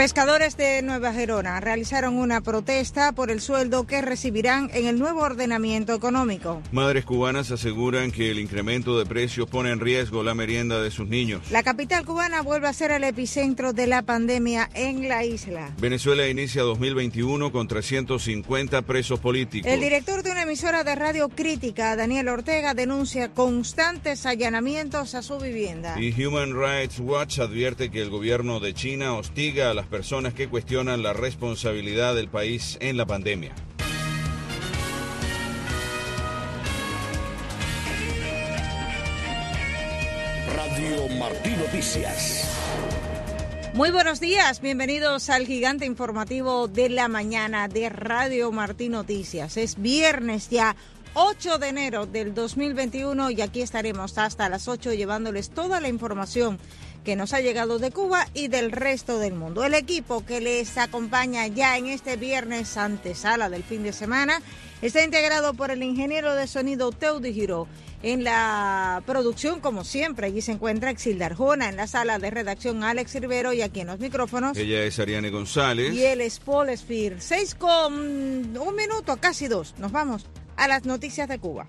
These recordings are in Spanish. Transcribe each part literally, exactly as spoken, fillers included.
Pescadores de Nueva Gerona realizaron una protesta por el sueldo que recibirán en el nuevo ordenamiento económico. Madres cubanas aseguran que el incremento de precios pone en riesgo la merienda de sus niños. La capital cubana vuelve a ser el epicentro de la pandemia en la isla. Venezuela inicia dos mil veintiuno con trescientos cincuenta presos políticos. El director de una emisora de radio crítica, Daniel Ortega, denuncia constantes allanamientos a su vivienda. Y Human Rights Watch advierte que el gobierno de China hostiga a las personas que cuestionan la responsabilidad del país en la pandemia. Radio Martí Noticias. Muy buenos días, bienvenidos al gigante informativo de la mañana de Radio Martí Noticias. Es viernes ya, ocho de enero del dos mil veintiuno, y aquí estaremos hasta las ocho llevándoles toda la información que nos ha llegado de Cuba y del resto del mundo. El equipo que les acompaña ya en este viernes antesala del fin de semana está integrado por el ingeniero de sonido Teudi Giró. En la producción, como siempre, allí se encuentra Exilda Arjona, en la sala de redacción Alex Rivero, y aquí en los micrófonos ella es Ariane González y él es Paul Spear. Seis con un minuto, casi dos. Nos vamos a las noticias de Cuba.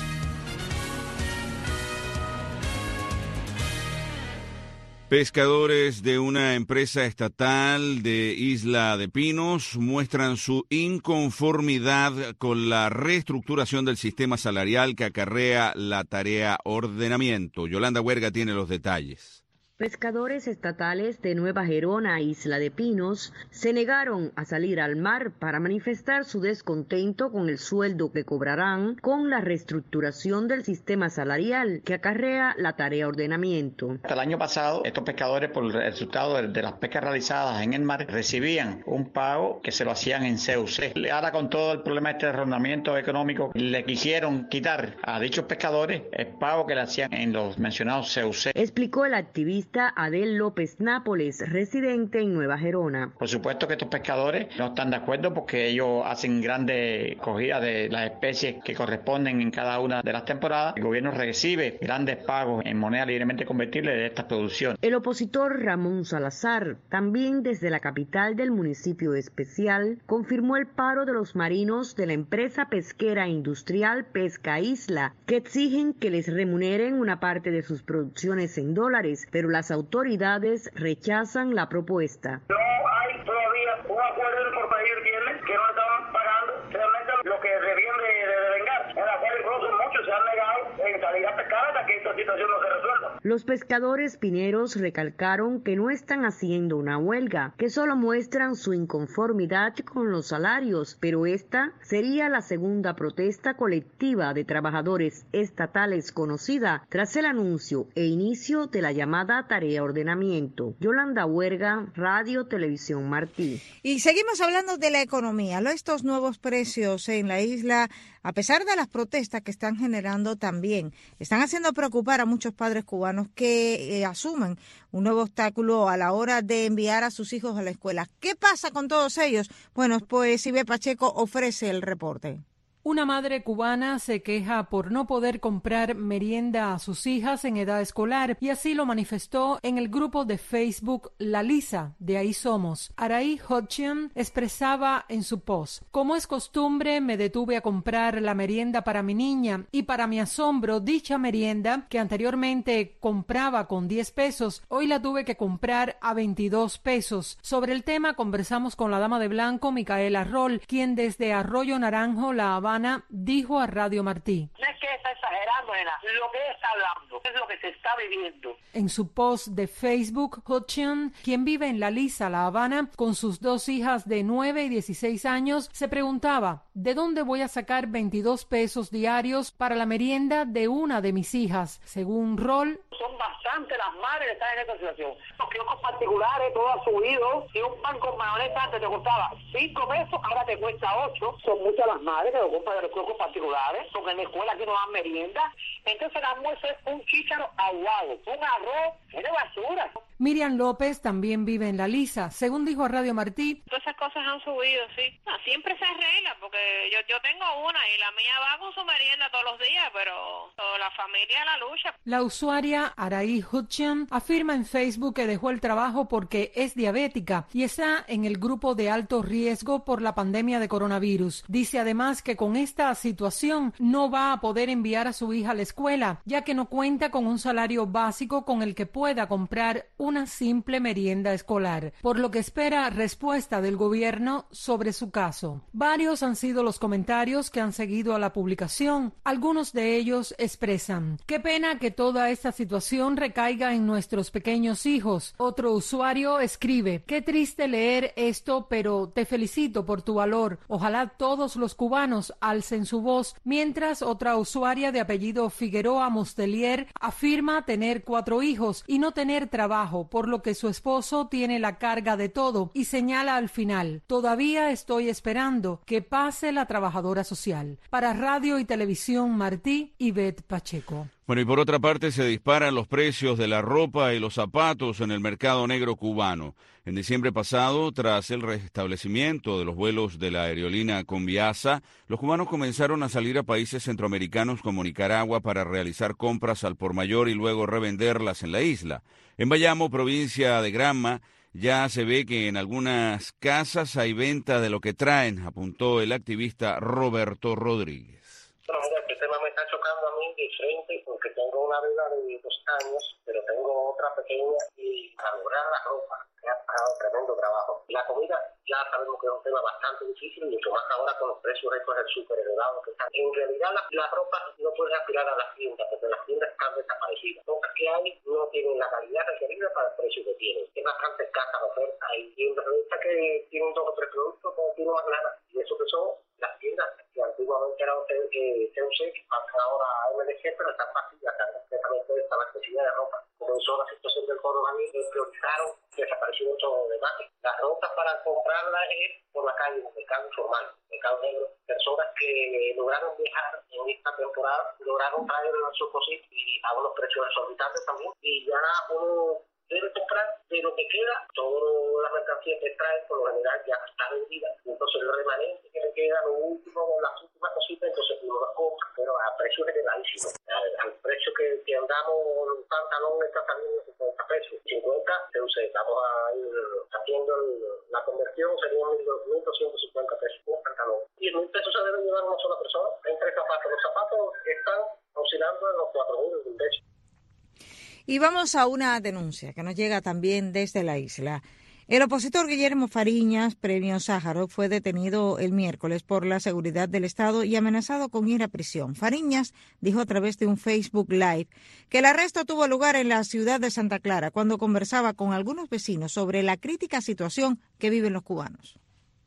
Pescadores de una empresa estatal de Isla de Pinos muestran su inconformidad con la reestructuración del sistema salarial que acarrea la tarea ordenamiento. Yolanda Huerga tiene los detalles. Pescadores estatales de Nueva Gerona, Isla de Pinos, se negaron a salir al mar para manifestar su descontento con el sueldo que cobrarán con la reestructuración del sistema salarial que acarrea la tarea ordenamiento. Hasta el año pasado, estos pescadores, por el resultado de, de las pescas realizadas en el mar, recibían un pago que se lo hacían en C U C. Ahora, con todo el problema este de ordenamiento económico, le quisieron quitar a dichos pescadores el pago que le hacían en los mencionados C U C. Explicó el activista Adel López Nápoles, residente en Nueva Gerona. Por supuesto que estos pescadores no están de acuerdo porque ellos hacen grandes cogidas de las especies que corresponden en cada una de las temporadas. El gobierno recibe grandes pagos en moneda libremente convertible de estas producciones. El opositor Ramón Salazar, también desde la capital del municipio especial, confirmó el paro de los marinos de la empresa pesquera industrial Pesca Isla, que exigen que les remuneren una parte de sus producciones en dólares, pero las autoridades rechazan la propuesta. No hay todavía un acuerdo por país el viernes que no estaban pagando realmente lo que debían de, de, de vengar, en la cual incluso muchos se han negado en salir a pescar hasta que esta situación no se resuelva. Los pescadores pineros recalcaron que no están haciendo una huelga, que solo muestran su inconformidad con los salarios, pero esta sería la segunda protesta colectiva de trabajadores estatales conocida tras el anuncio e inicio de la llamada tarea ordenamiento. Yolanda Huerga, Radio Televisión Martí. Y seguimos hablando de la economía. Estos nuevos precios en la isla, a pesar de las protestas que están generando, también están haciendo preocupar a muchos padres cubanos que eh, asumen un nuevo obstáculo a la hora de enviar a sus hijos a la escuela. ¿Qué pasa con todos ellos? Bueno, pues Ibe Pacheco ofrece el reporte. Una madre cubana se queja por no poder comprar merienda a sus hijas en edad escolar y así lo manifestó en el grupo de Facebook La Lisa, de Ahí Somos. Araí Hodgson expresaba en su post: como es costumbre, me detuve a comprar la merienda para mi niña y para mi asombro, dicha merienda que anteriormente compraba con diez pesos, hoy la tuve que comprar a veintidós pesos. Sobre el tema conversamos con la dama de blanco, Micaela Roll, quien desde Arroyo Naranjo, La Habana, dijo a Radio Martí: no es que está exagerando, nena, lo que está hablando es lo que se está viviendo. En su post de Facebook, Hodgson, quien vive en La Lisa, La Habana, con sus dos hijas de nueve y dieciséis años, se preguntaba: ¿de dónde voy a sacar veintidós pesos diarios para la merienda de una de mis hijas? Según Roll, son bastantes las madres que están en esta situación. Los kioscos particulares, todo ha subido. Si un pan con mayonesa antes te costaba cinco pesos, ahora te cuesta ocho. Son muchas las madres que lo compran de los kioscos particulares, porque en la escuela aquí no dan merienda. Entonces el almuerzo es un chícharo aguado, un arroz, es de basura. Miriam López también vive en La Lisa. Según dijo a Radio Martí, entonces cosas han subido, sí. No, siempre se arregla, porque yo yo tengo una y la mía va con su merienda todos los días, pero toda la familia la lucha. La usuaria Araí Hutchan afirma en Facebook que dejó el trabajo porque es diabética y está en el grupo de alto riesgo por la pandemia de coronavirus. Dice además que con esta situación no va a poder enviar a su hija a la escuela, ya que no cuenta con un salario básico con el que pueda comprar una simple merienda escolar, por lo que espera respuesta del gobierno sobre su caso. Varios han sido los comentarios que han seguido a la publicación. Algunos de ellos expresan: qué pena que toda esta situación recaiga en nuestros pequeños hijos. Otro usuario escribe: qué triste leer esto, pero te felicito por tu valor. Ojalá todos los cubanos alcen su voz. Mientras, otra usuaria de apellido Figueroa Mostelier afirma tener cuatro hijos y no tener trabajo, por lo que su esposo tiene la carga de todo, y señala al final: todavía estoy esperando que pase la trabajadora social. Para Radio y Televisión Martí, Ivette Pacheco. Bueno, y por otra parte se disparan los precios de la ropa y los zapatos en el mercado negro cubano. En diciembre pasado, tras el restablecimiento de los vuelos de la aerolínea Conviasa, los cubanos comenzaron a salir a países centroamericanos como Nicaragua para realizar compras al por mayor y luego revenderlas en la isla. En Bayamo, provincia de Granma, ya se ve que en algunas casas hay venta de lo que traen, apuntó el activista Roberto Rodríguez. Este tema me está chocando a mí de frente porque tengo una bebé de dos años, pero tengo otra pequeña y para lograr la ropa me ha pagado tremendo trabajo. La comida ya sabemos que es un tema bastante difícil, mucho más ahora con los precios estos del súper elevados que están. En realidad la, la ropa no puede aspirar a las tiendas porque las tiendas están desaparecidas. Las que hay no tienen la calidad requerida para el precio que tienen. Es bastante escasa la oferta. Hay tiendas que tienen dos o tres productos, no tienen más nada. Y eso que son las tiendas que antiguamente eran C U C, que pasan ahora a M D G, pero están vacías, están completamente desabastecidas de ropa. Comenzó la situación del coronavirus, priorizaron, desaparecieron mucho demás. Las ropas para comprarlas es por la calle, en el mercado informal, mercado negro. Personas que lograron viajar en esta temporada, lograron traer sus cositas y a unos precios exorbitantes también. Y ya uno debe comprar de lo que queda, todas las mercancías que trae por lo general ya está vendida. Entonces el remanente que le queda, lo último, las últimas cositas, entonces uno las compra, pero a precios elevadísimos. Al, al precio que, que andamos, un pantalón está saliendo cincuenta pesos. cincuenta, entonces estamos a ir haciendo el, la conversión, serían mil doscientos cincuenta pesos un pantalón. Y mil pesos se debe llevar una sola persona. Entre zapatos, los zapatos están oscilando en los cuatro mil pesos. Y vamos a una denuncia que nos llega también desde la isla. El opositor Guillermo Fariñas, premio Sájarov, fue detenido el miércoles por la seguridad del Estado y amenazado con ir a prisión. Fariñas dijo a través de un Facebook Live que el arresto tuvo lugar en la ciudad de Santa Clara cuando conversaba con algunos vecinos sobre la crítica situación que viven los cubanos.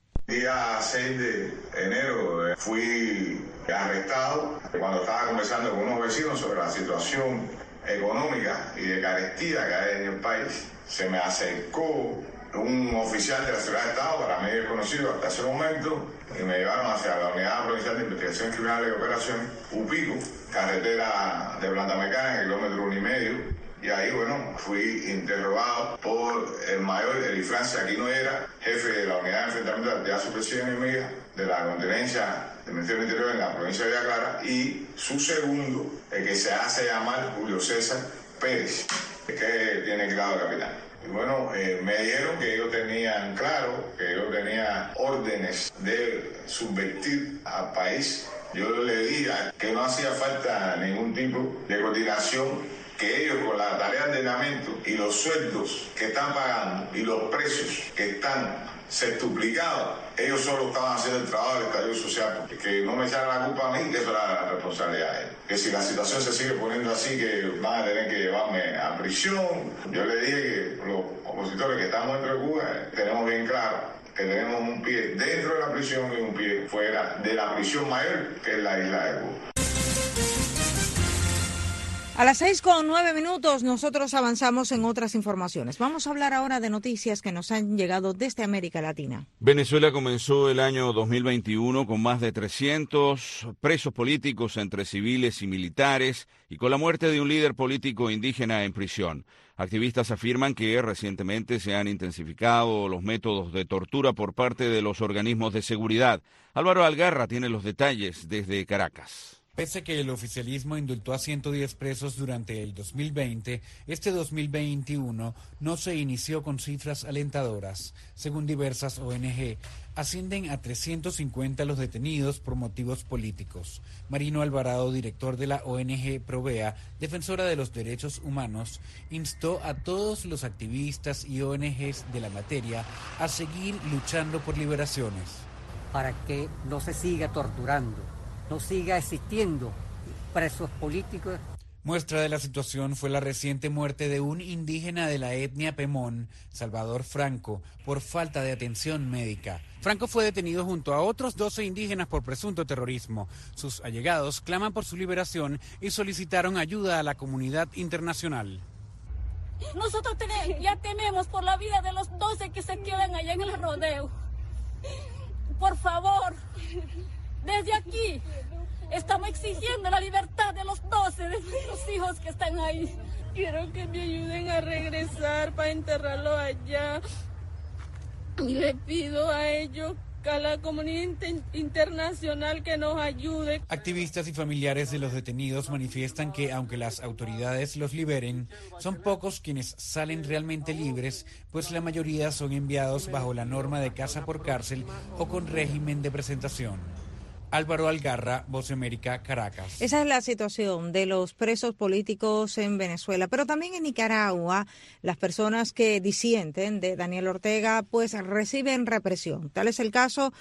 Día seis de enero fui arrestado cuando estaba conversando con unos vecinos sobre la situación económica y de carestía que hay en el país. Se me acercó un oficial de la Seguridad de Estado, para mí desconocido hasta ese momento, y me llevaron hacia la Unidad Provincial de Investigación Criminal y Operaciones, Upico, carretera de Planta Mecánica, kilómetro uno y medio. Y ahí, bueno, fui interrogado por el mayor Eli Francia Aquino Era, jefe de la Unidad de Enfrentamiento de la Actividad Supresiva Enemiga de la Continencia del Ministerio del Interior en la provincia de Villa Clara, y su segundo, el que se hace llamar Julio César Pérez, que tiene grado de capitán. Y bueno, eh, me dijeron que ellos tenían claro, que ellos tenían órdenes de subvertir al país. Yo le dije que no hacía falta ningún tipo de coordinación, que ellos con la tarea de entrenamiento y los sueldos que están pagando y los precios que están sextuplicados, ellos solo estaban haciendo el trabajo del estallido social. Que no me echaran la culpa a mí, que eso era la responsabilidad de ellos. Que si la situación se sigue poniendo así, que van a tener que llevarme a prisión. Yo le dije que los opositores que estamos dentro de Cuba tenemos bien claro que tenemos un pie dentro de la prisión y un pie fuera de la prisión mayor, que es la isla de Cuba. A las seis con nueve minutos nosotros avanzamos en otras informaciones. Vamos a hablar ahora de noticias que nos han llegado desde América Latina. Venezuela comenzó el año dos mil veintiuno con más de trescientos presos políticos entre civiles y militares y con la muerte de un líder político indígena en prisión. Activistas afirman que recientemente se han intensificado los métodos de tortura por parte de los organismos de seguridad. Álvaro Algarra tiene los detalles desde Caracas. Pese a que el oficialismo indultó a ciento diez presos durante el dos mil veinte, este dos mil veintiuno no se inició con cifras alentadoras. Según diversas O N Ge, ascienden a trescientos cincuenta los detenidos por motivos políticos. Marino Alvarado, director de la O N Ge Provea, defensora de los derechos humanos, instó a todos los activistas y O N Ges de la materia a seguir luchando por liberaciones. Para que no se siga torturando, no siga existiendo presos políticos. Muestra de la situación fue la reciente muerte de un indígena de la etnia Pemón, Salvador Franco, por falta de atención médica. Franco fue detenido junto a otros doce indígenas por presunto terrorismo. Sus allegados claman por su liberación y solicitaron ayuda a la comunidad internacional. Nosotros tenemos, ya tememos por la vida de los doce que se quedan allá en el rodeo. Por favor, desde aquí estamos exigiendo la libertad de los doce de nuestros hijos que están ahí. Quiero que me ayuden a regresar para enterrarlo allá. Y le pido a ellos, a la comunidad inter- internacional que nos ayude. Activistas y familiares de los detenidos manifiestan que aunque las autoridades los liberen, son pocos quienes salen realmente libres, pues la mayoría son enviados bajo la norma de casa por cárcel o con régimen de presentación. Álvaro Algarra, Voz de América, Caracas. Esa es la situación de los presos políticos en Venezuela, pero también en Nicaragua las personas que disienten de Daniel Ortega pues reciben represión. Tal es el caso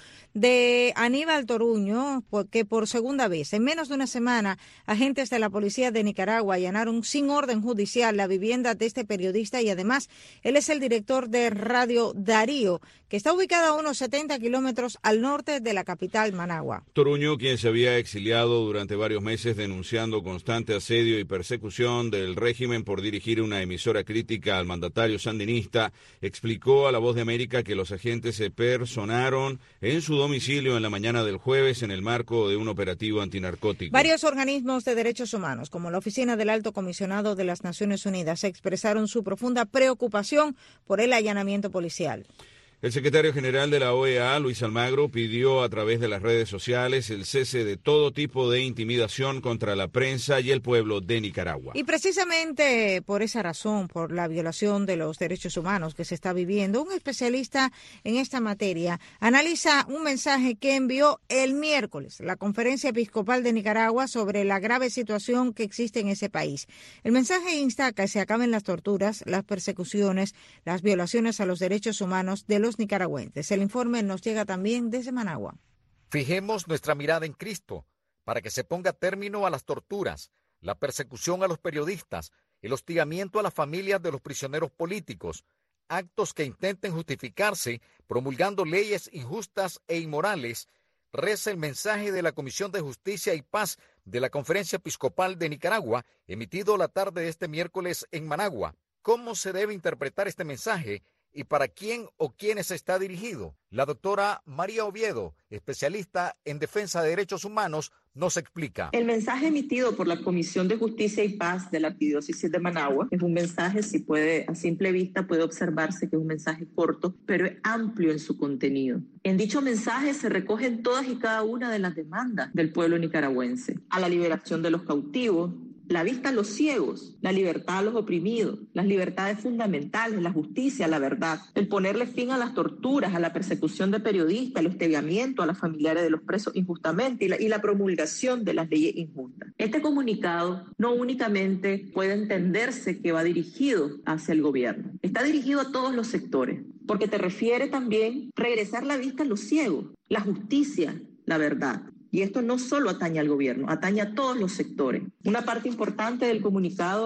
de Aníbal Toruño, que por segunda vez en menos de una semana agentes de la policía de Nicaragua allanaron sin orden judicial la vivienda de este periodista y además él es el director de Radio Darío, que está ubicada a unos setenta kilómetros al norte de la capital, Managua. Toruño, quien se había exiliado durante varios meses denunciando constante asedio y persecución del régimen por dirigir una emisora crítica al mandatario sandinista, explicó a La Voz de América que los agentes se personaron en su domicilio en la mañana del jueves en el marco de un operativo antinarcótico. Varios organismos de derechos humanos, como la Oficina del Alto Comisionado de las Naciones Unidas, expresaron su profunda preocupación por el allanamiento policial. El secretario general de la O E A, Luis Almagro, pidió a través de las redes sociales el cese de todo tipo de intimidación contra la prensa y el pueblo de Nicaragua. Y precisamente por esa razón, por la violación de los derechos humanos que se está viviendo, un especialista en esta materia analiza un mensaje que envió el miércoles la Conferencia Episcopal de Nicaragua sobre la grave situación que existe en ese país. El mensaje insta a que se acaben las torturas, las persecuciones, las violaciones a los derechos humanos de los nicaragüenses. El informe nos llega también desde Managua. Fijemos nuestra mirada en Cristo para que se ponga término a las torturas, la persecución a los periodistas, el hostigamiento a las familias de los prisioneros políticos, actos que intenten justificarse promulgando leyes injustas e inmorales, reza el mensaje de la Comisión de Justicia y Paz de la Conferencia Episcopal de Nicaragua, emitido la tarde de este miércoles en Managua. ¿Cómo se debe interpretar este mensaje y para quién o quiénes está dirigido? La doctora María Oviedo, especialista en defensa de derechos humanos, nos explica. El mensaje emitido por la Comisión de Justicia y Paz de la Arquidiócesis de Managua es un mensaje, si puede, a simple vista puede observarse que es un mensaje corto, pero es amplio en su contenido. En dicho mensaje se recogen todas y cada una de las demandas del pueblo nicaragüense: a la liberación de los cautivos, la vista a los ciegos, la libertad a los oprimidos, las libertades fundamentales, la justicia, la verdad, el ponerle fin a las torturas, a la persecución de periodistas, el hostigamiento a las familiares de los presos injustamente y la, y la promulgación de las leyes injustas. Este comunicado no únicamente puede entenderse que va dirigido hacia el gobierno, está dirigido a todos los sectores, porque te refiere también a regresar la vista a los ciegos, la justicia, la verdad. Y esto no solo atañe al gobierno, atañe a todos los sectores. Una parte importante del comunicado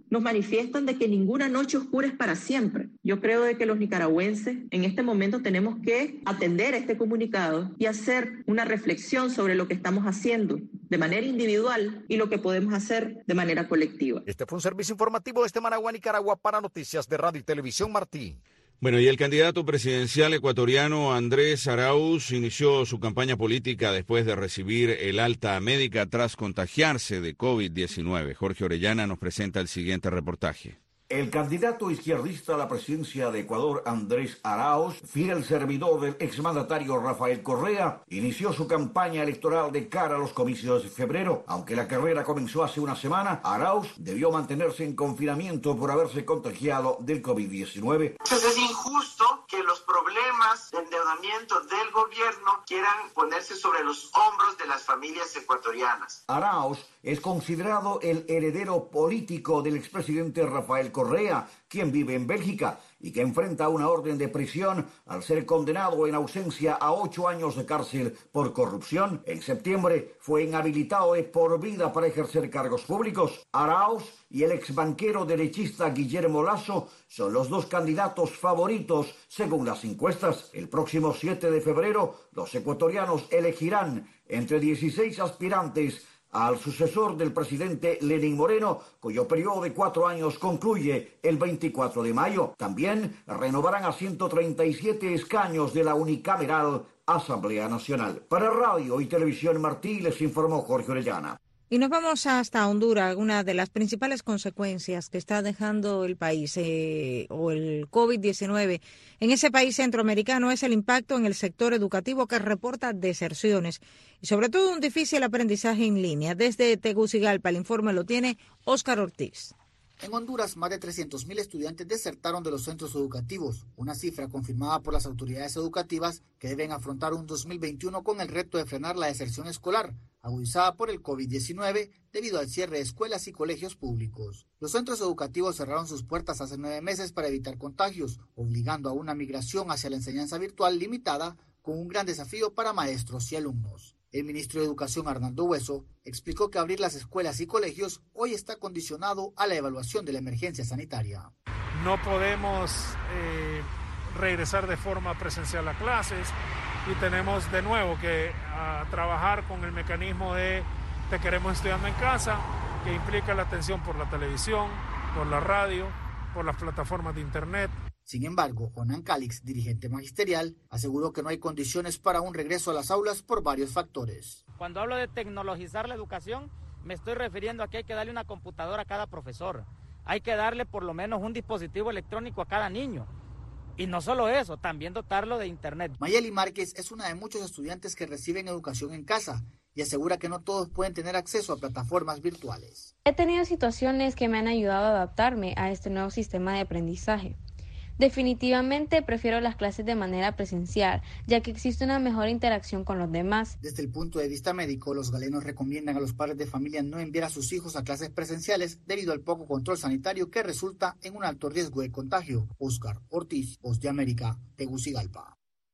nos manifiestan de que ninguna noche oscura es para siempre. Yo creo de que los nicaragüenses en este momento tenemos que atender a este comunicado y hacer una reflexión sobre lo que estamos haciendo de manera individual y lo que podemos hacer de manera colectiva. Este fue un servicio informativo desde Managua, Nicaragua, para Noticias de Radio y Televisión Martí. Bueno, y el candidato presidencial ecuatoriano Andrés Arauz inició su campaña política después de recibir el alta médica tras contagiarse de COVID diecinueve. Jorge Orellana nos presenta el siguiente reportaje. El candidato izquierdista a la presidencia de Ecuador, Andrés Arauz, fiel servidor del exmandatario Rafael Correa, inició su campaña electoral de cara a los comicios de febrero. Aunque la carrera comenzó hace una semana, Arauz debió mantenerse en confinamiento por haberse contagiado del COVID diecinueve. Entonces es injusto que los problemas de endeudamiento del gobierno quieran ponerse sobre los hombros de las familias ecuatorianas. Arauz es considerado el heredero político del expresidente Rafael Correa, quien vive en Bélgica y que enfrenta una orden de prisión al ser condenado en ausencia a ocho años de cárcel por corrupción. En septiembre fue inhabilitado de por vida para ejercer cargos públicos. Arauz y el exbanquero derechista Guillermo Lasso son los dos candidatos favoritos según las encuestas. El próximo siete de febrero, los ecuatorianos elegirán entre dieciséis aspirantes al sucesor del presidente Lenín Moreno, cuyo periodo de cuatro años concluye el veinticuatro de mayo. También renovarán a ciento treinta y siete escaños de la unicameral Asamblea Nacional. Para Radio y Televisión Martí les informó Jorge Orellana. Y nos vamos hasta Honduras. Una de las principales consecuencias que está dejando el país eh, o el COVID diecinueve en ese país centroamericano es el impacto en el sector educativo, que reporta deserciones y sobre todo un difícil aprendizaje en línea. Desde Tegucigalpa el informe lo tiene Óscar Ortiz. En Honduras, más de trescientos mil estudiantes desertaron de los centros educativos, una cifra confirmada por las autoridades educativas que deben afrontar un dos mil veintiuno con el reto de frenar la deserción escolar, agudizada por el COVID diecinueve debido al cierre de escuelas y colegios públicos. Los centros educativos cerraron sus puertas hace nueve meses para evitar contagios, obligando a una migración hacia la enseñanza virtual limitada, con un gran desafío para maestros y alumnos. El ministro de Educación, Arnaldo Hueso, explicó que abrir las escuelas y colegios hoy está condicionado a la evaluación de la emergencia sanitaria. No podemos eh, regresar de forma presencial a clases y tenemos de nuevo que a, trabajar con el mecanismo de te queremos estudiando en casa, que implica la atención por la televisión, por la radio, por las plataformas de internet. Sin embargo, Onan Calix, dirigente magisterial, aseguró que no hay condiciones para un regreso a las aulas por varios factores. Cuando hablo de tecnologizar la educación, me estoy refiriendo a que hay que darle una computadora a cada profesor. Hay que darle por lo menos un dispositivo electrónico a cada niño. Y no solo eso, también dotarlo de internet. Mayeli Márquez es una de muchos estudiantes que reciben educación en casa y asegura que no todos pueden tener acceso a plataformas virtuales. He tenido situaciones que me han ayudado a adaptarme a este nuevo sistema de aprendizaje. Definitivamente prefiero las clases de manera presencial, ya que existe una mejor interacción con los demás. Desde el punto de vista médico, los galenos recomiendan a los padres de familia no enviar a sus hijos a clases presenciales debido al poco control sanitario que resulta en un alto riesgo de contagio. Óscar Ortiz, Voz de América, Tegucigalpa.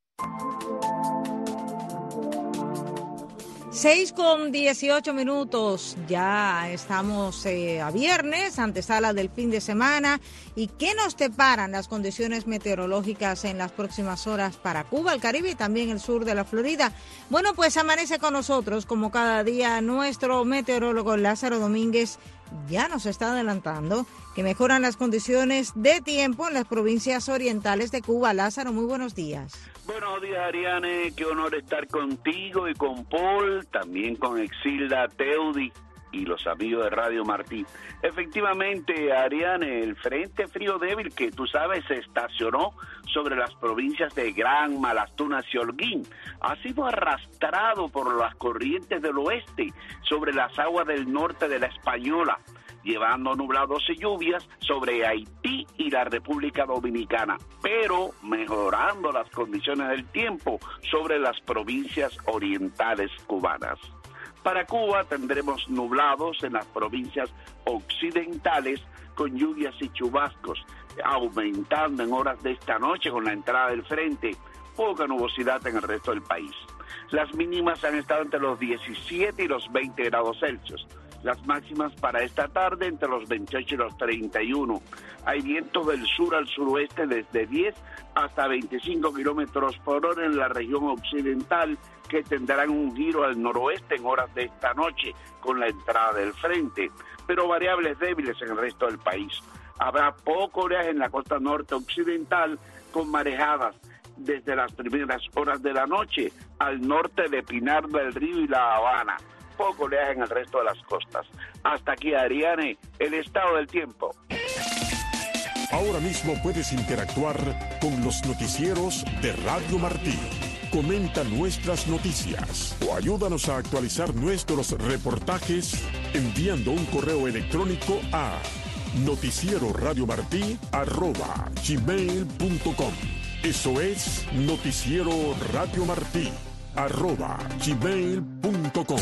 Seis con dieciocho minutos, ya estamos eh, a viernes, antesala del fin de semana. ¿Y qué nos deparan las condiciones meteorológicas en las próximas horas para Cuba, el Caribe y también el sur de la Florida? Bueno, pues amanece con nosotros, como cada día, nuestro meteorólogo Lázaro Domínguez. Ya nos está adelantando que mejoran las condiciones de tiempo en las provincias orientales de Cuba. Lázaro, muy buenos días. Buenos días, Ariane, qué honor estar contigo y con Paul, también con Exilda, Teudi y los amigos de Radio Martí. Efectivamente, Ariane, el frente frío débil que tú sabes se estacionó sobre las provincias de Granma, Las Tunas y Holguín ha sido arrastrado por las corrientes del oeste sobre las aguas del norte de la Española, llevando nublados y lluvias sobre Haití y la República Dominicana, pero mejorando las condiciones del tiempo sobre las provincias orientales cubanas. Para Cuba tendremos nublados en las provincias occidentales con lluvias y chubascos, aumentando en horas de esta noche con la entrada del frente, poca nubosidad en el resto del país. Las mínimas han estado entre los diecisiete y los veinte grados Celsius. Las máximas para esta tarde entre los veintiocho y los treinta y uno. Hay vientos del sur al suroeste desde diez hasta veinticinco kilómetros por hora en la región occidental, que tendrán un giro al noroeste en horas de esta noche con la entrada del frente, pero variables débiles en el resto del país. Habrá poco oleaje en la costa norte occidental con marejadas desde las primeras horas de la noche al norte de Pinar del Río y La Habana. Poco oleaje en el resto de las costas. Hasta aquí, Ariane, el estado del tiempo. Ahora mismo puedes interactuar con los noticieros de Radio Martí. Comenta nuestras noticias o ayúdanos a actualizar nuestros reportajes enviando un correo electrónico a noticieroradiomartí arroba gmail punto com. Eso es Noticiero Radio Martí arroba gmail punto com.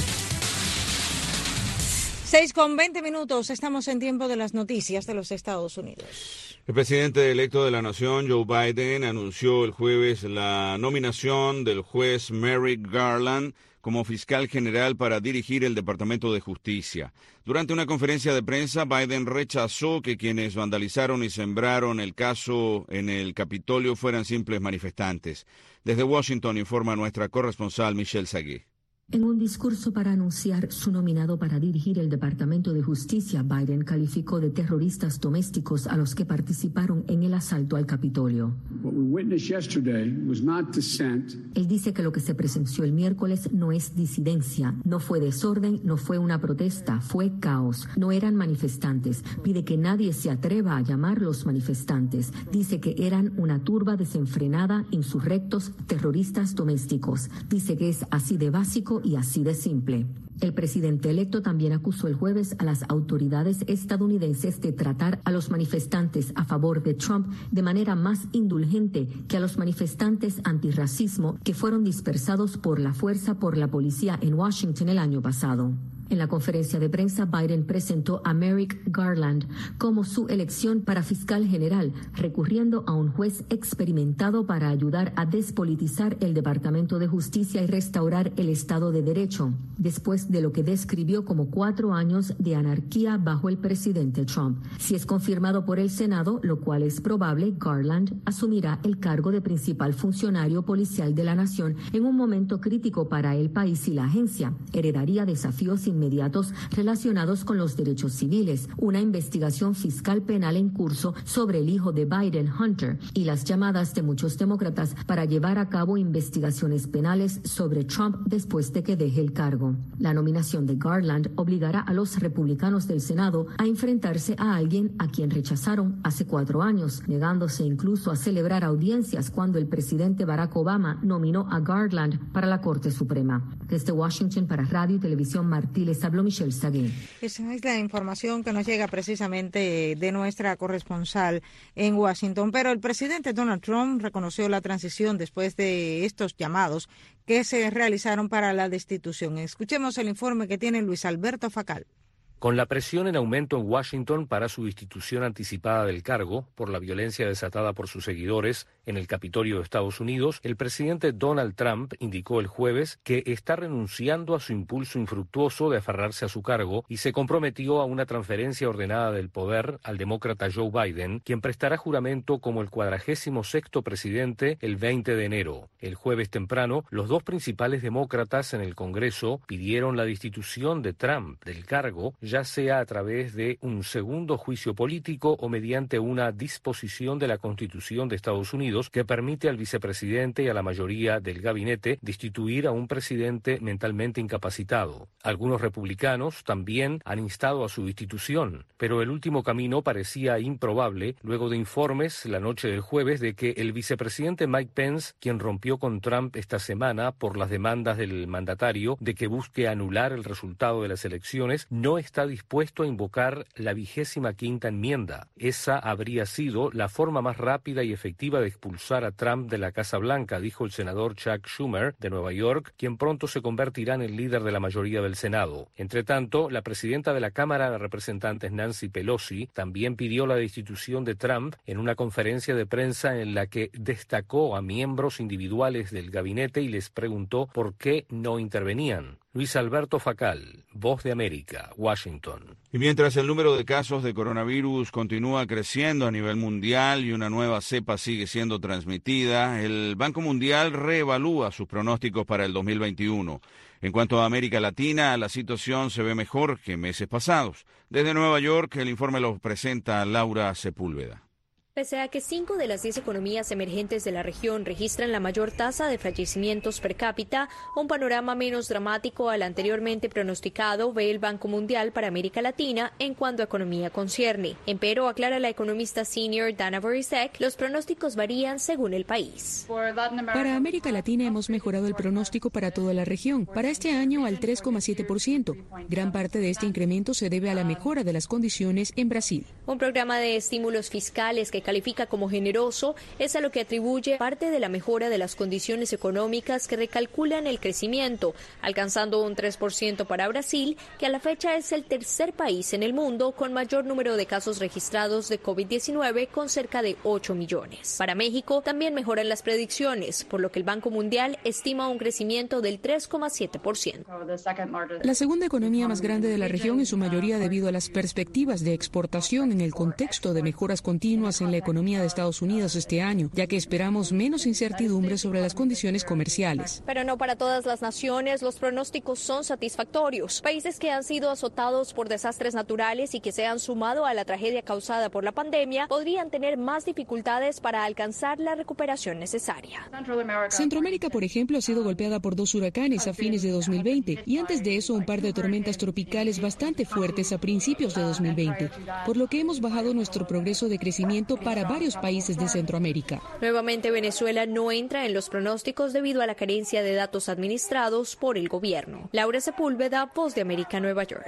seis con veinte minutos, estamos en tiempo de las noticias de los Estados Unidos. El presidente electo de la nación, Joe Biden, anunció el jueves la nominación del juez Merrick Garland como fiscal general para dirigir el Departamento de Justicia. Durante una conferencia de prensa, Biden rechazó que quienes vandalizaron y sembraron el caso en el Capitolio fueran simples manifestantes. Desde Washington informa nuestra corresponsal Michelle Sagué. En un discurso para anunciar su nominado para dirigir el Departamento de Justicia, Biden calificó de terroristas domésticos a los que participaron en el asalto al Capitolio. Él dice que lo que se presenció el miércoles no es disidencia, no fue desorden, no fue una protesta, fue caos, no eran manifestantes. Pide que nadie se atreva a llamarlos manifestantes. Dice que eran una turba desenfrenada, insurrectos, terroristas domésticos. Dice que es así de básico y así de simple. El presidente electo también acusó el jueves a las autoridades estadounidenses de tratar a los manifestantes a favor de Trump de manera más indulgente que a los manifestantes antirracismo que fueron dispersados por la fuerza por la policía en Washington el año pasado. En la conferencia de prensa, Biden presentó a Merrick Garland como su elección para fiscal general, recurriendo a un juez experimentado para ayudar a despolitizar el Departamento de Justicia y restaurar el Estado de Derecho, después de lo que describió como cuatro años de anarquía bajo el presidente Trump. Si es confirmado por el Senado, lo cual es probable, Garland asumirá el cargo de principal funcionario policial de la nación en un momento crítico para el país y la agencia. Heredaría desafíos inmediatos relacionados con los derechos civiles, una investigación fiscal penal en curso sobre el hijo de Biden, Hunter, y las llamadas de muchos demócratas para llevar a cabo investigaciones penales sobre Trump después de que deje el cargo. La nominación de Garland obligará a los republicanos del Senado a enfrentarse a alguien a quien rechazaron hace cuatro años, negándose incluso a celebrar audiencias cuando el presidente Barack Obama nominó a Garland para la Corte Suprema. Desde Washington para Radio y Televisión Martí les habló Michelle Sagué. Esa es la información que nos llega precisamente de nuestra corresponsal en Washington. Pero el presidente Donald Trump reconoció la transición después de estos llamados que se realizaron para la destitución. Escuchemos el informe que tiene Luis Alberto Facal. Con la presión en aumento en Washington para su destitución anticipada del cargo por la violencia desatada por sus seguidores en el Capitolio de Estados Unidos, el presidente Donald Trump indicó el jueves que está renunciando a su impulso infructuoso de aferrarse a su cargo y se comprometió a una transferencia ordenada del poder al demócrata Joe Biden, quien prestará juramento como el cuadragésimo sexto presidente el veinte de enero. El jueves temprano, los dos principales demócratas en el Congreso pidieron la destitución de Trump del cargo, ya sea a través de un segundo juicio político o mediante una disposición de la Constitución de Estados Unidos que permite al vicepresidente y a la mayoría del gabinete destituir a un presidente mentalmente incapacitado. Algunos republicanos también han instado a su destitución, pero el último camino parecía improbable luego de informes la noche del jueves de que el vicepresidente Mike Pence, quien rompió con Trump esta semana por las demandas del mandatario de que busque anular el resultado de las elecciones, no está dispuesto a invocar la vigésima quinta enmienda. Esa habría sido la forma más rápida y efectiva de expulsar a Trump de la Casa Blanca, dijo el senador Chuck Schumer de Nueva York, quien pronto se convertirá en el líder de la mayoría del Senado. Entre tanto, la presidenta de la Cámara de Representantes, Nancy Pelosi, también pidió la destitución de Trump en una conferencia de prensa en la que destacó a miembros individuales del gabinete y les preguntó por qué no intervenían. Luis Alberto Facal, Voz de América, Washington. Y mientras el número de casos de coronavirus continúa creciendo a nivel mundial y una nueva cepa sigue siendo transmitida, el Banco Mundial reevalúa sus pronósticos para el dos mil veintiuno. En cuanto a América Latina, la situación se ve mejor que meses pasados. Desde Nueva York, el informe lo presenta Laura Sepúlveda. Pese a que cinco de las diez economías emergentes de la región registran la mayor tasa de fallecimientos per cápita, un panorama menos dramático al anteriormente pronosticado ve el Banco Mundial para América Latina en cuanto a economía concierne. Empero, aclara la economista senior Dana Borisek, los pronósticos varían según el país. Para América Latina hemos mejorado el pronóstico para toda la región, para este año al tres coma siete por ciento. Gran parte de este incremento se debe a la mejora de las condiciones en Brasil. Un programa de estímulos fiscales que califica como generoso es a lo que atribuye parte de la mejora de las condiciones económicas que recalculan el crecimiento, alcanzando un tres por ciento para Brasil, que a la fecha es el tercer país en el mundo con mayor número de casos registrados de COVID diecinueve, con cerca de ocho millones. Para México también mejoran las predicciones, por lo que el Banco Mundial estima un crecimiento del tres coma siete por ciento. La segunda economía más grande de la región, en su mayoría debido a las perspectivas de exportación en el contexto de mejoras continuas en la economía de Estados Unidos este año, ya que esperamos menos incertidumbre sobre las condiciones comerciales. Pero no para todas las naciones los pronósticos son satisfactorios. Países que han sido azotados por desastres naturales y que se han sumado a la tragedia causada por la pandemia podrían tener más dificultades para alcanzar la recuperación necesaria. Centroamérica, por ejemplo, ha sido golpeada por dos huracanes a fines de dos mil veinte y antes de eso un par de tormentas tropicales bastante fuertes a principios de dos mil veinte, por lo que hemos bajado nuestro progreso de crecimiento para varios países de Centroamérica. Nuevamente, Venezuela no entra en los pronósticos debido a la carencia de datos administrados por el gobierno. Laura Sepúlveda, Voz de América, Nueva York.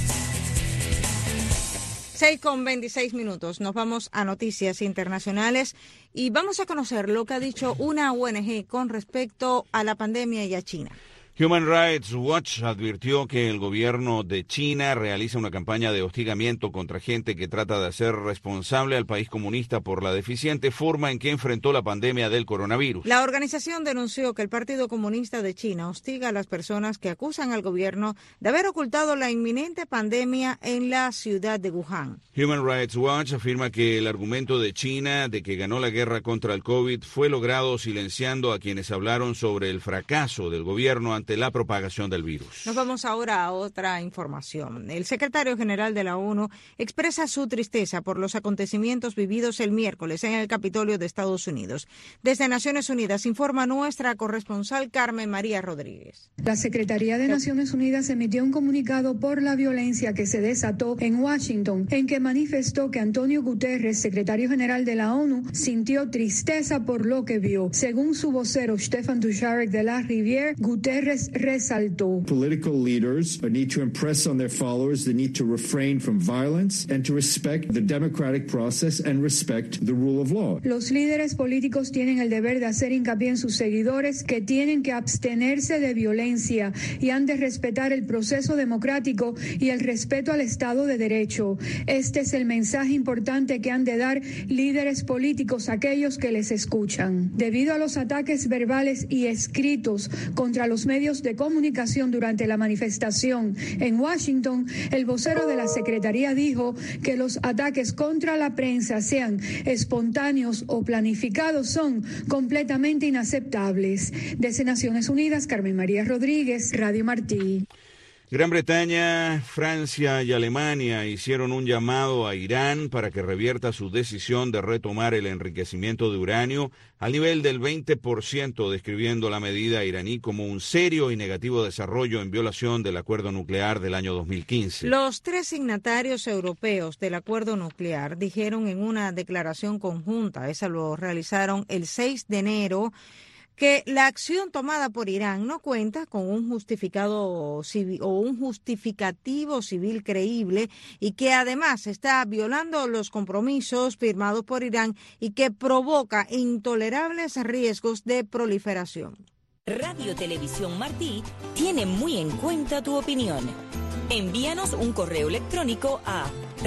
seis con veintiséis minutos. Nos vamos a noticias internacionales y vamos a conocer lo que ha dicho una O N G con respecto a la pandemia y a China. Human Rights Watch advirtió que el gobierno de China realiza una campaña de hostigamiento contra gente que trata de hacer responsable al país comunista por la deficiente forma en que enfrentó la pandemia del coronavirus. La organización denunció que el Partido Comunista de China hostiga a las personas que acusan al gobierno de haber ocultado la inminente pandemia en la ciudad de Wuhan. Human Rights Watch afirma que el argumento de China de que ganó la guerra contra el COVID fue logrado silenciando a quienes hablaron sobre el fracaso del gobierno ante la propagación del virus. Nos vamos ahora a otra información. El secretario general de la ONU expresa su tristeza por los acontecimientos vividos el miércoles en el Capitolio de Estados Unidos. Desde Naciones Unidas informa nuestra corresponsal Carmen María Rodríguez. La Secretaría de Naciones Unidas emitió un comunicado por la violencia que se desató en Washington, en que manifestó que Antonio Guterres, secretario general de la ONU, sintió tristeza por lo que vio. Según su vocero Stefan Dujarric de la Rivière, Guterres resaltó: Political leaders need to impress on their followers the need to refrain from violence and to respect the democratic process and respect the rule of law. Los líderes políticos tienen el deber de hacer hincapié en sus seguidores que tienen que abstenerse de violencia y han de respetar el proceso democrático y el respeto al Estado de Derecho. Este es el mensaje importante que han de dar líderes políticos a aquellos que les escuchan. Debido a los ataques verbales y escritos contra los medios de comunicación durante la manifestación en Washington, el vocero de la Secretaría dijo que los ataques contra la prensa, sean espontáneos o planificados, son completamente inaceptables. Desde Naciones Unidas, Carmen María Rodríguez, Radio Martí. Gran Bretaña, Francia y Alemania hicieron un llamado a Irán para que revierta su decisión de retomar el enriquecimiento de uranio al nivel del veinte por ciento, describiendo la medida iraní como un serio y negativo desarrollo en violación del acuerdo nuclear del año dos mil quince. Los tres signatarios europeos del acuerdo nuclear dijeron en una declaración conjunta, esa lo realizaron el seis de enero, que la acción tomada por Irán no cuenta con un justificado civil, o un justificativo civil creíble y que además está violando los compromisos firmados por Irán y que provoca intolerables riesgos de proliferación. Radio Televisión Martí tiene muy en cuenta tu opinión. Envíanos un correo electrónico a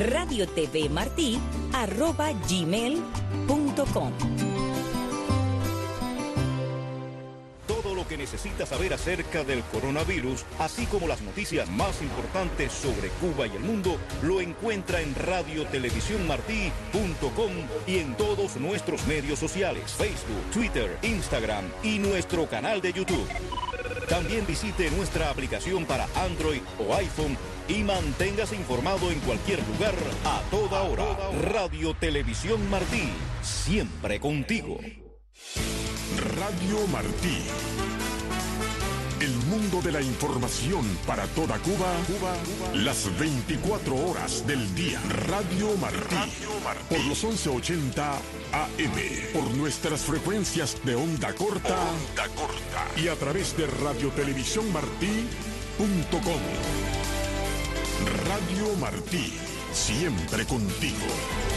radiotvmartí arroba gmail punto com. que necesitas saber acerca del coronavirus, así como las noticias más importantes sobre Cuba y el mundo, lo encuentra en radio televisión martí punto com y en todos nuestros medios sociales, Facebook, Twitter, Instagram y nuestro canal de YouTube. También visite nuestra aplicación para Android o iPhone y manténgase informado en cualquier lugar, a toda hora. Radio Televisión Martí, siempre contigo. Radio Martí. El mundo de la información para toda Cuba, Cuba, las veinticuatro horas del día. Radio Martí, por los once ochenta A M, por nuestras frecuencias de onda corta, onda corta y a través de radio televisión martí punto com. Radio Martí, siempre contigo.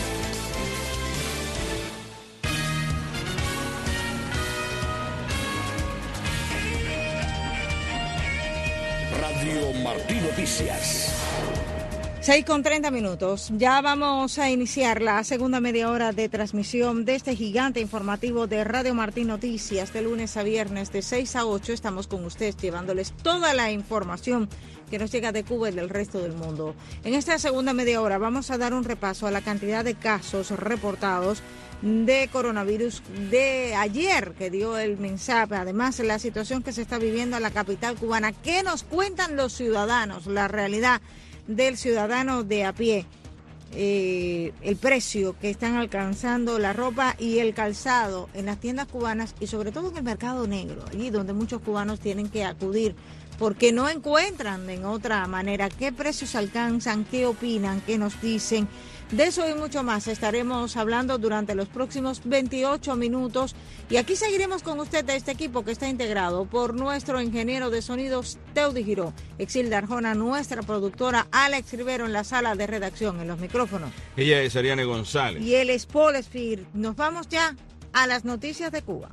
Radio Martí Noticias. seis con treinta minutos. Ya vamos a iniciar la segunda media hora de transmisión de este gigante informativo de Radio Martí Noticias de lunes a viernes de seis a ocho. Estamos con ustedes llevándoles toda la información que nos llega de Cuba y del resto del mundo. En esta segunda media hora vamos a dar un repaso a la cantidad de casos reportados de coronavirus de ayer que dio el MINSAP, además la situación que se está viviendo en la capital cubana. ¿Qué nos cuentan los ciudadanos? La realidad del ciudadano de a pie, eh, el precio que están alcanzando la ropa y el calzado en las tiendas cubanas y sobre todo en el mercado negro, allí donde muchos cubanos tienen que acudir porque no encuentran en otra manera. ¿Qué precios alcanzan? ¿Qué opinan? ¿Qué nos dicen? De eso y mucho más estaremos hablando durante los próximos veintiocho minutos y aquí seguiremos con usted de este equipo que está integrado por nuestro ingeniero de sonidos Teudy Giró, Exilda Arjona, nuestra productora Alex Rivero en la sala de redacción, en los micrófonos. Ella es Ariane González. Y él es Paul Spear. Nos vamos ya a las noticias de Cuba.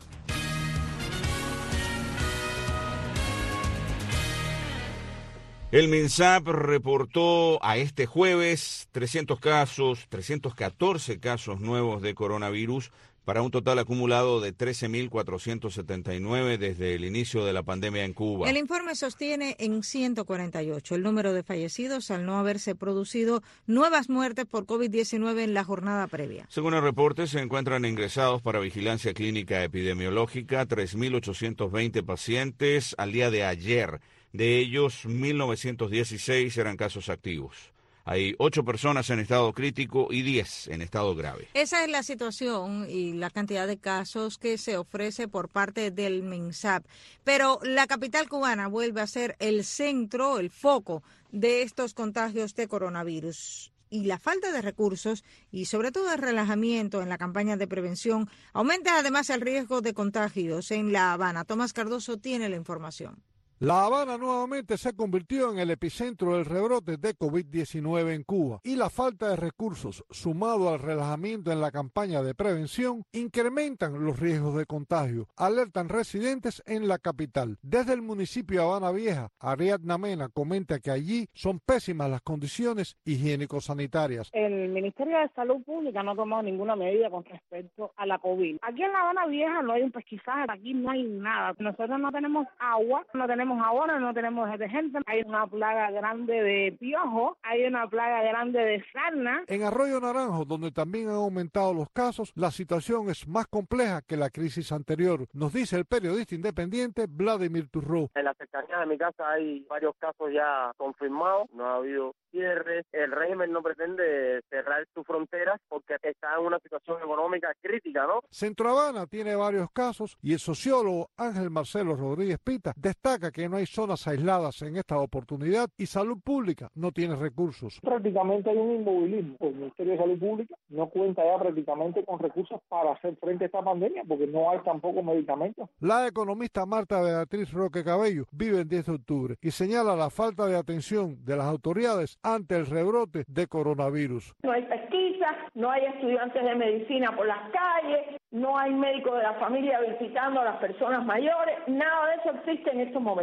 El MINSAP reportó a este jueves trescientos casos, trescientos catorce casos nuevos de coronavirus para un total acumulado de trece mil cuatrocientos setenta y nueve desde el inicio de la pandemia en Cuba. El informe sostiene en ciento cuarenta y ocho el número de fallecidos al no haberse producido nuevas muertes por COVID diecinueve en la jornada previa. Según el reporte, se encuentran ingresados para vigilancia clínica epidemiológica tres mil ochocientos veinte pacientes al día de ayer. De ellos, mil novecientos dieciséis eran casos activos. Hay ocho personas en estado crítico y diez en estado grave. Esa es la situación y la cantidad de casos que se ofrece por parte del MINSAP. Pero la capital cubana vuelve a ser el centro, el foco de estos contagios de coronavirus. Y la falta de recursos y sobre todo el relajamiento en la campaña de prevención aumenta además el riesgo de contagios en La Habana. Tomás Cardoso tiene la información. La Habana nuevamente se convirtió en el epicentro del rebrote de COVID diecinueve en Cuba y la falta de recursos, sumado al relajamiento en la campaña de prevención, incrementan los riesgos de contagio, alertan residentes en la capital. Desde el municipio de Habana Vieja, Ariadna Mena comenta que allí son pésimas las condiciones higiénico-sanitarias. El Ministerio de Salud Pública no ha tomado ninguna medida con respecto a la COVID. Aquí en La Habana Vieja no hay un pesquisaje, aquí no hay nada. Nosotros no tenemos agua, no tenemos ahora, no tenemos detergente, hay una plaga grande de piojo, hay una plaga grande de sarna. En Arroyo Naranjo, donde también han aumentado los casos, la situación es más compleja que la crisis anterior, nos dice el periodista independiente Vladimir Turró. En la cercanía de mi casa hay varios casos ya confirmados, no ha habido cierres, el régimen no pretende cerrar sus fronteras porque está en una situación económica crítica, ¿no? Centro Habana tiene varios casos y el sociólogo Ángel Marcelo Rodríguez Pita destaca que no hay zonas aisladas en esta oportunidad y Salud Pública no tiene recursos. Prácticamente hay un inmovilismo. El Ministerio de Salud Pública no cuenta ya prácticamente con recursos para hacer frente a esta pandemia porque no hay tampoco medicamentos. La economista Marta Beatriz Roque Cabello vive en diez de octubre y señala la falta de atención de las autoridades ante el rebrote de coronavirus. No hay pesquisa, no hay estudiantes de medicina por las calles, no hay médicos de la familia visitando a las personas mayores, nada de eso existe en estos momentos.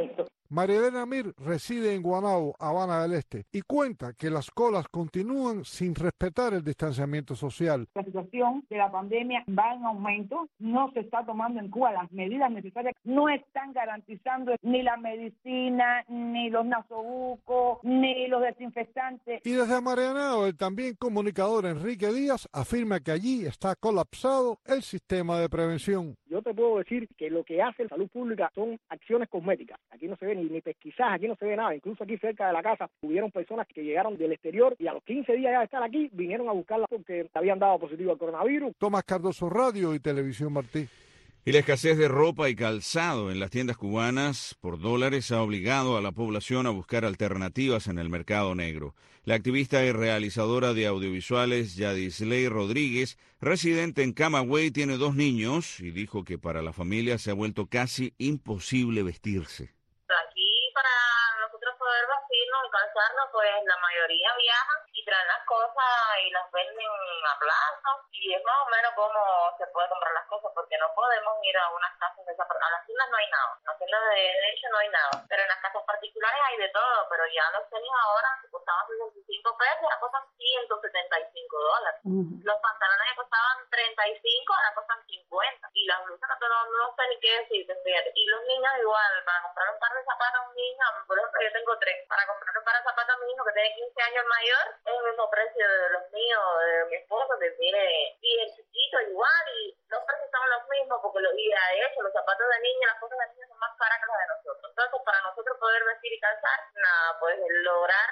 María Elena Mir reside en Guaynabo, Habana del Este, y cuenta que las colas continúan sin respetar el distanciamiento social. La situación de la pandemia va en aumento, no se está tomando en Cuba las medidas necesarias, no están garantizando ni la medicina, ni los nasobucos, ni los desinfectantes. Y desde Marianao, el también comunicador Enrique Díaz afirma que allí está colapsado el sistema de prevención. Yo te puedo decir que lo que hace la salud pública son acciones cosméticas. Aquí no se ve ni, ni pesquisaje, aquí no se ve nada. Incluso aquí cerca de la casa hubieron personas que llegaron del exterior y a los quince días ya de estar aquí vinieron a buscarla porque habían dado positivo al coronavirus. Tomás Cardoso, Radio y Televisión Martí. Y la escasez de ropa y calzado en las tiendas cubanas por dólares ha obligado a la población a buscar alternativas en el mercado negro. La activista y realizadora de audiovisuales Yadisley Rodríguez, residente en Camagüey, tiene dos niños y dijo que para la familia se ha vuelto casi imposible vestirse. Aquí para nosotros poder vestirnos y calzarnos, pues la mayoría viajan y traen las cosas y las venden a plaza y es más o menos como se puede comprar las cosas porque no podemos ir a unas casas de esa, a las tiendas no hay nada, en las tiendas de hecho no hay nada, pero en las casas particulares hay de todo, pero ya los tenis ahora que costaban sesenta y cinco pesos ahora costan ciento setenta y cinco dólares, uh-huh. Los pantalones que costaban treinta y cinco ahora costan cincuenta y las blusas no, no, no sé ni qué decirte, fíjate, y los niños igual, para comprar un par de zapatos a un niño, por ejemplo yo tengo tres, para comprar un par de zapatos a mi hijo que tiene quince años mayor, es el mismo precio de los míos, de mi esposo, que tiene, y el chiquito igual, y los precios son los mismos, porque lo, y de hecho los zapatos de niña, las cosas de niña son más caras que las de nosotros. Entonces, para nosotros poder vestir y calzar, nada, pues lograr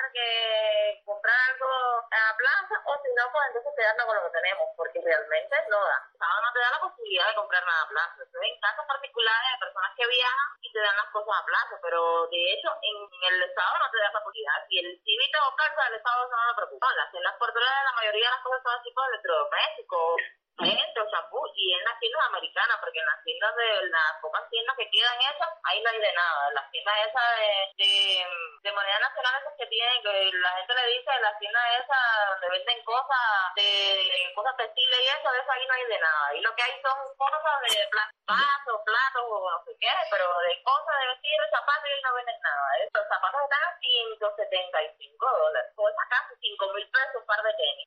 que comprar algo a plaza, o si no, pues entonces quedarnos con lo que tenemos, porque realmente no da. Ahora no te da la posibilidad de comprar nada a plaza. Estoy en casas particulares de personas que viajan y te dan las cosas a plaza, pero de hecho en, en el Estado no te da esa posibilidad. Si el cívito o calza del Estado eso no me preocupa. Las tiendas portuarias, la mayoría de las cosas son tipo de electrodomésticos, gente o champú, y en las tiendas americanas, porque en las tiendas de las pocas tiendas que quedan esas, ahí no hay de nada. Las tiendas esas de, de, de moneda nacional, esas que tienen, que la gente le dice, las tiendas esas donde venden cosas de cosas textiles y eso, de eso ahí no hay de nada. Y lo que hay son cosas de vasos, platos o no sé qué, pero de cosas de vestir, zapatos, y no venden nada. Los zapatos están a ciento setenta y cinco dólares, cuesta casi cinco mil pesos un par de tenis.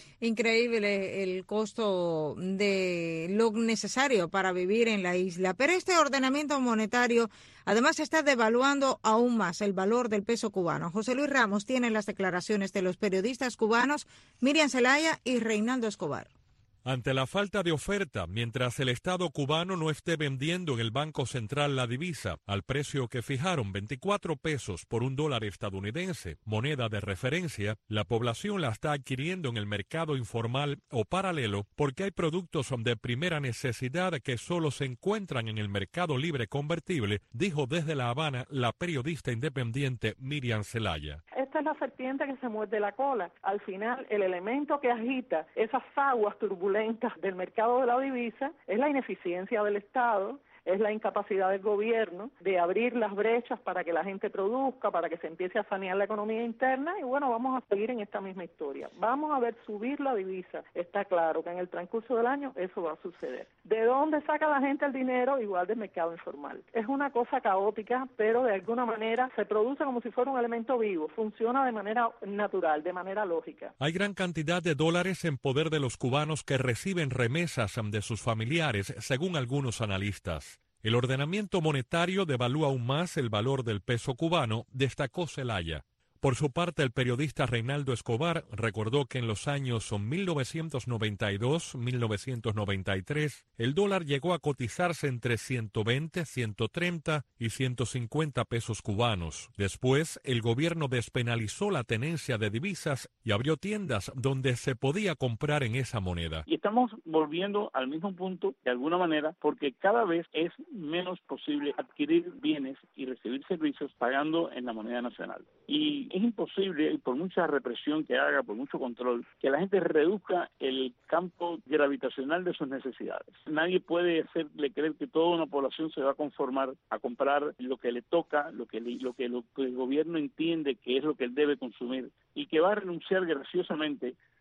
Increíble el costo de lo necesario para vivir en la isla. Pero este ordenamiento monetario además está devaluando aún más el valor del peso cubano. José Luis Ramos tiene las declaraciones de los periodistas cubanos Miriam Zelaya y Reinaldo Escobar. Ante la falta de oferta, mientras el Estado cubano no esté vendiendo en el Banco Central la divisa al precio que fijaron veinticuatro pesos por un dólar estadounidense, moneda de referencia, la población la está adquiriendo en el mercado informal o paralelo porque hay productos de primera necesidad que solo se encuentran en el mercado libre convertible, dijo desde La Habana la periodista independiente Miriam Zelaya. Esta es la serpiente que se muerde la cola. Al final, el elemento que agita esas aguas turbulentas del mercado de la divisa es la ineficiencia del Estado, es la incapacidad del gobierno de abrir las brechas para que la gente produzca, para que se empiece a sanear la economía interna y bueno, vamos a seguir en esta misma historia. Vamos a ver subir la divisa. Está claro que en el transcurso del año eso va a suceder. ¿De dónde saca la gente el dinero? Igual del mercado informal. Es una cosa caótica, pero de alguna manera se produce como si fuera un elemento vivo. Funciona de manera natural, de manera lógica. Hay gran cantidad de dólares en poder de los cubanos que reciben remesas de sus familiares, según algunos analistas. El ordenamiento monetario devalúa aún más el valor del peso cubano, destacó Zelaya. Por su parte, el periodista Reinaldo Escobar recordó que en los años mil novecientos noventa y dos a mil novecientos noventa y tres, el dólar llegó a cotizarse entre ciento veinte, ciento treinta y ciento cincuenta pesos cubanos. Después, el gobierno despenalizó la tenencia de divisas y abrió tiendas donde se podía comprar en esa moneda. Y estamos volviendo al mismo punto, de alguna manera, porque cada vez es menos posible adquirir bienes y recibir servicios pagando en la moneda nacional. Y es imposible, y por mucha represión que haga, por mucho control, que la gente reduzca el campo gravitacional de sus necesidades. Nadie puede hacerle creer que toda una población se va a conformar a comprar lo que le toca, lo que, le, lo, que, lo que el gobierno entiende que es lo que él debe consumir, y que va a renunciar graciosamente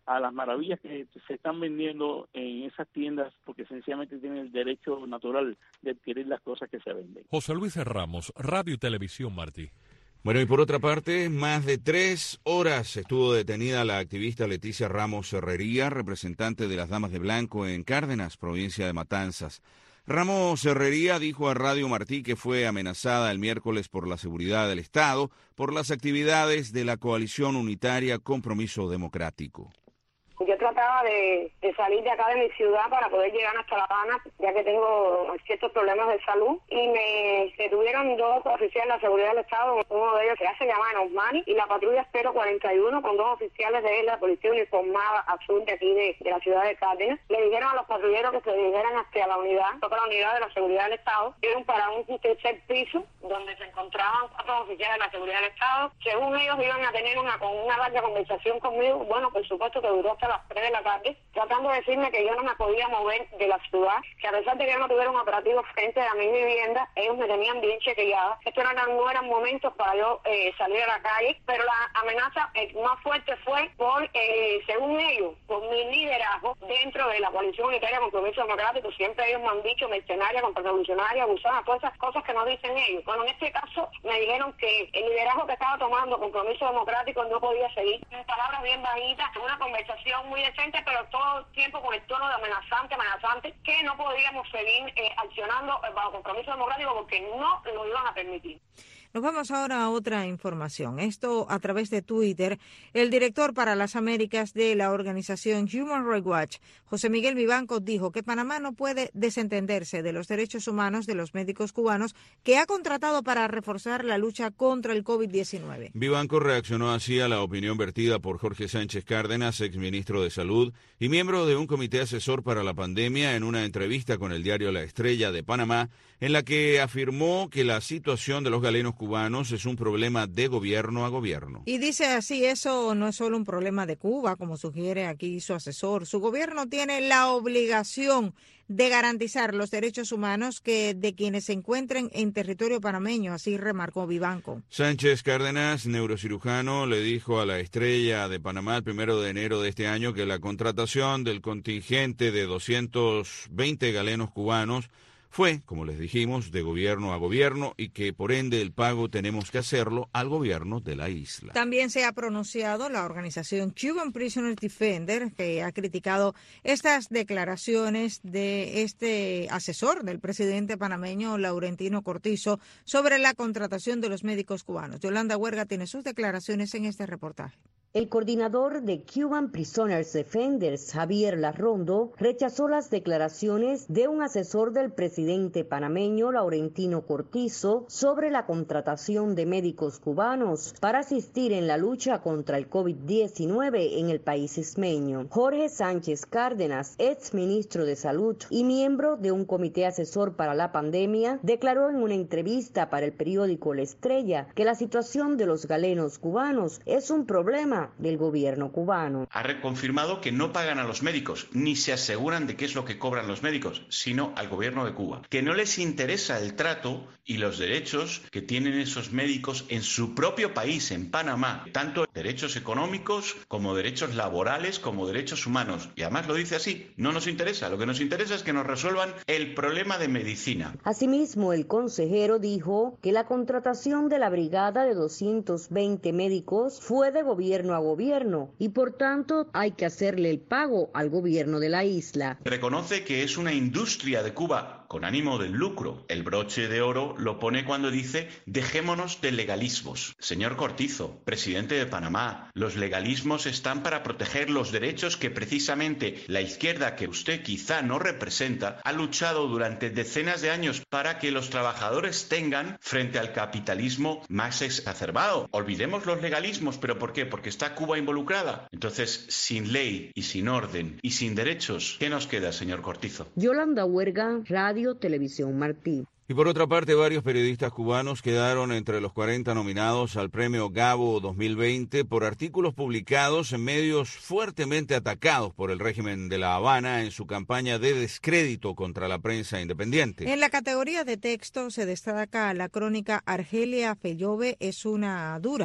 a las maravillas que se están vendiendo en esas tiendas, porque sencillamente tienen el derecho natural de adquirir las cosas que se venden. José Luis Ramos, Radio y Televisión Martí. Bueno, y por otra parte, más de tres horas estuvo detenida la activista Leticia Ramos Herrería, representante de las Damas de Blanco en Cárdenas, provincia de Matanzas. Ramos Herrería dijo a Radio Martí que fue amenazada el miércoles por la seguridad del Estado por las actividades de la coalición unitaria Compromiso Democrático. Yo trataba de, de salir de acá de mi ciudad para poder llegar hasta La Habana, ya que tengo ciertos problemas de salud, y me detuvieron dos oficiales de la seguridad del Estado, uno de ellos se hace llamar Osmani, y la patrulla Espero cuarenta y uno con dos oficiales de la policía uniformada azul de aquí de, de la ciudad de Cárdenas. Le dijeron a los patrulleros que se dirigieran hacia la unidad, toda la unidad de la seguridad del Estado, fueron para un tercer piso donde se encontraban cuatro oficiales de la seguridad del Estado. Según ellos iban a tener una, con una larga conversación conmigo, bueno, por supuesto que duró hasta las tres de la tarde, tratando de decirme que yo no me podía mover de la ciudad, que a pesar de que yo no tuviera un operativo frente a mi vivienda, ellos me tenían bien chequeada. Estos no eran, no eran momentos para yo eh, salir a la calle, pero la amenaza eh, más fuerte fue por, eh, según ellos, por mi liderazgo dentro de la coalición unitaria Compromiso Democrático. Siempre ellos me han dicho mercenaria, contrarrevolucionaria, abusada, todas esas cosas que no dicen ellos. Bueno, en este caso me dijeron que el liderazgo que estaba tomando Compromiso Democrático no podía seguir. En palabras bien bajitas, en una conversación muy decente, pero todo el tiempo con el tono de amenazante, amenazante, que no podíamos seguir eh, accionando bajo Compromiso Democrático porque no lo iban a permitir. Nos vamos ahora a otra información. Esto a través de Twitter. El director para las Américas de la organización Human Rights Watch, José Miguel Vivanco, dijo que Panamá no puede desentenderse de los derechos humanos de los médicos cubanos que ha contratado para reforzar la lucha contra el COVID diecinueve. Vivanco reaccionó así a la opinión vertida por Jorge Sánchez Cárdenas, exministro de Salud y miembro de un comité asesor para la pandemia, en una entrevista con el diario La Estrella de Panamá, en la que afirmó que la situación de los galenos cubanos es un problema de gobierno a gobierno. Y dice así, eso no es solo un problema de Cuba, como sugiere aquí su asesor. Su gobierno tiene la obligación de garantizar los derechos humanos que de quienes se encuentren en territorio panameño, así remarcó Vivanco. Sánchez Cárdenas, neurocirujano, le dijo a La Estrella de Panamá el primero de enero de este año que la contratación del contingente de doscientos veinte galenos cubanos fue, como les dijimos, de gobierno a gobierno y que por ende el pago tenemos que hacerlo al gobierno de la isla. También se ha pronunciado la organización Cuban Prisoner Defender, que ha criticado estas declaraciones de este asesor del presidente panameño Laurentino Cortizo sobre la contratación de los médicos cubanos. Yolanda Huerga tiene sus declaraciones en este reportaje. El coordinador de Cuban Prisoners Defenders, Javier Larrondo, rechazó las declaraciones de un asesor del presidente panameño Laurentino Cortizo sobre la contratación de médicos cubanos para asistir en la lucha contra el COVID diecinueve en el país ismeño. Jorge Sánchez Cárdenas, ex ministro de Salud y miembro de un comité asesor para la pandemia, declaró en una entrevista para el periódico La Estrella que la situación de los galenos cubanos es un problema del gobierno cubano. Ha reconfirmado que no pagan a los médicos, ni se aseguran de qué es lo que cobran los médicos, sino al gobierno de Cuba. Que no les interesa el trato y los derechos que tienen esos médicos en su propio país, en Panamá, tanto derechos económicos como derechos laborales, como derechos humanos. Y además lo dice así, no nos interesa, lo que nos interesa es que nos resuelvan el problema de medicina. Asimismo, el consejero dijo que la contratación de la brigada de doscientos veinte médicos fue de gobierno a gobierno y por tanto hay que hacerle el pago al gobierno de la isla. Reconoce que es una industria de Cuba con ánimo de lucro. El broche de oro lo pone cuando dice dejémonos de legalismos. Señor Cortizo, presidente de Panamá, los legalismos están para proteger los derechos que precisamente la izquierda, que usted quizá no representa, ha luchado durante decenas de años para que los trabajadores tengan frente al capitalismo más exacerbado. Olvidemos los legalismos, ¿pero por qué? Porque está Cuba involucrada. Entonces, sin ley y sin orden y sin derechos, ¿qué nos queda, señor Cortizo? Yolanda Huerga, Radio Televisión Martí. Y por otra parte, varios periodistas cubanos quedaron entre los cuarenta nominados al Premio Gabo dos mil veinte por artículos publicados en medios fuertemente atacados por el régimen de La Habana en su campaña de descrédito contra la prensa independiente. En la categoría de texto se destaca la crónica Argelia Fellove es una dura,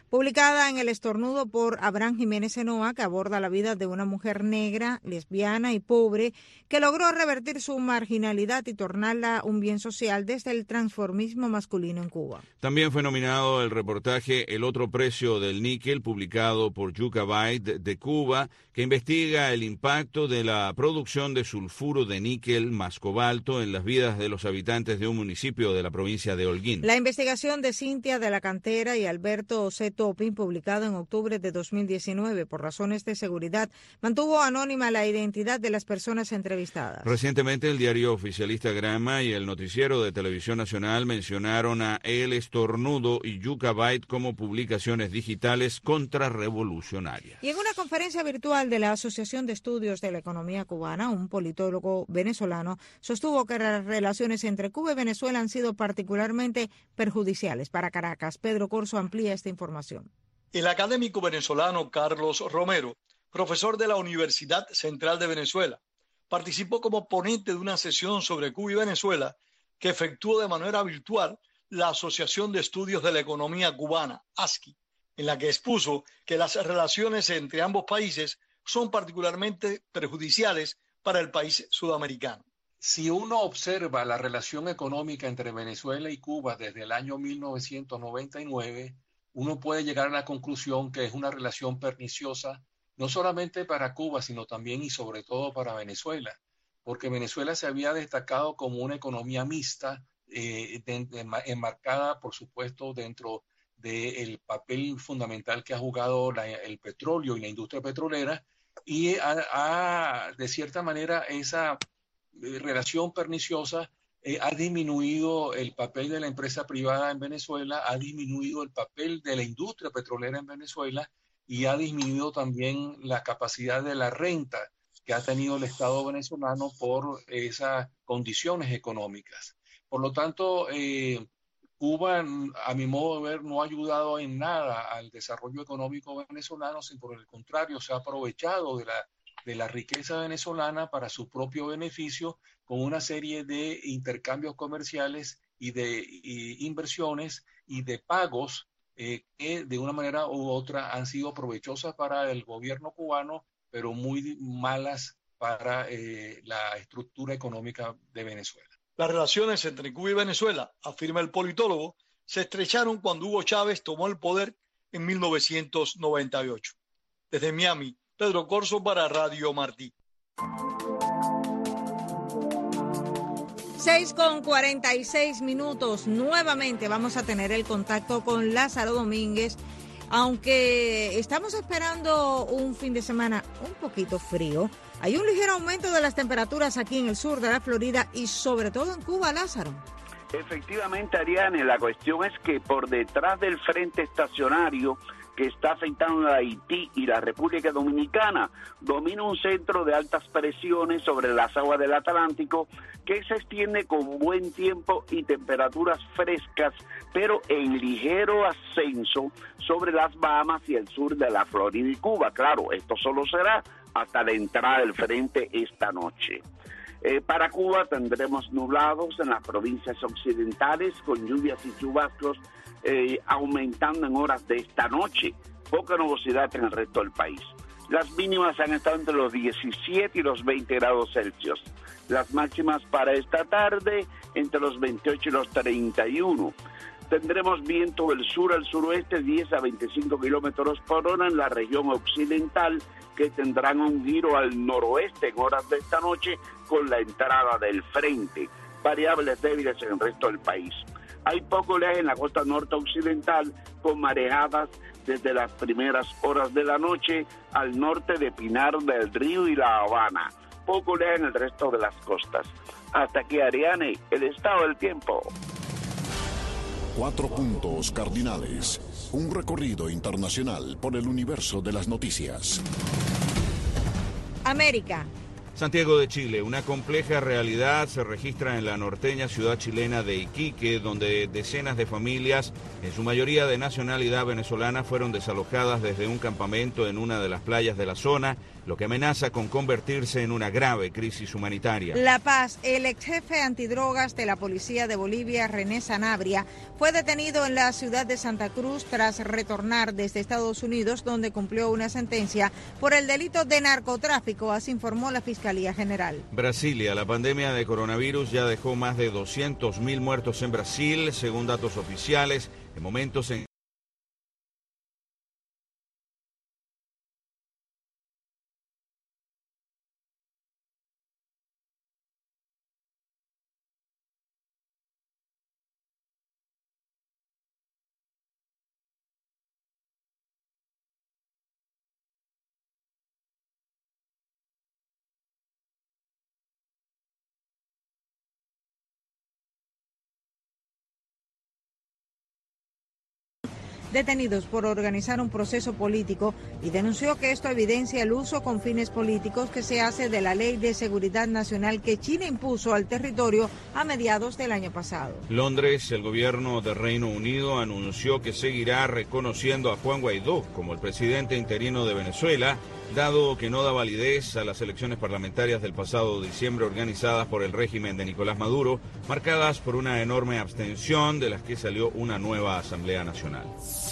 publicada en El Estornudo por Abraham Jiménez Enoa, que aborda la vida de una mujer negra, lesbiana y pobre, que logró revertir su marginalidad y tornarla un bien social desde el transformismo masculino en Cuba. También fue nominado el reportaje El otro precio del níquel, publicado por Yucca Byte de Cuba, que investiga el impacto de la producción de sulfuro de níquel más cobalto en las vidas de los habitantes de un municipio de la provincia de Holguín. La investigación de Cintia de la Cantera y Alberto C. Topin, publicado en octubre de dos mil diecinueve por razones de seguridad, mantuvo anónima la identidad de las personas entrevistadas. Recientemente, el diario oficialista Grama y el noticiero de Televisión Nacional mencionaron a El Estornudo y Yucca Byte como publicaciones digitales contrarrevolucionarias. Y en una conferencia virtual de la Asociación de Estudios de la Economía Cubana, un politólogo venezolano sostuvo que las relaciones entre Cuba y Venezuela han sido particularmente perjudiciales. Para Caracas, Pedro Corso amplía esta información. El académico venezolano Carlos Romero, profesor de la Universidad Central de Venezuela, participó como ponente de una sesión sobre Cuba y Venezuela que efectuó de manera virtual la Asociación de Estudios de la Economía Cubana, A S C I, en la que expuso que las relaciones entre ambos países son particularmente perjudiciales para el país sudamericano. Si uno observa la relación económica entre Venezuela y Cuba desde el año mil novecientos noventa y nueve, uno puede llegar a la conclusión que es una relación perniciosa, no solamente para Cuba, sino también y sobre todo para Venezuela, porque Venezuela se había destacado como una economía mixta, eh, de, de, enmarcada, por supuesto, dentro del papel fundamental que ha jugado la, el petróleo y la industria petrolera, y ha, ha, de cierta manera esa eh, relación perniciosa eh, ha disminuido el papel de la empresa privada en Venezuela, ha disminuido el papel de la industria petrolera en Venezuela y ha disminuido también la capacidad de la renta que ha tenido el Estado venezolano por esas condiciones económicas. Por lo tanto, eh, Cuba, a mi modo de ver, no ha ayudado en nada al desarrollo económico venezolano, sino por el contrario, se ha aprovechado de la, de la riqueza venezolana para su propio beneficio con una serie de intercambios comerciales y de y inversiones y de pagos eh, que de una manera u otra han sido provechosas para el gobierno cubano, pero muy malas para eh, la estructura económica de Venezuela. Las relaciones entre Cuba y Venezuela, afirma el politólogo, se estrecharon cuando Hugo Chávez tomó el poder en mil novecientos noventa y ocho. Desde Miami, Pedro Corso para Radio Martí. seis con cuarenta y seis minutos. Nuevamente vamos a tener el contacto con Lázaro Domínguez, aunque estamos esperando un fin de semana un poquito frío. Hay un ligero aumento de las temperaturas aquí en el sur de la Florida y sobre todo en Cuba, Lázaro. Efectivamente, Ariane, la cuestión es que por detrás del frente estacionario que está afectando a Haití y la República Dominicana, domina un centro de altas presiones sobre las aguas del Atlántico que se extiende con buen tiempo y temperaturas frescas, pero en ligero ascenso sobre las Bahamas y el sur de la Florida y Cuba. Claro, esto solo será hasta la entrada del frente esta noche. Eh, para Cuba tendremos nublados en las provincias occidentales con lluvias y chubascos eh, aumentando en horas de esta noche. Poca nubosidad en el resto del país. Las mínimas han estado entre los diecisiete y los veinte grados Celsius. Las máximas para esta tarde entre los veintiocho y los treinta y uno. Tendremos viento del sur al suroeste, diez a veinticinco kilómetros por hora en la región occidental, que tendrán un giro al noroeste en horas de esta noche con la entrada del frente. Variables débiles en el resto del país. Hay poco oleaje en la costa norte occidental, con marejadas desde las primeras horas de la noche al norte de Pinar del Río y La Habana. Poco oleaje en el resto de las costas. Hasta aquí, Ariane, el estado del tiempo. Cuatro puntos cardinales. Un recorrido internacional por el universo de las noticias. América. Santiago de Chile, una compleja realidad se registra en la norteña ciudad chilena de Iquique, donde decenas de familias, en su mayoría de nacionalidad venezolana, fueron desalojadas desde un campamento en una de las playas de la zona lo que amenaza con convertirse en una grave crisis humanitaria. La Paz, el ex jefe antidrogas de la policía de Bolivia, René Sanabria, fue detenido en la ciudad de Santa Cruz tras retornar desde Estados Unidos, donde cumplió una sentencia por el delito de narcotráfico, así informó la Fiscalía General. Brasilia, la pandemia de coronavirus ya dejó más de doscientos mil muertos en Brasil, según datos oficiales, en momentos en detenidos por organizar un proceso político y denunció que esto evidencia el uso con fines políticos que se hace de la Ley de Seguridad Nacional que China impuso al territorio a mediados del año pasado. Londres, el gobierno de Reino Unido anunció que seguirá reconociendo a Juan Guaidó como el presidente interino de Venezuela, dado que no da validez a las elecciones parlamentarias del pasado diciembre organizadas por el régimen de Nicolás Maduro, marcadas por una enorme abstención de las que salió una nueva Asamblea Nacional.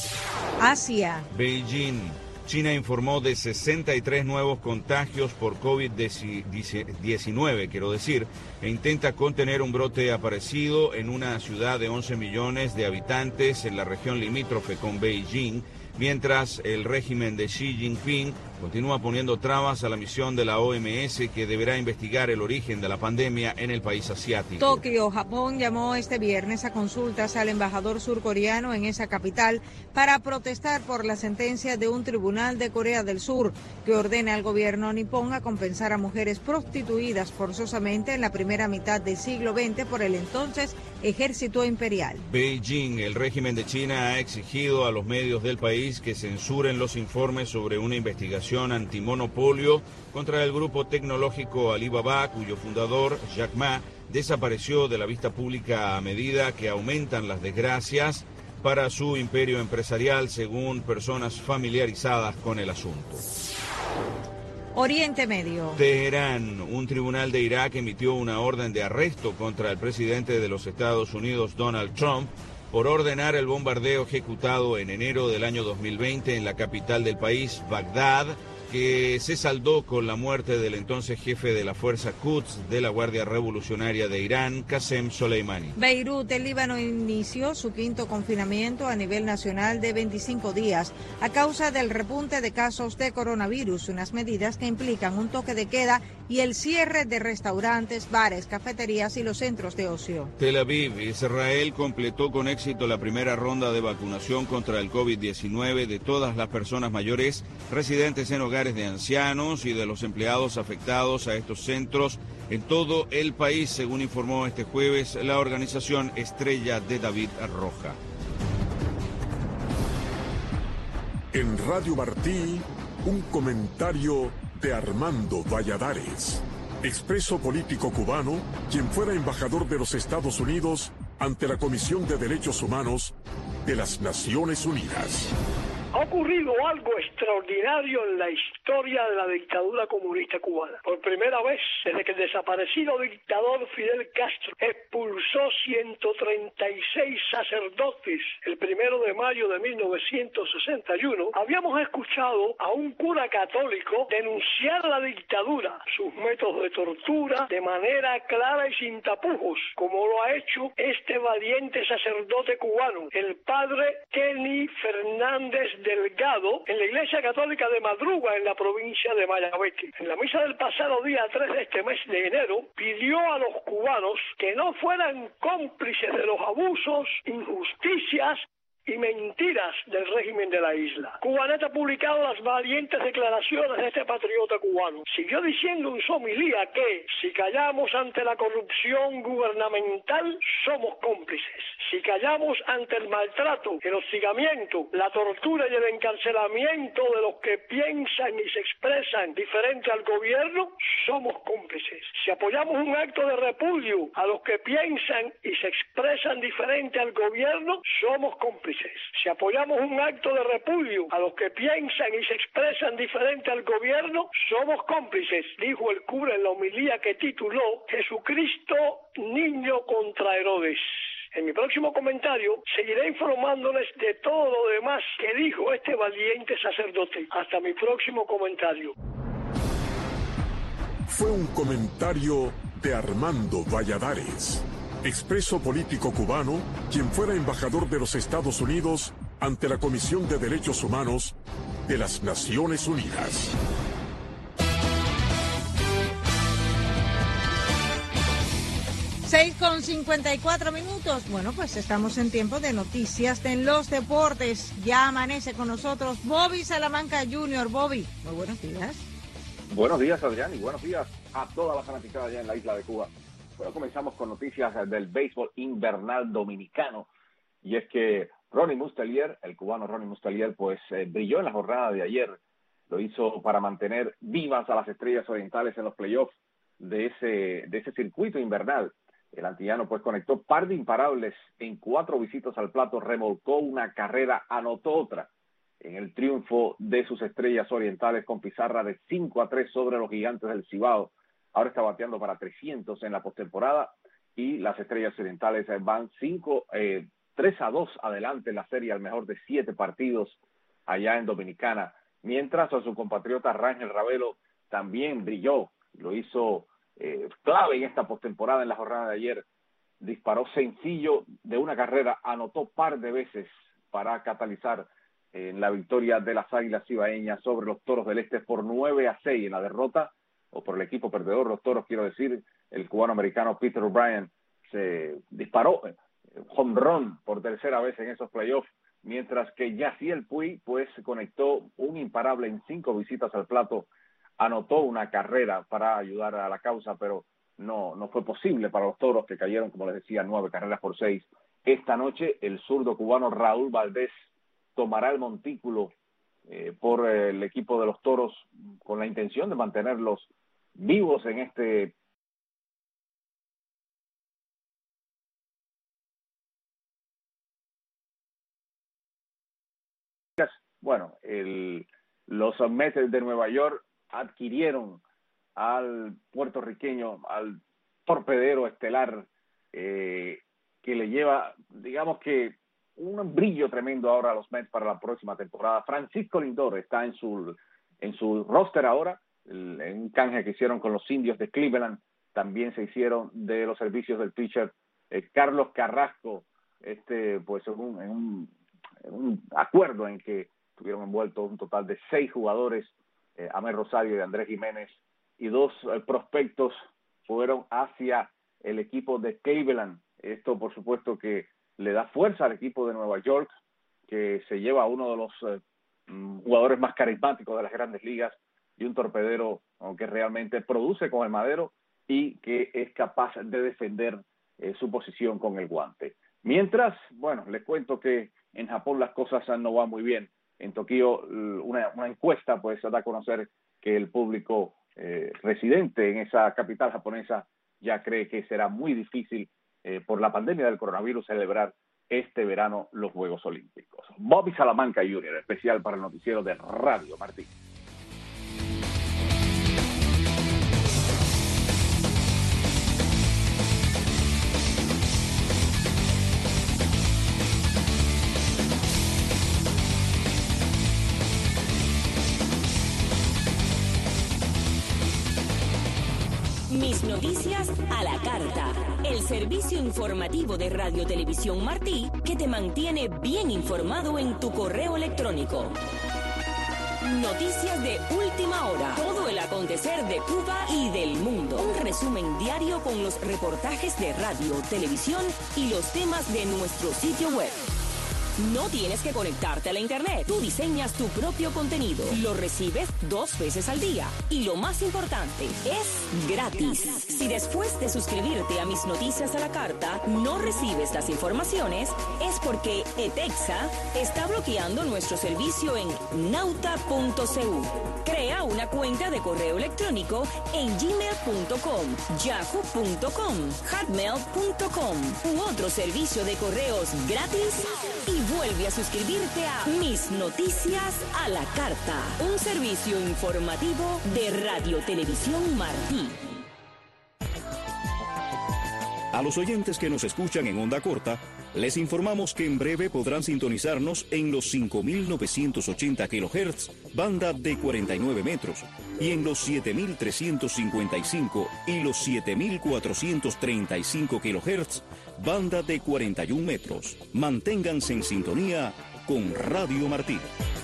Asia. Beijing. China informó de sesenta y tres nuevos contagios por COVID diecinueve, quiero decir, e intenta contener un brote aparecido en una ciudad de once millones de habitantes en la región limítrofe con Beijing, mientras el régimen de Xi Jinping continúa poniendo trabas a la misión de la O M S que deberá investigar el origen de la pandemia en el país asiático. Tokio, Japón, llamó este viernes a consultas al embajador surcoreano en esa capital para protestar por la sentencia de un tribunal de Corea del Sur que ordena al gobierno nipón a compensar a mujeres prostituidas forzosamente en la primera mitad del siglo veinte por el entonces ejército imperial. Beijing, el régimen de China ha exigido a los medios del país que censuren los informes sobre una investigación antimonopolio contra el grupo tecnológico Alibaba, cuyo fundador, Jack Ma, desapareció de la vista pública a medida que aumentan las desgracias para su imperio empresarial, según personas familiarizadas con el asunto. Oriente Medio. Teherán, un tribunal de Irak emitió una orden de arresto contra el presidente de los Estados Unidos, Donald Trump, por ordenar el bombardeo ejecutado en enero del año dos mil veinte en la capital del país, Bagdad, que se saldó con la muerte del entonces jefe de la fuerza Quds de la Guardia Revolucionaria de Irán, Qasem Soleimani. Beirut, el Líbano, inició su quinto confinamiento a nivel nacional de veinticinco días a causa del repunte de casos de coronavirus, unas medidas que implican un toque de queda y el cierre de restaurantes, bares, cafeterías y los centros de ocio. Tel Aviv, Israel completó con éxito la primera ronda de vacunación contra el COVID diecinueve de todas las personas mayores residentes en hogares de ancianos y de los empleados afectados a estos centros en todo el país, según informó este jueves la organización Estrella de David Roja. En Radio Martí, un comentario de Armando Valladares, expreso político cubano, quien fuera embajador de los Estados Unidos ante la Comisión de Derechos Humanos de las Naciones Unidas. Ha ocurrido algo extraordinario en la historia de la dictadura comunista cubana. Por primera vez, desde que el desaparecido dictador Fidel Castro expulsó ciento treinta y seis sacerdotes el primero de mayo de mil novecientos sesenta y uno, habíamos escuchado a un cura católico denunciar la dictadura, sus métodos de tortura, de manera clara y sin tapujos, como lo ha hecho este valiente sacerdote cubano, el padre Kenny Fernández Delgado, en la Iglesia Católica de Madruga, en la provincia de Mayabeque. En la misa del pasado día tres de este mes de enero, pidió a los cubanos que no fueran cómplices de los abusos, injusticias y mentiras del régimen de la isla. Cubanet ha publicado las valientes declaraciones de este patriota cubano. Siguió diciendo en su homilía que, si callamos ante la corrupción gubernamental, somos cómplices. Si callamos ante el maltrato, el hostigamiento, la tortura y el encarcelamiento de los que piensan y se expresan diferente al gobierno, somos cómplices. Si apoyamos un acto de repudio a los que piensan y se expresan diferente al gobierno, somos cómplices. Si apoyamos un acto de repudio a los que piensan y se expresan diferente al gobierno, somos cómplices, dijo el cura en la homilía que tituló Jesucristo, niño contra Herodes. En mi próximo comentario seguiré informándoles de todo lo demás que dijo este valiente sacerdote. Hasta mi próximo comentario. Fue un comentario de Armando Valladares, expreso político cubano, quien fuera embajador de los Estados Unidos ante la Comisión de Derechos Humanos de las Naciones Unidas. seis con cincuenta y cuatro minutos. Bueno, pues estamos en tiempo de noticias de los deportes. Ya amanece con nosotros Bobby Salamanca junior Bobby, muy buenos días. Buenos días, Adrián, y buenos días a toda la fanaticada allá en la isla de Cuba. Bueno, comenzamos con noticias del béisbol invernal dominicano. Y es que Ronnie Mustelier, el cubano Ronnie Mustelier, pues eh, brilló en la jornada de ayer. Lo hizo para mantener vivas a las Estrellas Orientales en los playoffs de ese, de ese circuito invernal. El antillano pues conectó par de imparables en cuatro visitas al plato, remolcó una carrera, anotó otra en el triunfo de sus Estrellas Orientales con pizarra de cinco a tres sobre los Gigantes del Cibao. Ahora está bateando para trescientos en la postemporada y las Estrellas Orientales van cinco, eh, tres a dos adelante en la serie al mejor de siete partidos allá en Dominicana. Mientras a su compatriota Rangel Ravelo también brilló, lo hizo Eh, clave en esta postemporada. En la jornada de ayer disparó sencillo de una carrera, anotó par de veces para catalizar en la victoria de las Águilas Cibaeñas sobre los Toros del Este por nueve a seis en la derrota, o por el equipo perdedor, los Toros, quiero decir. El cubano-americano Peter O'Brien se disparó home run por tercera vez en esos playoffs, mientras que Yaciel Puig pues conectó un imparable en cinco visitas al plato, anotó una carrera para ayudar a la causa, pero no, no fue posible para los Toros, que cayeron, como les decía, nueve carreras por seis. Esta noche el zurdo cubano Raúl Valdés tomará el montículo eh, por eh, el equipo de los Toros con la intención de mantenerlos vivos en este bueno, el, los Mets de Nueva York adquirieron al puertorriqueño, al torpedero estelar, eh, que le lleva, digamos que, un brillo tremendo ahora a los Mets para la próxima temporada. Francisco Lindor está en su en su roster ahora, el, en un canje que hicieron con los Indios de Cleveland. También se hicieron de los servicios del pitcher eh, Carlos Carrasco, este pues en un, en un, en un acuerdo en que tuvieron envueltos un total de seis jugadores. Eh, Amel Rosario y Andrés Jiménez, y dos eh, prospectos fueron hacia el equipo de Cleveland. Esto, por supuesto, que le da fuerza al equipo de Nueva York, que se lleva a uno de los eh, jugadores más carismáticos de las grandes ligas y un torpedero que realmente produce con el madero y que es capaz de defender eh, su posición con el guante. Mientras, bueno, les cuento que en Japón las cosas no van muy bien. En Tokio, una, una encuesta pues da a conocer que el público eh, residente en esa capital japonesa ya cree que será muy difícil eh, por la pandemia del coronavirus celebrar este verano los Juegos Olímpicos. Bobby Salamanca junior, especial para el noticiero de Radio Martí. Mis noticias a la carta. El servicio informativo de Radio Televisión Martí que te mantiene bien informado en tu correo electrónico. Noticias de última hora. Todo el acontecer de Cuba y del mundo. Un resumen diario con los reportajes de radio, televisión y los temas de nuestro sitio web. No tienes que conectarte a la internet. Tú diseñas tu propio contenido. Lo recibes dos veces al día. Y lo más importante, es gratis. Si después de suscribirte a Mis Noticias a la Carta no recibes las informaciones, es porque ETEXA está bloqueando nuestro servicio en nauta punto c u. Crea una cuenta de correo electrónico en gmail punto com, yahoo punto com, hotmail punto com u otro servicio de correos gratis y vuelve a suscribirte a Mis Noticias a la Carta, un servicio informativo de Radio Televisión Martí. A los oyentes que nos escuchan en onda corta, les informamos que en breve podrán sintonizarnos en los cinco mil novecientos ochenta kilohertz, banda de cuarenta y nueve metros, y en los siete mil trescientos cincuenta y cinco y los siete mil cuatrocientos treinta y cinco kilohertz, banda de cuarenta y un metros. Manténganse en sintonía con Radio Martí.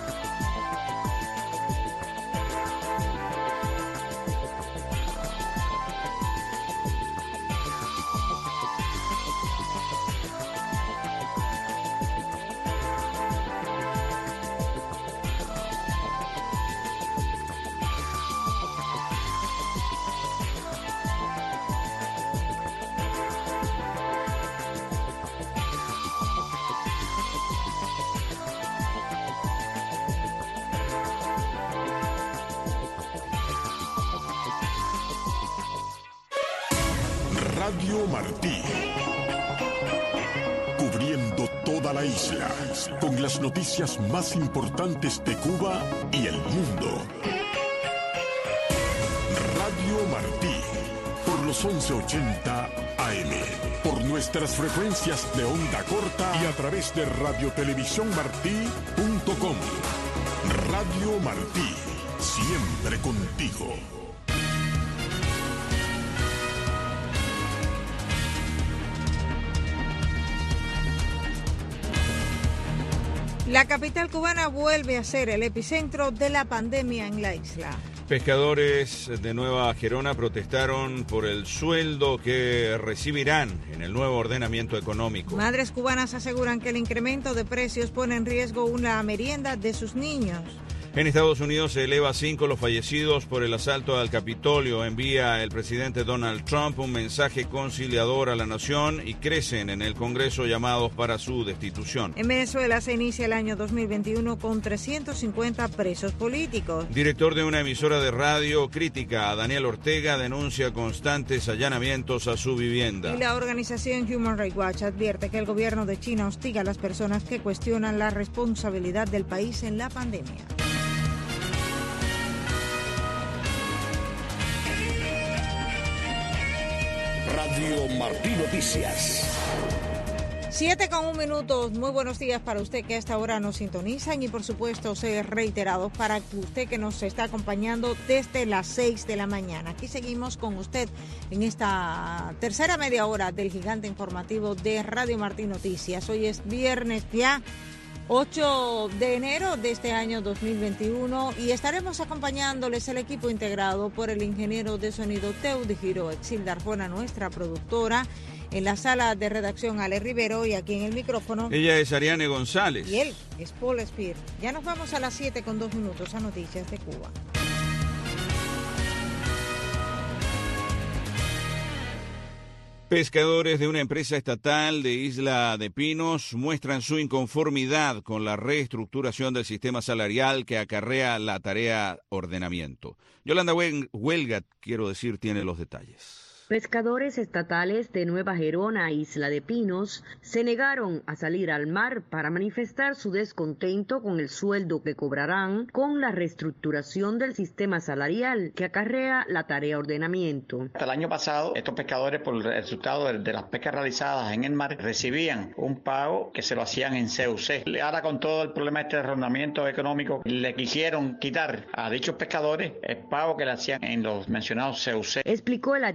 Radio Martí, cubriendo toda la isla, con las noticias más importantes de Cuba y el mundo. Radio Martí, por los once ochenta A M, por nuestras frecuencias de onda corta y a través de radio televisión martí punto com. Radio Martí, siempre contigo. La capital cubana vuelve a ser el epicentro de la pandemia en la isla. Pescadores de Nueva Gerona protestaron por el sueldo que recibirán en el nuevo ordenamiento económico. Madres cubanas aseguran que el incremento de precios pone en riesgo una merienda de sus niños. En Estados Unidos se eleva a cinco los fallecidos por el asalto al Capitolio. Envía el presidente Donald Trump un mensaje conciliador a la nación y crecen en el Congreso llamados para su destitución. En Venezuela se inicia el año dos mil veintiuno con trescientos cincuenta presos políticos. Director de una emisora de radio crítica a Daniel Ortega denuncia constantes allanamientos a su vivienda. Y la organización Human Rights Watch advierte que el gobierno de China hostiga a las personas que cuestionan la responsabilidad del país en la pandemia. Radio Martí Noticias. Siete con un minuto. Muy buenos días para usted que a esta hora nos sintonizan y por supuesto ser reiterados para que usted que nos está acompañando desde las seis de la mañana. Aquí seguimos con usted en esta tercera media hora del gigante informativo de Radio Martí Noticias. Hoy es viernes ya, ocho de enero de este año dos mil veintiuno y estaremos acompañándoles el equipo integrado por el ingeniero de sonido Teudi Giro, Exilda Arjona, nuestra productora, en la sala de redacción Ale Rivero y aquí en el micrófono. Ella es Ariane González. Y él es Paul Spear. Ya nos vamos a las siete con dos minutos a Noticias de Cuba. Pescadores de una empresa estatal de Isla de Pinos muestran su inconformidad con la reestructuración del sistema salarial que acarrea la tarea ordenamiento. Yolanda Huelga, quiero decir, tiene los detalles. Pescadores estatales de Nueva Gerona, Isla de Pinos, se negaron a salir al mar para manifestar su descontento con el sueldo que cobrarán con la reestructuración del sistema salarial que acarrea la tarea ordenamiento. Hasta el año pasado, estos pescadores, por el resultado de, de las pescas realizadas en el mar, recibían un pago que se lo hacían en C U C. Ahora, con todo el problema este de ordenamiento económico, le quisieron quitar a dichos pescadores el pago que le hacían en los mencionados C U C. Explicó el activista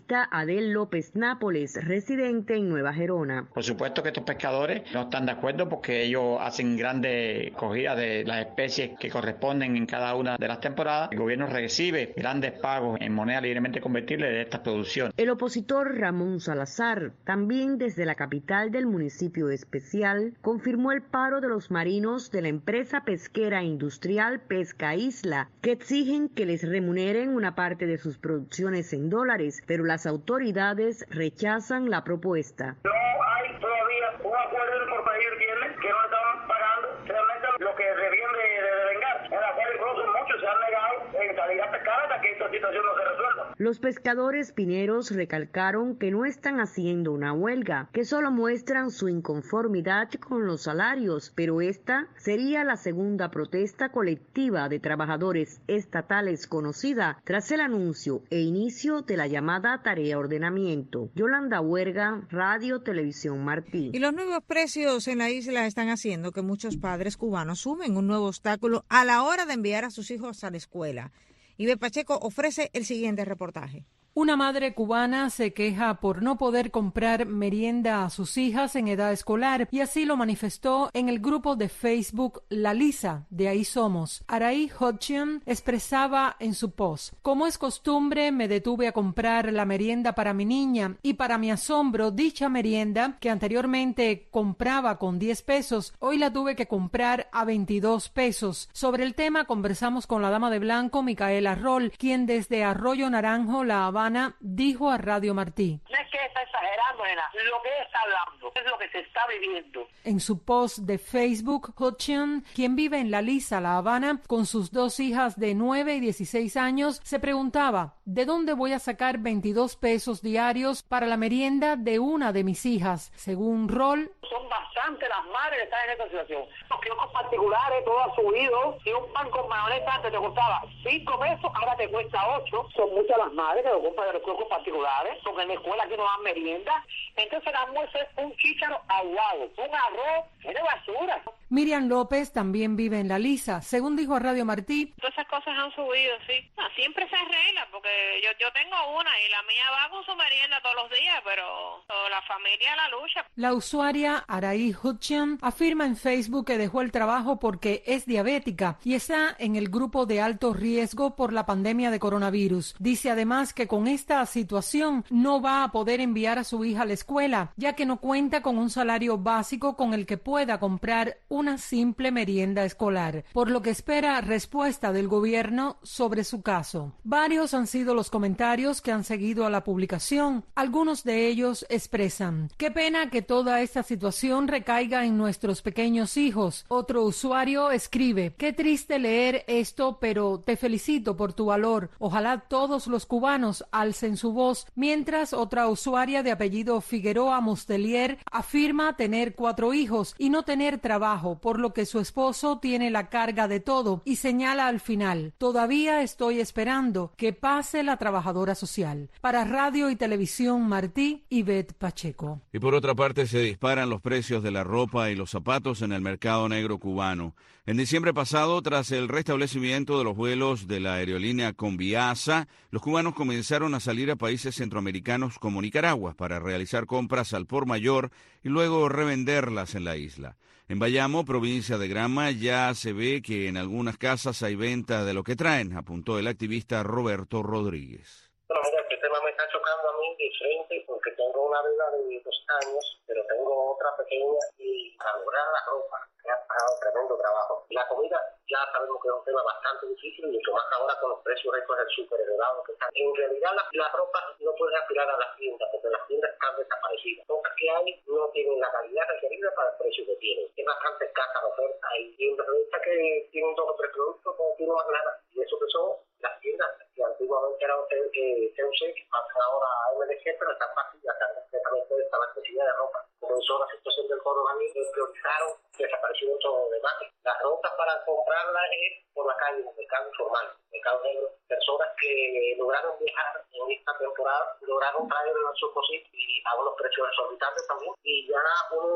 entrevista a Adel López Nápoles, residente en Nueva Gerona. Por supuesto que estos pescadores no están de acuerdo porque ellos hacen grandes cogidas de las especies que corresponden en cada una de las temporadas. El gobierno recibe grandes pagos en moneda libremente convertible de esta producción. El opositor Ramón Salazar, también desde la capital del municipio especial, confirmó el paro de los marinos de la empresa pesquera industrial Pesca Isla, que exigen que les remuneren una parte de sus producciones en dólares, pero las autoridades rechazan la propuesta. No hay todavía un acuerdo por país viernes que no estaban pagando realmente lo que debían de, de, de vengar. En la cual incluso muchos se han negado en salir a pescar hasta que esta situación no se resuelva. Los pescadores pineros recalcaron que no están haciendo una huelga, que solo muestran su inconformidad con los salarios, pero esta sería la segunda protesta colectiva de trabajadores estatales conocida tras el anuncio e inicio de la llamada tarea ordenamiento. Yolanda Huerga, Radio Televisión Martí. Y los nuevos precios en la isla están haciendo que muchos padres cubanos sumen un nuevo obstáculo a la hora de enviar a sus hijos a la escuela. Ibe Pacheco ofrece el siguiente reportaje. Una madre cubana se queja por no poder comprar merienda a sus hijas en edad escolar y así lo manifestó en el grupo de Facebook La Lisa, de Ahí Somos. Araí Hodgson expresaba en su post: como es costumbre, me detuve a comprar la merienda para mi niña y para mi asombro, dicha merienda que anteriormente compraba con diez pesos, hoy la tuve que comprar a veintidós pesos. Sobre el tema conversamos con la dama de blanco, Micaela Roll, quien desde Arroyo Naranjo, La Habana, dijo a Radio Martí: No es que está exagerando, nena. Lo que está hablando es lo que se está viviendo. En su post de Facebook, Hodgson, quien vive en La Lisa, La Habana, con sus dos hijas de nueve y dieciséis años, se preguntaba: ¿de dónde voy a sacar veintidós pesos diarios para la merienda de una de mis hijas? Según Roll, son bastante las madres que están en esta situación. Los kioscos particulares, todo ha subido. Si un pan con mayonesa antes te costaba cinco pesos, ahora te cuesta ocho. Son muchas las madres que lo compran de los kioscos particulares, porque en la escuela aquí no dan merienda. Entonces el almuerzo es un chícharo aguado, un arroz, es de basura. Miriam López también vive en La Lisa. Según dijo a Radio Martí, todas esas cosas han subido, sí. No, siempre se arregla, porque yo yo tengo una y la mía va con su merienda todos los días, pero toda la familia la lucha. La usuaria Araí Hodgson afirma en Facebook que dejó el trabajo porque es diabética y está en el grupo de alto riesgo por la pandemia de coronavirus. Dice además que con esta situación no va a poder enviar a su hija a la escuela, ya que no cuenta con un salario básico con el que pueda comprar una simple merienda escolar, por lo que espera respuesta del gobierno sobre su caso. Varios han sido los comentarios que han seguido a la publicación. Algunos de ellos expresan: qué pena que toda esta situación recaiga en nuestros pequeños hijos. Otro usuario escribe: qué triste leer esto, pero te felicito por tu valor. Ojalá todos los cubanos alcen su voz. Mientras, otra usuaria de apellido Figueroa Mustelier afirma tener cuatro hijos y no tener trabajo, por lo que su esposo tiene la carga de todo, y señala al final: todavía estoy esperando que pase la trabajadora social. Para Radio y Televisión Martí, Ivette Pacheco. Y por otra parte, se disparan los precios de la ropa y los zapatos en el mercado negro cubano. En diciembre pasado, tras el restablecimiento de los vuelos de la aerolínea Conviasa, los cubanos comenzaron a salir a países centroamericanos como Nicaragua para realizar compras al por mayor y luego revenderlas en la isla. En Bayamo, provincia de Granma, ya se ve que en algunas casas hay venta de lo que traen, apuntó el activista Roberto Rodríguez. Bueno, mira, este tema me está chocando a mí de frente porque tengo una bebé de dos años, pero tengo otra pequeña y para lograr la ropa me ha pagado tremendo trabajo. La comida ya sabemos que es un tema bastante difícil, mucho más ahora con los precios estos del súper elevados que están. En realidad la, la ropa no puede aspirar a las tiendas porque las tiendas están desaparecidas. Las que hay no tienen la calidad requerida para el precio que tienen. Es bastante escasa la oferta. Hay tiendas que tienen dos o tres productos, no tienen más nada. Y eso que son las tiendas que antiguamente eran C U C, que pasan ahora a M D G, pero están vacías, están completamente desabastecidas de ropa. Comenzó la situación del coronavirus, priorizaron, desapareció mucho demás. Las ropas para comprarlas es por la calle, en el mercado informal, mercado negro. Personas que lograron viajar en esta temporada, lograron traer sus cositas y a unos precios exorbitantes también. Y ya uno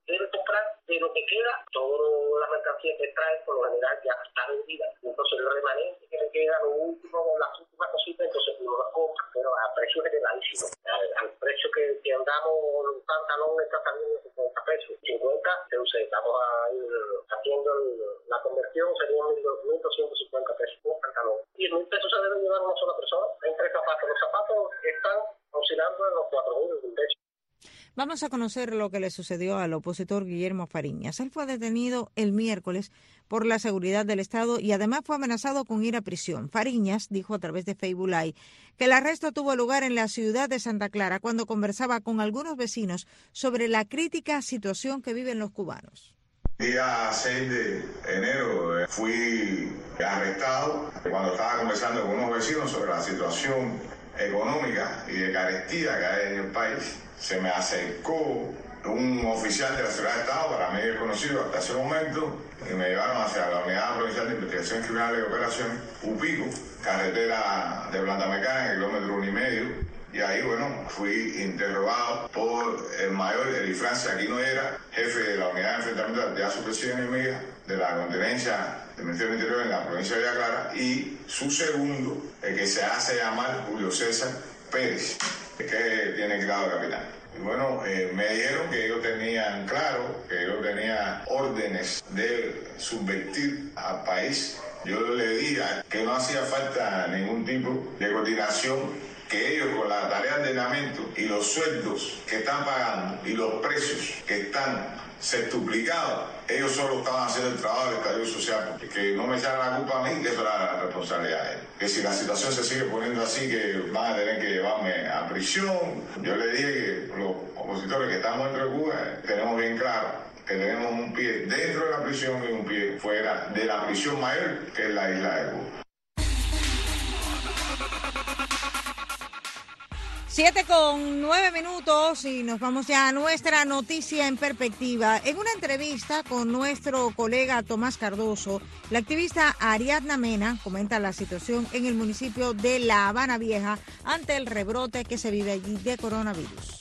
debe comprar de lo que queda. Toda la mercancía que trae por lo general ya está vendida, entonces el remanente que le queda, lo último, las últimas cositas, entonces uno las compra, pero a precio generalísimo, al, al precio que, que andamos, un pantalón está saliendo de cincuenta pesos, cincuenta, entonces estamos ahí haciendo el, la conversión, serían mil doscientos cincuenta pesos un pantalón. diez mil pesos se debe llevar una sola persona en tres zapatos. Los zapatos están oscilando en los cuatro mil pesos. Vamos a conocer lo que le sucedió al opositor Guillermo Fariñas. Él fue detenido el miércoles por la seguridad del Estado y además fue amenazado con ir a prisión. Fariñas dijo a través de Facebook Live que el arresto tuvo lugar en la ciudad de Santa Clara cuando conversaba con algunos vecinos sobre la crítica situación que viven los cubanos. Día seis de enero fui arrestado cuando estaba conversando con unos vecinos sobre la situación económica y de carestía que hay en el país. Se me acercó un oficial de la Seguridad del Estado, para mí desconocido hasta ese momento, y me llevaron hacia la Unidad Provincial de Investigación Criminal y Operaciones, Upico, carretera de Planta Mecánica, kilómetro uno y medio, y ahí, bueno, fui interrogado por el mayor Eli Francia Aquino Era, jefe de la Unidad de Enfrentamiento de Actividad Supresiva Enemiga de la Continencia del Ministerio del Interior en la provincia de Villa Clara, y su segundo, el que se hace llamar Julio César Pérez, que tiene el grado de capitán. Y bueno, eh, me dijeron que ellos tenían claro, que ellos tenían órdenes de subvertir al país. Yo le dije que no hacía falta ningún tipo de coordinación, que ellos con la tarea de ordenamiento y los sueldos que están pagando y los precios que están sextuplicados, ellos solo estaban haciendo el trabajo del estallido social, que no me echaran la culpa a mí, que eso era la responsabilidad de ellos. Que si la situación se sigue poniendo así, que van a tener que llevarme a prisión. Yo le dije que los opositores que estamos dentro de Cuba tenemos bien claro que tenemos un pie dentro de la prisión y un pie fuera de la prisión mayor, que es la isla de Cuba. Siete con nueve minutos y nos vamos ya a nuestra noticia en perspectiva. En una entrevista con nuestro colega Tomás Cardoso, la activista Ariadna Mena comenta la situación en el municipio de La Habana Vieja ante el rebrote que se vive allí de coronavirus.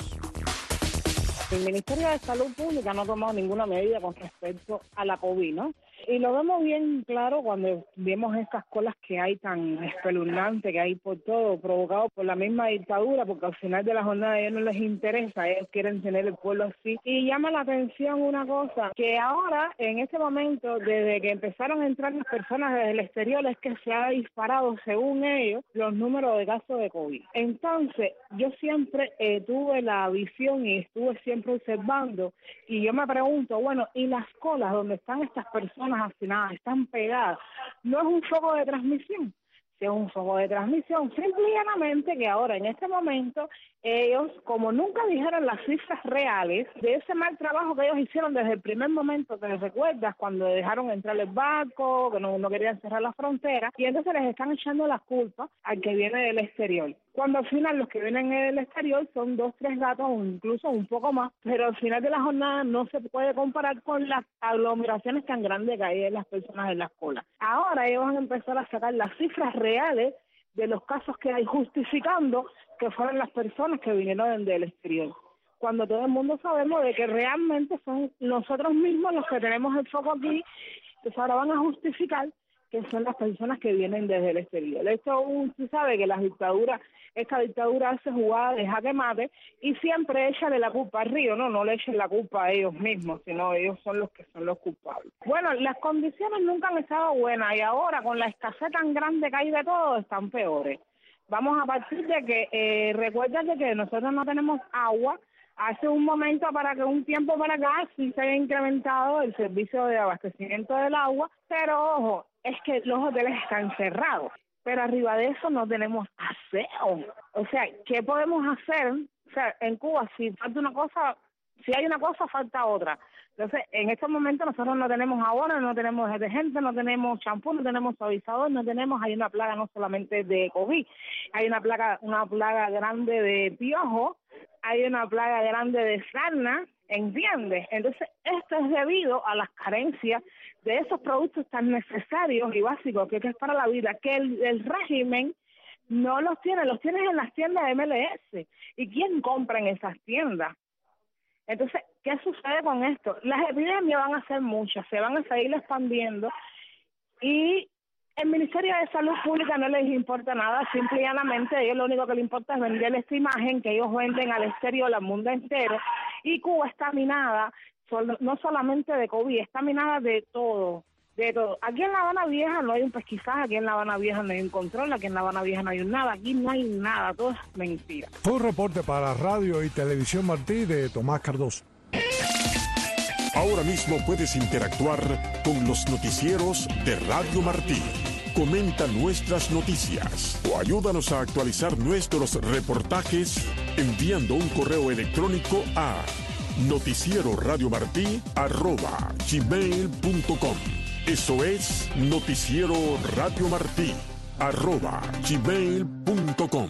El Ministerio de Salud Pública no ha tomado ninguna medida con respecto a la COVID, ¿no? Y lo vemos bien claro cuando vemos estas colas que hay tan espeluznantes, que hay por todo, provocado por la misma dictadura, porque al final de la jornada a ellos no les interesa, ellos quieren tener el pueblo así. Y llama la atención una cosa, que ahora, en este momento, desde que empezaron a entrar las personas desde el exterior, es que se ha disparado, según ellos, los números de casos de COVID. Entonces, yo siempre eh, tuve la visión y estuve siempre observando, y yo me pregunto, bueno, ¿y las colas donde están estas personas hacinadas, están pegadas, no es un foco de transmisión? Si es un foco de transmisión, simplemente que ahora, en este momento, ellos, como nunca dijeron las cifras reales de ese mal trabajo que ellos hicieron desde el primer momento, te recuerdas, cuando dejaron entrar el barco, que no, no querían cerrar la frontera, y entonces les están echando las culpas al que viene del exterior. Cuando al final los que vienen del exterior son dos, tres gatos o incluso un poco más, pero al final de la jornada no se puede comparar con las aglomeraciones tan grandes que hay de las personas en las colas. Ahora ellos van a empezar a sacar las cifras reales de los casos que hay, justificando que fueron las personas que vinieron del exterior, cuando todo el mundo sabemos de que realmente son nosotros mismos los que tenemos el foco aquí. Entonces ahora van a justificar que son las personas que vienen desde el exterior. Esto, usted sabe que las dictaduras, esta dictadura hace jugada de jaque mate y siempre échale la culpa al río, no, no le echen la culpa a ellos mismos, sino ellos son los que son los culpables. Bueno, las condiciones nunca han estado buenas y ahora con la escasez tan grande que hay de todo, están peores. Vamos a partir de que, eh, recuérdate que nosotros no tenemos agua. Hace un momento, para que un tiempo para acá, sí se ha incrementado el servicio de abastecimiento del agua, pero ojo, es que los hoteles están cerrados, pero arriba de eso no tenemos aseo. O sea, ¿qué podemos hacer? O sea, en Cuba, si falta una cosa, si hay una cosa, falta otra. Entonces, en estos momentos nosotros no tenemos jabón, no tenemos detergente, no tenemos champú, no tenemos suavizador, no tenemos, hay una plaga no solamente de COVID, hay una plaga, una plaga grande de piojo, hay una plaga grande de sarna, ¿entiendes? Entonces, esto es debido a las carencias de esos productos tan necesarios y básicos que, que es para la vida, que el, el régimen no los tiene, los tiene en las tiendas de M L S. ¿Y quién compra en esas tiendas? Entonces, ¿qué sucede con esto? Las epidemias van a ser muchas, se van a seguir expandiendo y el Ministerio de Salud Pública no les importa nada, simple y llanamente a ellos lo único que les importa es vender esta imagen que ellos venden al exterior, al mundo entero, y Cuba está minada, no solamente de COVID, está minada de todo, de todo. Aquí en La Habana Vieja no hay un pesquisaje, aquí en La Habana Vieja no hay un control, aquí en La Habana Vieja no hay un nada, aquí no hay nada, todo es mentira. Fue un reporte para Radio y Televisión Martí de Tomás Cardoso. Ahora mismo puedes interactuar con los noticieros de Radio Martí. Comenta nuestras noticias o ayúdanos a actualizar nuestros reportajes enviando un correo electrónico a noticieroradiomartí arroba gmail punto com. Eso es Noticiero Radio Martí arroba gmail punto com.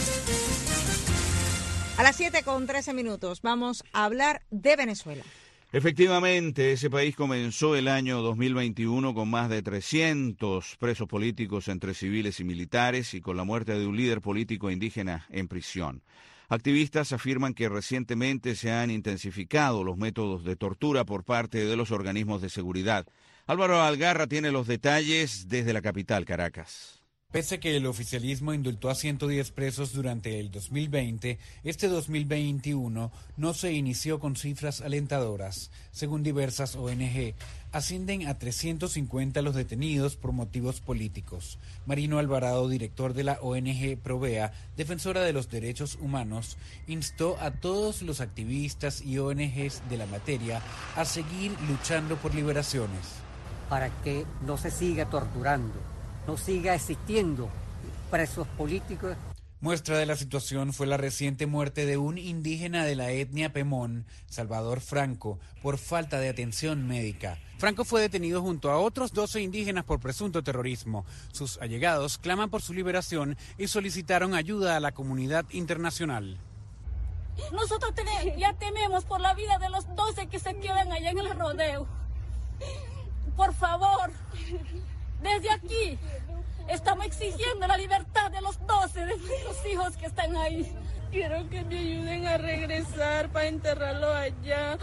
A las siete con trece minutos vamos a hablar de Venezuela. Efectivamente, ese país comenzó el año dos mil veintiuno con más de trescientos presos políticos entre civiles y militares y con la muerte de un líder político indígena en prisión. Activistas afirman que recientemente se han intensificado los métodos de tortura por parte de los organismos de seguridad. Álvaro Algarra tiene los detalles desde la capital, Caracas. Pese a que el oficialismo indultó a ciento diez presos durante el dos mil veinte, este dos mil veintiuno no se inició con cifras alentadoras. Según diversas O N Ge, ascienden a trescientos cincuenta los detenidos por motivos políticos. Marino Alvarado, director de la O N Ge Provea, defensora de los derechos humanos, instó a todos los activistas y O N Ges de la materia a seguir luchando por liberaciones. Para que no se siga torturando, no siga existiendo presos políticos. Muestra de la situación fue la reciente muerte de un indígena de la etnia Pemón, Salvador Franco, por falta de atención médica. Franco fue detenido junto a otros doce indígenas por presunto terrorismo. Sus allegados claman por su liberación y solicitaron ayuda a la comunidad internacional. Nosotros tenemos, ya tememos por la vida de los doce que se quedan allá en el rodeo. Por favor, desde aquí estamos exigiendo la libertad de los doce de nuestros hijos que están ahí. Quiero que me ayuden a regresar para enterrarlo allá.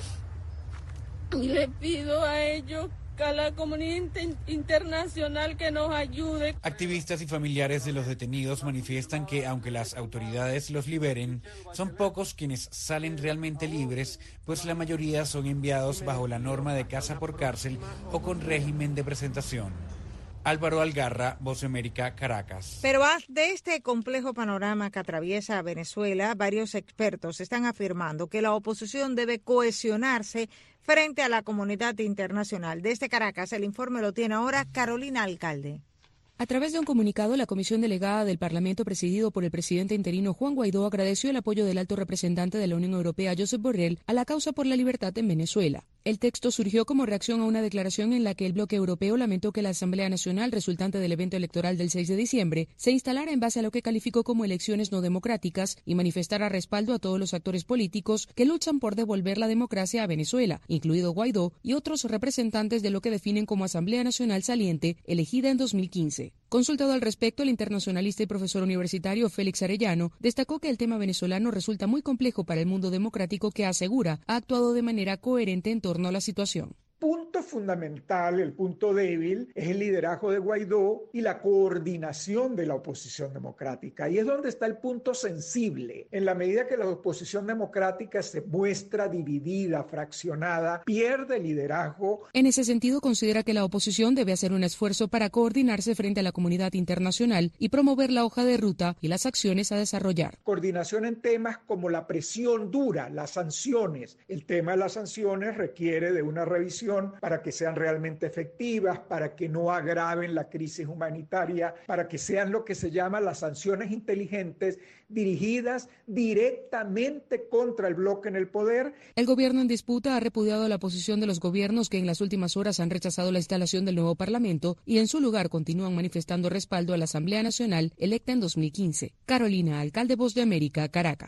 Y le pido a ellos, a la comunidad internacional, que nos ayude. Activistas y familiares de los detenidos manifiestan que, aunque las autoridades los liberen, son pocos quienes salen realmente libres, pues la mayoría son enviados bajo la norma de casa por cárcel o con régimen de presentación. Álvaro Algarra, Voz de América, Caracas. Pero de este complejo panorama que atraviesa Venezuela, varios expertos están afirmando que la oposición debe cohesionarse frente a la comunidad internacional. Desde Caracas, el informe lo tiene ahora Carolina Alcalde. A través de un comunicado, la comisión delegada del Parlamento, presidido por el presidente interino Juan Guaidó, agradeció el apoyo del alto representante de la Unión Europea, Josep Borrell, a la causa por la libertad en Venezuela. El texto surgió como reacción a una declaración en la que el bloque europeo lamentó que la Asamblea Nacional, resultante del evento electoral del seis de diciembre, se instalara en base a lo que calificó como elecciones no democráticas y manifestara respaldo a todos los actores políticos que luchan por devolver la democracia a Venezuela, incluido Guaidó y otros representantes de lo que definen como Asamblea Nacional saliente, elegida en dos mil quince. Consultado al respecto, el internacionalista y profesor universitario Félix Arellano destacó que el tema venezolano resulta muy complejo para el mundo democrático que, asegura, ha actuado de manera coherente en torno a la situación. Punto fundamental, el punto débil, es el liderazgo de Guaidó y la coordinación de la oposición democrática. Y es donde está el punto sensible. En la medida que la oposición democrática se muestra dividida, fraccionada, pierde liderazgo. En ese sentido, considera que la oposición debe hacer un esfuerzo para coordinarse frente a la comunidad internacional y promover la hoja de ruta y las acciones a desarrollar. Coordinación en temas como la presión dura, las sanciones. El tema de las sanciones requiere de una revisión para que sean realmente efectivas, para que no agraven la crisis humanitaria, para que sean lo que se llama las sanciones inteligentes dirigidas directamente contra el bloque en el poder. El gobierno en disputa ha repudiado la posición de los gobiernos que en las últimas horas han rechazado la instalación del nuevo Parlamento y en su lugar continúan manifestando respaldo a la Asamblea Nacional electa en dos mil quince. Carolina Alcalde, Voz de América, Caracas.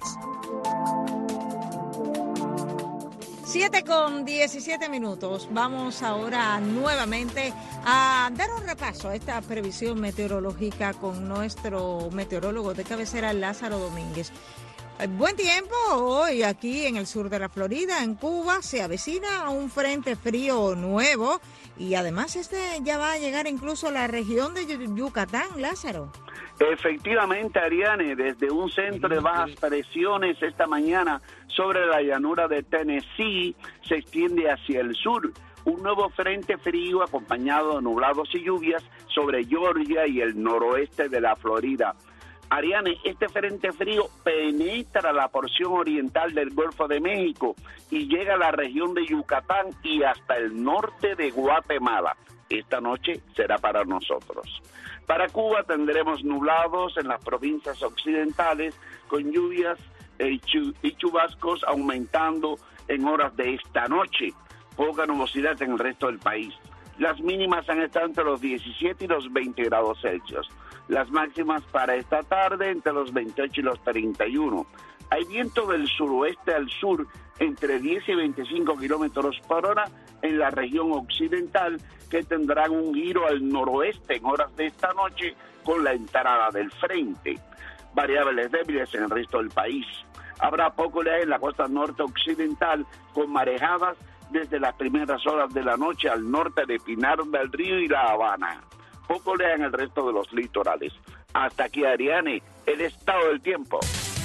siete con diecisiete minutos. Vamos ahora nuevamente a dar un repaso a esta previsión meteorológica con nuestro meteorólogo de cabecera, Lázaro Domínguez. Buen tiempo hoy aquí en el sur de la Florida, en Cuba, se avecina un frente frío nuevo y además este ya va a llegar incluso a la región de Yucatán, Lázaro. Efectivamente, Ariane, desde un centro de bajas presiones esta mañana sobre la llanura de Tennessee se extiende hacia el sur. Un nuevo frente frío acompañado de nublados y lluvias sobre Georgia y el noroeste de la Florida. Ariane, este frente frío penetra la porción oriental del Golfo de México y llega a la región de Yucatán y hasta el norte de Guatemala. Esta noche será para nosotros. Para Cuba tendremos nublados en las provincias occidentales con lluvias y chubascos aumentando en horas de esta noche. Poca nubosidad en el resto del país. Las mínimas han estado entre los diecisiete y los veinte grados Celsius. Las máximas para esta tarde entre los veintiocho y los treinta y uno. Hay viento del suroeste al sur entre diez y veinticinco kilómetros por hora en la región occidental, que tendrán un giro al noroeste en horas de esta noche con la entrada del frente. Variables débiles en el resto del país. Habrá poco oleaje en la costa norte occidental con marejadas desde las primeras horas de la noche al norte de Pinar del Río y La Habana. Poco oleaje en el resto de los litorales. Hasta aquí, Ariane, el estado del tiempo.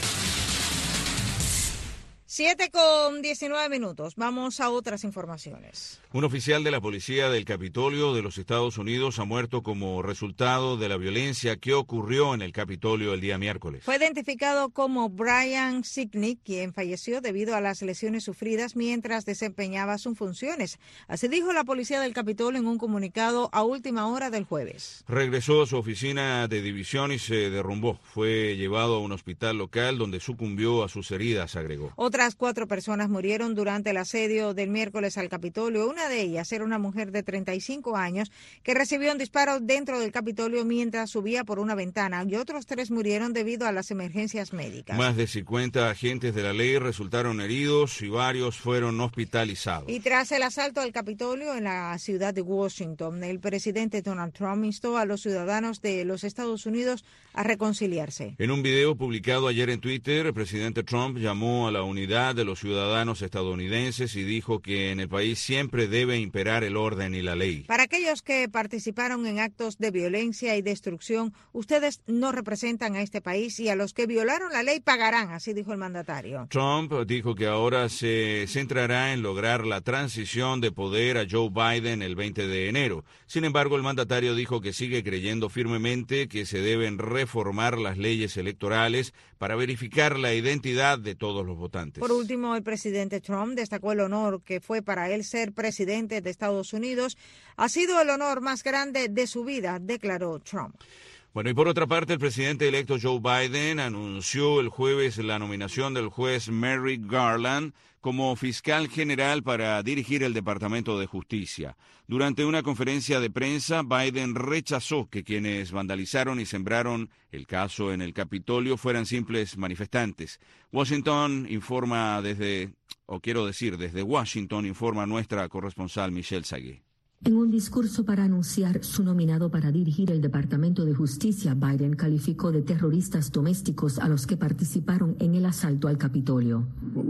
Siete con diecinueve minutos. Vamos a otras informaciones. Un oficial de la policía del Capitolio de los Estados Unidos ha muerto como resultado de la violencia que ocurrió en el Capitolio el día miércoles. Fue identificado como Brian Sicknick, quien falleció debido a las lesiones sufridas mientras desempeñaba sus funciones. Así dijo la policía del Capitolio en un comunicado a última hora del jueves. Regresó a su oficina de división y se derrumbó. Fue llevado a un hospital local donde sucumbió a sus heridas, agregó. Otras cuatro personas murieron durante el asedio del miércoles al Capitolio. Una de ellas era una mujer de treinta y cinco años que recibió un disparo dentro del Capitolio mientras subía por una ventana, y otros tres murieron debido a las emergencias médicas. Más de cincuenta agentes de la ley resultaron heridos y varios fueron hospitalizados. Y tras el asalto al Capitolio en la ciudad de Washington, el presidente Donald Trump instó a los ciudadanos de los Estados Unidos a reconciliarse. En un video publicado ayer en Twitter, el presidente Trump llamó a la unidad de los ciudadanos estadounidenses y dijo que en el país siempre debe imperar el orden y la ley. Para aquellos que participaron en actos de violencia y destrucción, ustedes no representan a este país y a los que violaron la ley pagarán, así dijo el mandatario. Trump dijo que ahora se centrará en lograr la transición de poder a Joe Biden el veinte de enero. Sin embargo, el mandatario dijo que sigue creyendo firmemente que se deben reformar las leyes electorales para verificar la identidad de todos los votantes. Por último, el presidente Trump destacó el honor que fue para él ser presidente de Estados Unidos. Ha sido el honor más grande de su vida, declaró Trump. Bueno, y por otra parte, el presidente electo Joe Biden anunció el jueves la nominación del juez Merrick Garland como fiscal general para dirigir el Departamento de Justicia. Durante una conferencia de prensa, Biden rechazó que quienes vandalizaron y sembraron el caso en el Capitolio fueran simples manifestantes. Washington informa desde, o quiero decir, desde Washington informa nuestra corresponsal Michelle Sagué. En un discurso para anunciar su nominado para dirigir el Departamento de Justicia, Biden calificó de terroristas domésticos a los que participaron en el asalto al Capitolio.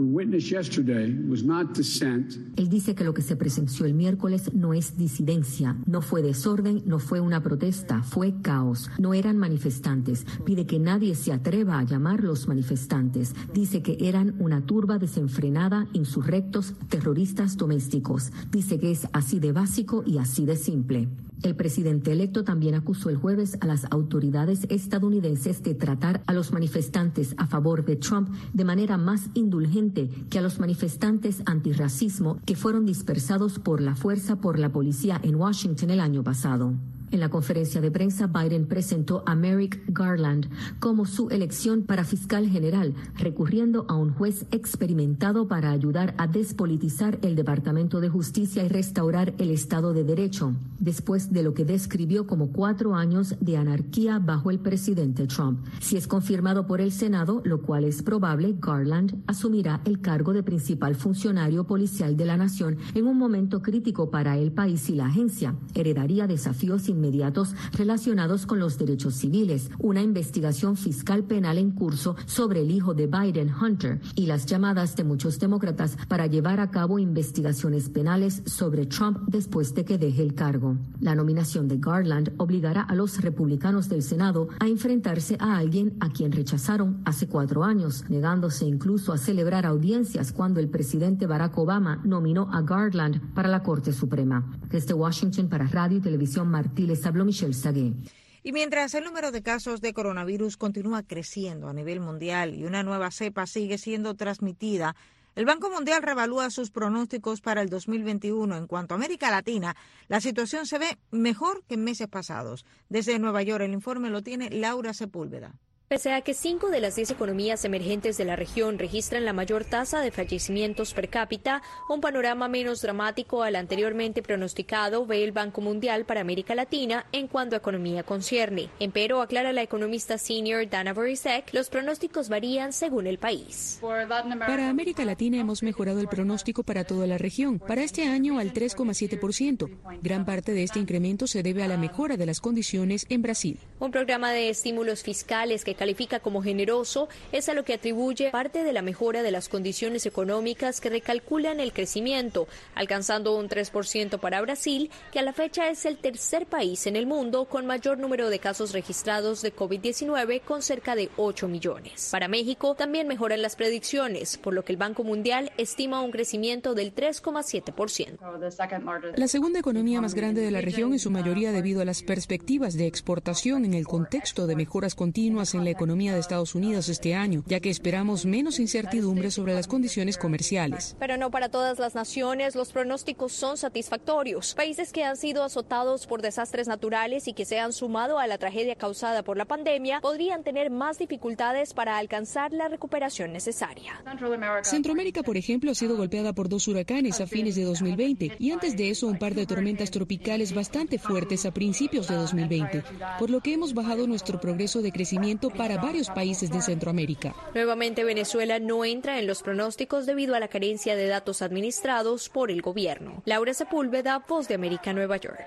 Él dice que lo que se presenció el miércoles no es disidencia, no fue desorden, no fue una protesta, fue caos, no eran manifestantes. Pide que nadie se atreva a llamarlos manifestantes. Dice que eran una turba desenfrenada, insurrectos, terroristas domésticos. Dice que es así de básico y así de simple. El presidente electo también acusó el jueves a las autoridades estadounidenses de tratar a los manifestantes a favor de Trump de manera más indulgente que a los manifestantes antirracismo que fueron dispersados por la fuerza por la policía en Washington el año pasado. En la conferencia de prensa, Biden presentó a Merrick Garland como su elección para fiscal general, recurriendo a un juez experimentado para ayudar a despolitizar el Departamento de Justicia y restaurar el Estado de Derecho, después de lo que describió como cuatro años de anarquía bajo el presidente Trump. Si es confirmado por el Senado, lo cual es probable, Garland asumirá el cargo de principal funcionario policial de la nación en un momento crítico para el país y la agencia. Heredaría desafíos inmediatos inmediatos relacionados con los derechos civiles, una investigación fiscal penal en curso sobre el hijo de Biden, Hunter, y las llamadas de muchos demócratas para llevar a cabo investigaciones penales sobre Trump después de que deje el cargo. La nominación de Garland obligará a los republicanos del Senado a enfrentarse a alguien a quien rechazaron hace cuatro años, negándose incluso a celebrar audiencias cuando el presidente Barack Obama nominó a Garland para la Corte Suprema. Desde Washington para Radio y Televisión Martí les habló Michelle Sagué. Y mientras el número de casos de coronavirus continúa creciendo a nivel mundial y una nueva cepa sigue siendo transmitida, el Banco Mundial revalúa sus pronósticos para el dos mil veintiuno. En cuanto a América Latina, la situación se ve mejor que en meses pasados. Desde Nueva York, el informe lo tiene Laura Sepúlveda. Pese a que cinco de las diez economías emergentes de la región registran la mayor tasa de fallecimientos per cápita, un panorama menos dramático al anteriormente pronosticado ve el Banco Mundial para América Latina en cuanto a economía concierne. Empero, aclara la economista senior Dana Borisek, los pronósticos varían según el país. Para América Latina hemos mejorado el pronóstico para toda la región, para este año al tres coma siete por ciento. Gran parte de este incremento se debe a la mejora de las condiciones en Brasil. Un programa de estímulos fiscales que califica como generoso es a lo que atribuye parte de la mejora de las condiciones económicas que recalculan el crecimiento, alcanzando un tres por ciento para Brasil, que a la fecha es el tercer país en el mundo con mayor número de casos registrados de COVID diecinueve, con cerca de ocho millones. Para México también mejoran las predicciones, por lo que el Banco Mundial estima un crecimiento del tres coma siete por ciento. La segunda economía más grande de la región, en su mayoría debido a las perspectivas de exportación en el contexto de mejoras continuas en la economía de Estados Unidos este año, ya que esperamos menos incertidumbre sobre las condiciones comerciales. Pero no para todas las naciones los pronósticos son satisfactorios. Países que han sido azotados por desastres naturales y que se han sumado a la tragedia causada por la pandemia podrían tener más dificultades para alcanzar la recuperación necesaria. Centroamérica, por ejemplo, ha sido golpeada por dos huracanes a fines de dos mil veinte y antes de eso un par de tormentas tropicales bastante fuertes a principios de dos mil veinte, por lo que hemos bajado nuestro progreso de crecimiento para varios países de Centroamérica. Nuevamente, Venezuela no entra en los pronósticos debido a la carencia de datos administrados por el gobierno. Laura Sepúlveda, Voz de América, Nueva York.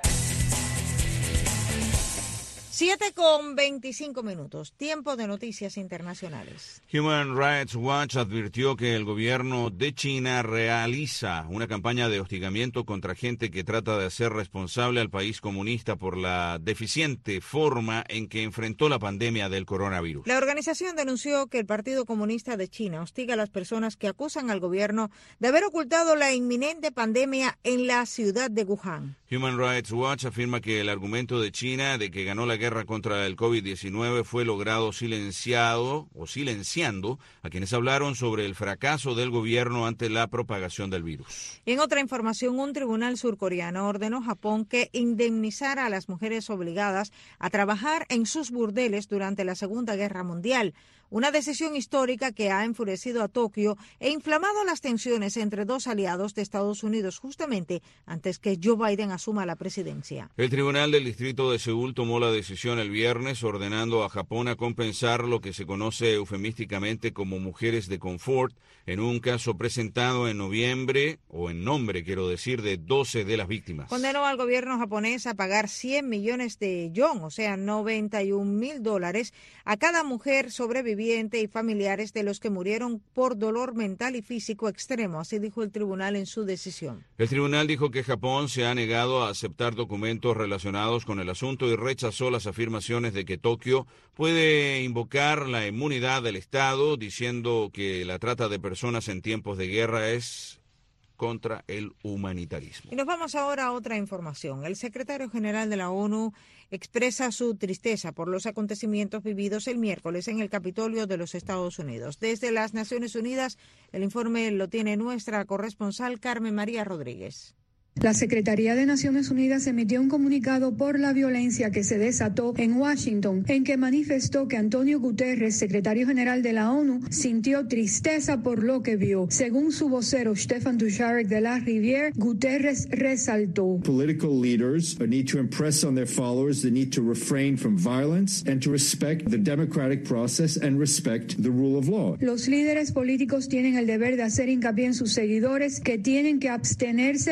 siete con veinticinco minutos, tiempo de noticias internacionales. Human Rights Watch advirtió que el gobierno de China realiza una campaña de hostigamiento contra gente que trata de hacer responsable al país comunista por la deficiente forma en que enfrentó la pandemia del coronavirus. La organización denunció que el Partido Comunista de China hostiga a las personas que acusan al gobierno de haber ocultado la inminente pandemia en la ciudad de Wuhan. Human Rights Watch afirma que el argumento de China de que ganó la guerra contra el COVID diecinueve fue logrado silenciado o silenciando a quienes hablaron sobre el fracaso del gobierno ante la propagación del virus. En otra información, un tribunal surcoreano ordenó a Japón que indemnizara a las mujeres obligadas a trabajar en sus burdeles durante la Segunda Guerra Mundial. Una decisión histórica que ha enfurecido a Tokio e inflamado las tensiones entre dos aliados de Estados Unidos justamente antes que Joe Biden asuma la presidencia. El Tribunal del Distrito de Seúl tomó la decisión el viernes ordenando a Japón a compensar lo que se conoce eufemísticamente como mujeres de confort en un caso presentado en noviembre, o en nombre, quiero decir, de doce de las víctimas. Condenó al gobierno japonés a pagar cien millones de yon, o sea, noventa y un mil dólares, a cada mujer sobreviviente y familiares de los que murieron por dolor mental y físico extremo, así dijo el tribunal en su decisión. El tribunal dijo que Japón se ha negado a aceptar documentos relacionados con el asunto y rechazó las afirmaciones de que Tokio puede invocar la inmunidad del Estado, diciendo que la trata de personas en tiempos de guerra es contra el humanitarismo. Y nos vamos ahora a otra información. El secretario general de la ONU expresa su tristeza por los acontecimientos vividos el miércoles en el Capitolio de los Estados Unidos. Desde las Naciones Unidas, el informe lo tiene nuestra corresponsal Carmen María Rodríguez. La Secretaría de Naciones Unidas emitió un comunicado por la violencia que se desató en Washington, en que manifestó que Antonio Guterres, secretario general de la ONU, sintió tristeza por lo que vio. Según su vocero Stefan Dujarric de la Rivière, Guterres resaltó: Political leaders need to impress on their followers the need to refrain from violence and to respect the democratic process and respect the rule of law. Los líderes políticos tienen el deber de hacer hincapié en sus seguidores que tienen que abstenerse de violencia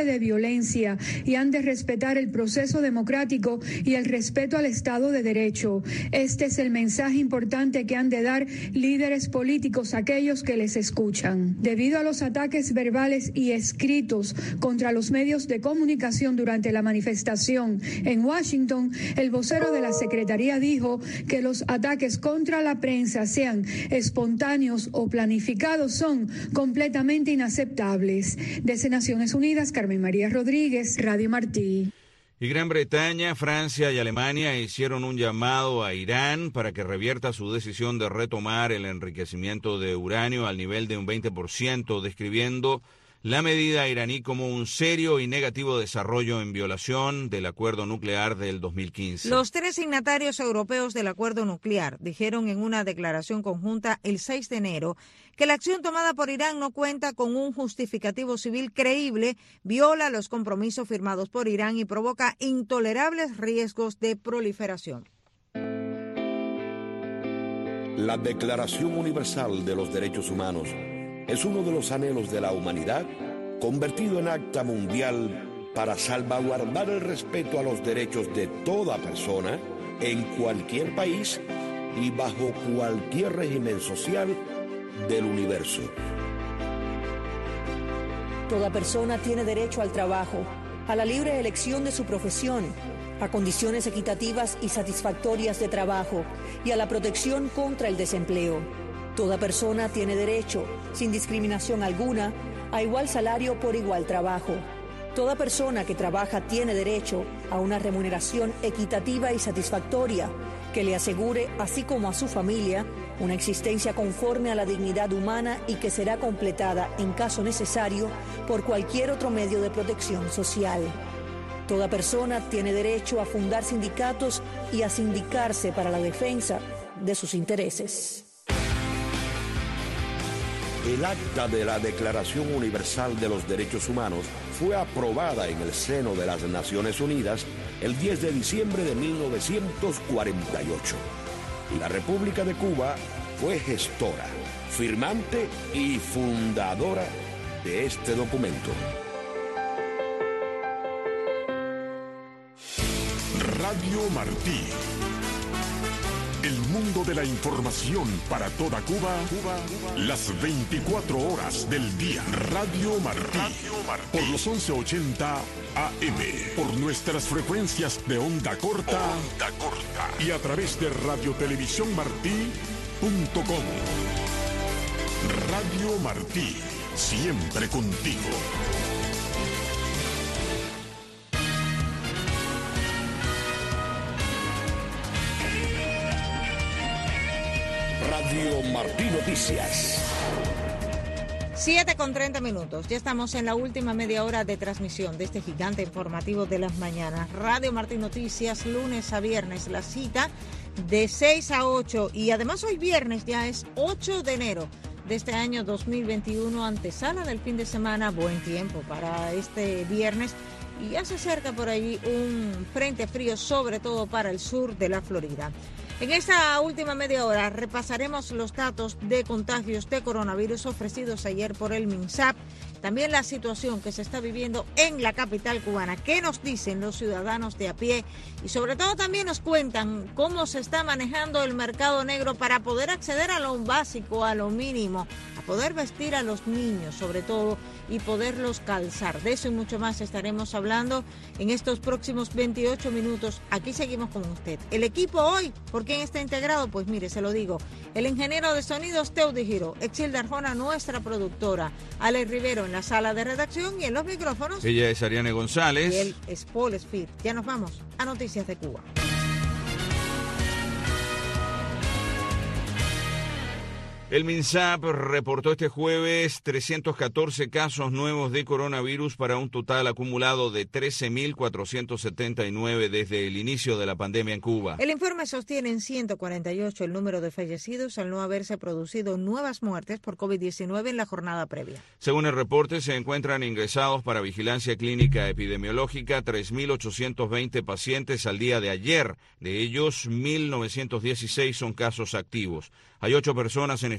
violencia y han de respetar el proceso democrático y el respeto al Estado de Derecho. Este es el mensaje importante que han de dar líderes políticos a aquellos que les escuchan. Debido a los ataques verbales y escritos contra los medios de comunicación durante la manifestación en Washington, el vocero de la Secretaría dijo que los ataques contra la prensa, sean espontáneos o planificados, son completamente inaceptables. Desde Naciones Unidas, Carmen María Rodríguez, Radio Martí. Y Gran Bretaña, Francia y Alemania hicieron un llamado a Irán para que revierta su decisión de retomar el enriquecimiento de uranio al nivel de un veinte por ciento, describiendo la medida iraní como un serio y negativo desarrollo en violación del acuerdo nuclear del dos mil quince. Los tres signatarios europeos del acuerdo nuclear dijeron en una declaración conjunta el seis de enero que la acción tomada por Irán no cuenta con un justificativo civil creíble, viola los compromisos firmados por Irán y provoca intolerables riesgos de proliferación. La Declaración Universal de los Derechos Humanos es uno de los anhelos de la humanidad, convertido en acta mundial para salvaguardar el respeto a los derechos de toda persona en cualquier país y bajo cualquier régimen social del universo. Toda persona tiene derecho al trabajo, a la libre elección de su profesión, a condiciones equitativas y satisfactorias de trabajo y a la protección contra el desempleo. Toda persona tiene derecho, sin discriminación alguna, a igual salario por igual trabajo. Toda persona que trabaja tiene derecho a una remuneración equitativa y satisfactoria que le asegure, así como a su familia, una existencia conforme a la dignidad humana y que será completada, en caso necesario, por cualquier otro medio de protección social. Toda persona tiene derecho a fundar sindicatos y a sindicarse para la defensa de sus intereses. El acta de la Declaración Universal de los Derechos Humanos fue aprobada en el seno de las Naciones Unidas el diez de diciembre de mil novecientos cuarenta y ocho. Y la República de Cuba fue gestora, firmante y fundadora de este documento. Radio Martí. El mundo de la información para toda Cuba, Cuba, las veinticuatro horas del día. Radio Martí, Radio Martí. Por los once ochenta A M, por nuestras frecuencias de onda corta, onda corta y a través de radiotelevisión martí punto com. Radio Martí, siempre contigo. Radio Martí Noticias. siete con treinta minutos. Ya estamos en la última media hora de transmisión de este gigante informativo de las mañanas. Radio Martí Noticias, lunes a viernes, la cita de seis a ocho. Y además hoy viernes ya es ocho de enero de este año dos mil veintiuno, antesala del fin de semana. Buen tiempo para este viernes. Y ya se acerca por allí un frente frío, sobre todo para el sur de la Florida. En esta última media hora repasaremos los datos de contagios de coronavirus ofrecidos ayer por el MINSAP, también la situación que se está viviendo en la capital cubana, qué nos dicen los ciudadanos de a pie y sobre todo también nos cuentan cómo se está manejando el mercado negro para poder acceder a lo básico, a lo mínimo, a poder vestir a los niños sobre todo y poderlos calzar. De eso y mucho más estaremos hablando en estos próximos veintiocho minutos. Aquí seguimos con usted. El equipo hoy, ¿por quién está integrado? Pues mire, se lo digo. El ingeniero de sonidos Teudi Giro, Exilda Arjona, nuestra productora, Alex Rivero en la sala de redacción y en los micrófonos. Ella es Ariane González. Y él es Paul Speed. Ya nos vamos a Noticias de Cuba. El MINSAP reportó este jueves trescientos catorce casos nuevos de coronavirus para un total acumulado de trece mil cuatrocientos setenta y nueve desde el inicio de la pandemia en Cuba. El informe sostiene en ciento cuarenta y ocho el número de fallecidos al no haberse producido nuevas muertes por COVID diecinueve en la jornada previa. Según el reporte, se encuentran ingresados para vigilancia clínica epidemiológica tres mil ochocientos veinte pacientes al día de ayer. De ellos, mil novecientos dieciséis son casos activos. Hay ocho personas en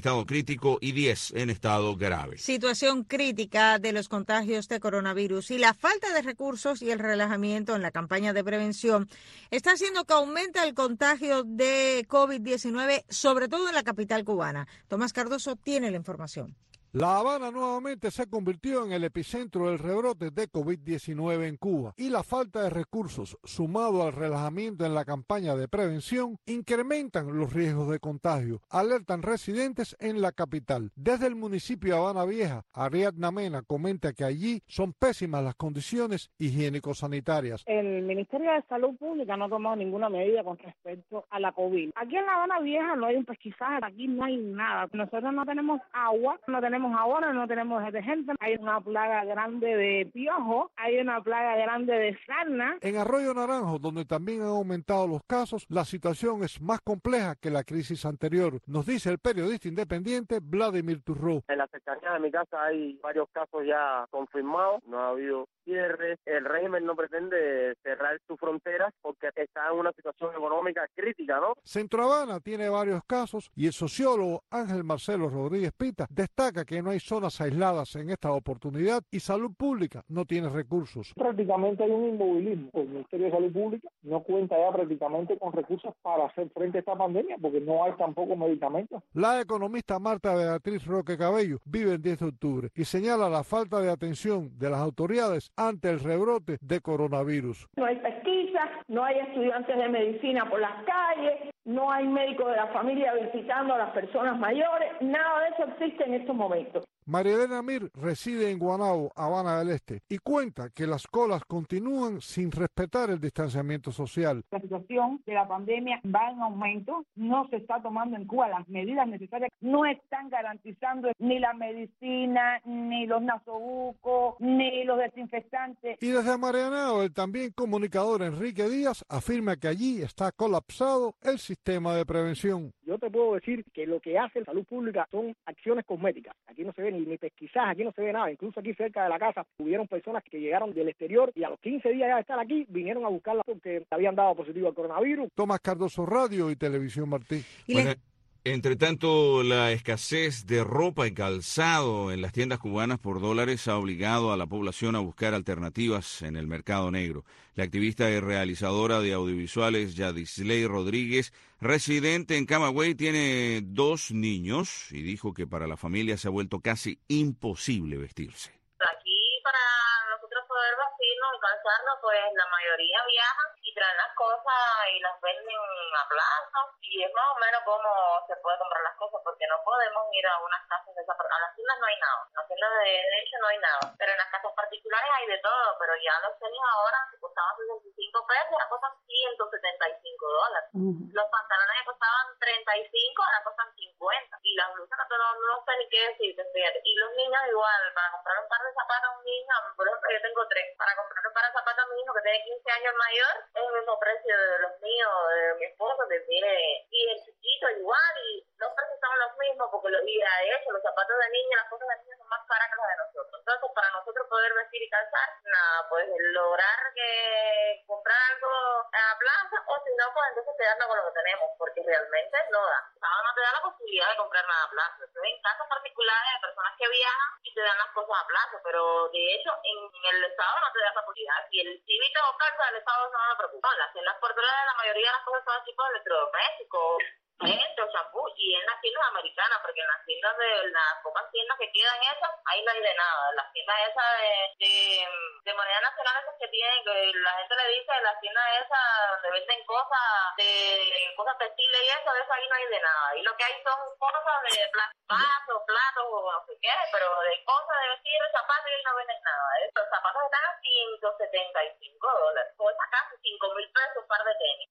estado crítico y diez en estado grave. Situación crítica de los contagios de coronavirus y la falta de recursos y el relajamiento en la campaña de prevención está haciendo que aumente el contagio de COVID diecinueve, sobre todo en la capital cubana. Tomás Cardoso tiene la información. La Habana nuevamente se convirtió en el epicentro del rebrote de COVID diecinueve en Cuba y la falta de recursos, sumado al relajamiento en la campaña de prevención, incrementan los riesgos de contagio, alertan residentes en la capital. Desde el municipio de Habana Vieja, Ariadna Mena comenta que allí son pésimas las condiciones higiénico-sanitarias. El Ministerio de Salud Pública no ha tomado ninguna medida con respecto a la COVID. Aquí en La Habana Vieja no hay un pesquisaje, aquí no hay nada. Nosotros no tenemos agua, no tenemos ahora, no tenemos detergente, hay una plaga grande de piojo, hay una plaga grande de sarna. En Arroyo Naranjo, donde también han aumentado los casos, la situación es más compleja que la crisis anterior, nos dice el periodista independiente Vladimir Turró. En la cercanía de mi casa hay varios casos ya confirmados, no ha habido cierres, el régimen no pretende cerrar sus fronteras porque está en una situación económica crítica, ¿no? Centro Habana tiene varios casos y el sociólogo Ángel Marcelo Rodríguez Pita destaca que no hay zonas aisladas en esta oportunidad y Salud Pública no tiene recursos. Prácticamente hay un inmovilismo. El Ministerio de Salud Pública no cuenta ya prácticamente con recursos para hacer frente a esta pandemia porque no hay tampoco medicamentos. La economista Marta Beatriz Roque Cabello vive el diez de octubre y señala la falta de atención de las autoridades ante el rebrote de coronavirus. No hay pesquisa, no hay estudiantes de medicina por las calles, no hay médicos de la familia visitando a las personas mayores, nada de eso existe en estos momentos. María Elena Mir reside en Guanabo, Habana del Este, y cuenta que las colas continúan sin respetar el distanciamiento social. La situación de la pandemia va en aumento, no se está tomando en Cuba las medidas necesarias, no están garantizando ni la medicina, ni los nasobucos, ni los desinfectantes. Y desde Marianao, el también comunicador Enrique Díaz afirma que allí está colapsado el sistema de prevención. Yo te puedo decir que lo que hace la salud pública son acciones cosméticas. Aquí no se ve ni, ni pesquisaje, aquí no se ve nada. Incluso aquí cerca de la casa hubieron personas que llegaron del exterior y a los quince días ya de estar aquí vinieron a buscarla porque habían dado positivo al coronavirus. Tomás Cardoso, Radio y Televisión Martí. Bueno, entre tanto, la escasez de ropa y calzado en las tiendas cubanas por dólares ha obligado a la población a buscar alternativas en el mercado negro. La activista y realizadora de audiovisuales Yadisley Rodríguez, residente en Camagüey, tiene dos niños y dijo que para la familia se ha vuelto casi imposible vestirse. Aquí para nosotros poder vestirnos y calzarnos, pues la mayoría viajan y traen las cosas y las venden a plaza y es más o menos como se puede comprar las cosas porque no podemos ir a unas casas de esas. A las tiendas no hay nada, en las tiendas de, de hecho no hay nada, pero en las casas particulares hay de todo, pero ya los tenis ahora que costaban sesenta y cinco pesos ahora costan ciento setenta y cinco dólares. Uh-huh. Los pantalones que costaban treinta y cinco ahora costan cincuenta y las blusas no, no, no sé ni qué decirte, fíjate. Y los niños igual, para comprar un par de zapatos a un niño, por ejemplo yo tengo tres, para comprar un par de zapatos a mi hijo que tiene quince años mayor es el mismo precio de los míos, de mi esposo que tiene, y el chiquito igual, y los precios son los mismos porque los días de hecho, los zapatos de niña, las cosas de niños son más caras que las de nosotros. Entonces para nosotros poder vestir y calzar, nada, pues lograr que comprar algo a la plaza o si no, pues entonces quedarnos con lo que tenemos, porque realmente no da. O sea, no te da la posibilidad de comprar nada a plaza. Entonces en casas particulares de personas que viajan y te dan las cosas a plaza, pero de hecho en el Estado no te da esa posibilidad. Si el civita o calza del Estado no me preocupa. Las tiendas por dólares la mayoría de las cosas son tipo de electrodomésticos, gente o champú, y en las tiendas americanas, porque en las tiendas de las pocas tiendas que quedan esas, ahí no hay de nada. Las tiendas esas de, de, de moneda nacional esas que tienen, que la gente le dice, las tiendas esas donde venden cosas de cosas textiles y eso, de eso ahí no hay de nada. Y lo que hay son cosas de vasos, platos o no sé qué, pero de cosas de vestir, zapatos y no venden nada. ¿eh? Los zapatos están a ciento setenta y cinco dólares, cuesta casi cinco mil pesos un par de tenis.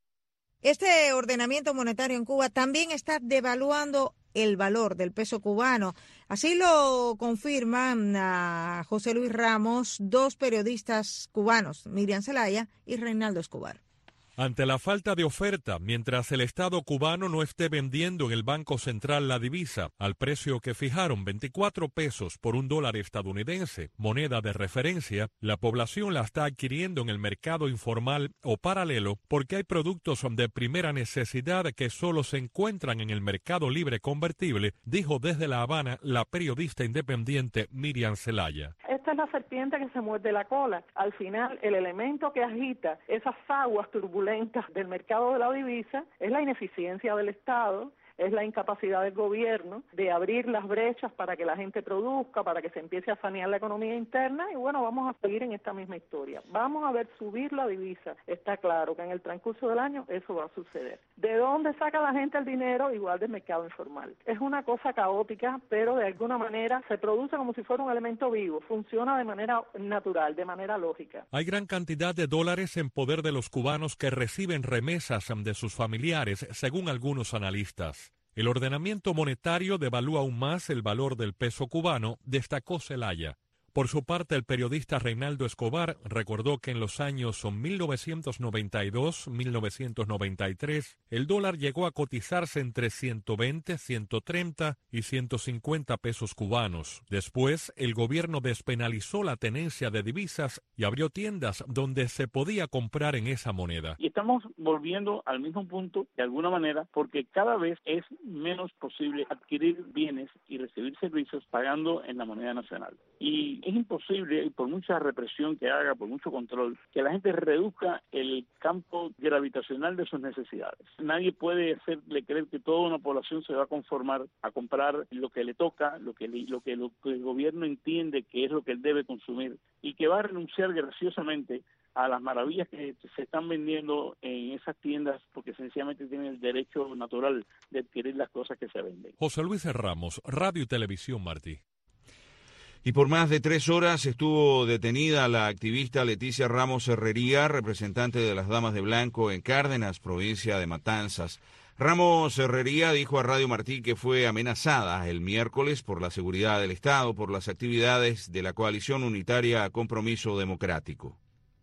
Este ordenamiento monetario en Cuba también está devaluando el valor del peso cubano. Así lo confirman a José Luis Ramos, dos periodistas cubanos, Miriam Zelaya y Reinaldo Escobar. Ante la falta de oferta, mientras el Estado cubano no esté vendiendo en el Banco Central la divisa al precio que fijaron veinticuatro pesos por un dólar estadounidense, moneda de referencia, la población la está adquiriendo en el mercado informal o paralelo porque hay productos de primera necesidad que solo se encuentran en el mercado libre convertible, dijo desde La Habana la periodista independiente Miriam Zelaya. Esta es la serpiente que se muerde la cola. Al final, el elemento que agita esas aguas turbulentas del mercado de la divisa es la ineficiencia del Estado, es la incapacidad del gobierno de abrir las brechas para que la gente produzca, para que se empiece a sanear la economía interna, y bueno, vamos a seguir en esta misma historia. Vamos a ver subir la divisa. Está claro que en el transcurso del año eso va a suceder. ¿De dónde saca la gente el dinero? Igual del mercado informal. Es una cosa caótica, pero de alguna manera se produce como si fuera un elemento vivo, funciona de manera natural, de manera lógica. Hay gran cantidad de dólares en poder de los cubanos que reciben remesas de sus familiares, según algunos analistas. El ordenamiento monetario devalúa aún más el valor del peso cubano, destacó Zelaya. Por su parte, el periodista Reinaldo Escobar recordó que en los años mil novecientos noventa y dos a mil novecientos noventa y tres, el dólar llegó a cotizarse entre ciento veinte, ciento treinta y ciento cincuenta pesos cubanos. Después, el gobierno despenalizó la tenencia de divisas y abrió tiendas donde se podía comprar en esa moneda. Y estamos volviendo al mismo punto, de alguna manera, porque cada vez es menos posible adquirir bienes y recibir servicios pagando en la moneda nacional. Y es imposible, y por mucha represión que haga, por mucho control, que la gente reduzca el campo gravitacional de sus necesidades. Nadie puede hacerle creer que toda una población se va a conformar a comprar lo que le toca, lo que, le, lo, que, lo que el gobierno entiende que es lo que él debe consumir, y que va a renunciar graciosamente a las maravillas que se están vendiendo en esas tiendas porque sencillamente tienen el derecho natural de adquirir las cosas que se venden. José Luis Ramos, Radio y Televisión Martí. Y por más de tres horas estuvo detenida la activista Leticia Ramos Herrería, representante de las Damas de Blanco en Cárdenas, provincia de Matanzas. Ramos Herrería dijo a Radio Martí que fue amenazada el miércoles por la seguridad del Estado por las actividades de la coalición unitaria Compromiso Democrático.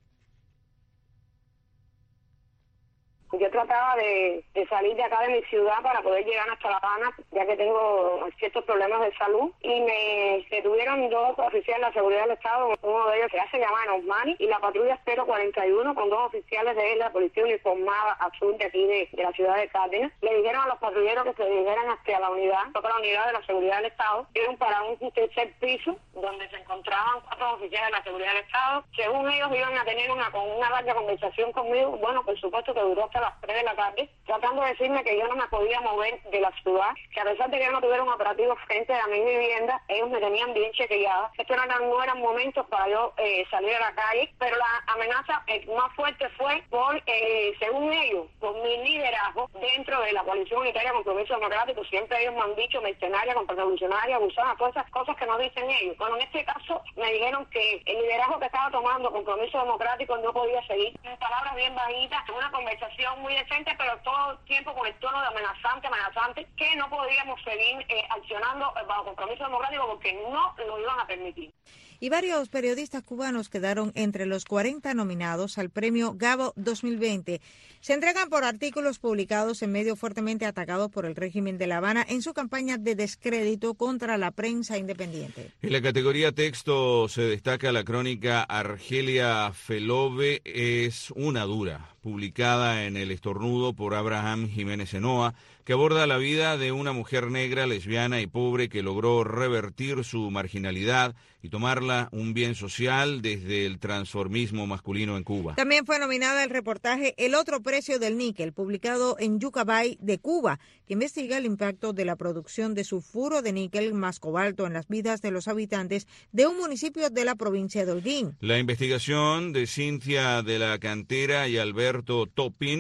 Yo trataba de, de salir de acá de mi ciudad para poder llegar hasta La Habana, ya que tengo ciertos problemas de salud, y me detuvieron dos oficiales de la seguridad del Estado, uno de ellos se hace llamar Osmani, y la patrulla cero cuarenta y uno con dos oficiales de la policía uniformada azul de aquí de, de la ciudad de Cárdenas. Le dijeron a los patrulleros que se dirigieran hacia la unidad, toda la unidad de la seguridad del Estado, iban para un tercer piso donde se encontraban cuatro oficiales de la seguridad del Estado. Según ellos iban a tener una, con una larga conversación conmigo, bueno, por supuesto que duró hasta las tres de la tarde, tratando de decirme que yo no me podía mover de la ciudad, que a pesar de que yo no tuviera un operativo frente a mi vivienda, ellos me tenían bien chequeada. Estos no eran, no eran momentos para yo eh, salir a la calle, pero la amenaza eh, más fuerte fue por, eh, según ellos, por mi liderazgo dentro de la coalición unitaria Compromiso Democrático. Siempre ellos me han dicho mercenaria, contrarrevolucionaria, abusada, todas esas cosas que no dicen ellos. Bueno, en este caso me dijeron que el liderazgo que estaba tomando Compromiso Democrático no podía seguir. En palabras bien bajitas, una conversación muy decente, pero todo el tiempo con el tono de amenazante, amenazante, que no podíamos seguir eh, accionando bajo Compromiso Democrático porque no lo iban a permitir. Y varios periodistas cubanos quedaron entre los cuarenta nominados al premio Gabo dos mil veinte. Se entregan por artículos publicados en medios fuertemente atacados por el régimen de La Habana en su campaña de descrédito contra la prensa independiente. En la categoría texto se destaca la crónica Argelia Felove es una dura, publicada en El Estornudo por Abraham Jiménez Enoa, que aborda la vida de una mujer negra, lesbiana y pobre que logró revertir su marginalidad y tomarla un bien social desde el transformismo masculino en Cuba. También fue nominada el reportaje El otro precio del níquel, publicado en Yucabay de Cuba, que investiga el impacto de la producción de sulfuro de níquel más cobalto en las vidas de los habitantes de un municipio de la provincia de Holguín. La investigación de Cintia de la Cantera y Alberto Topin,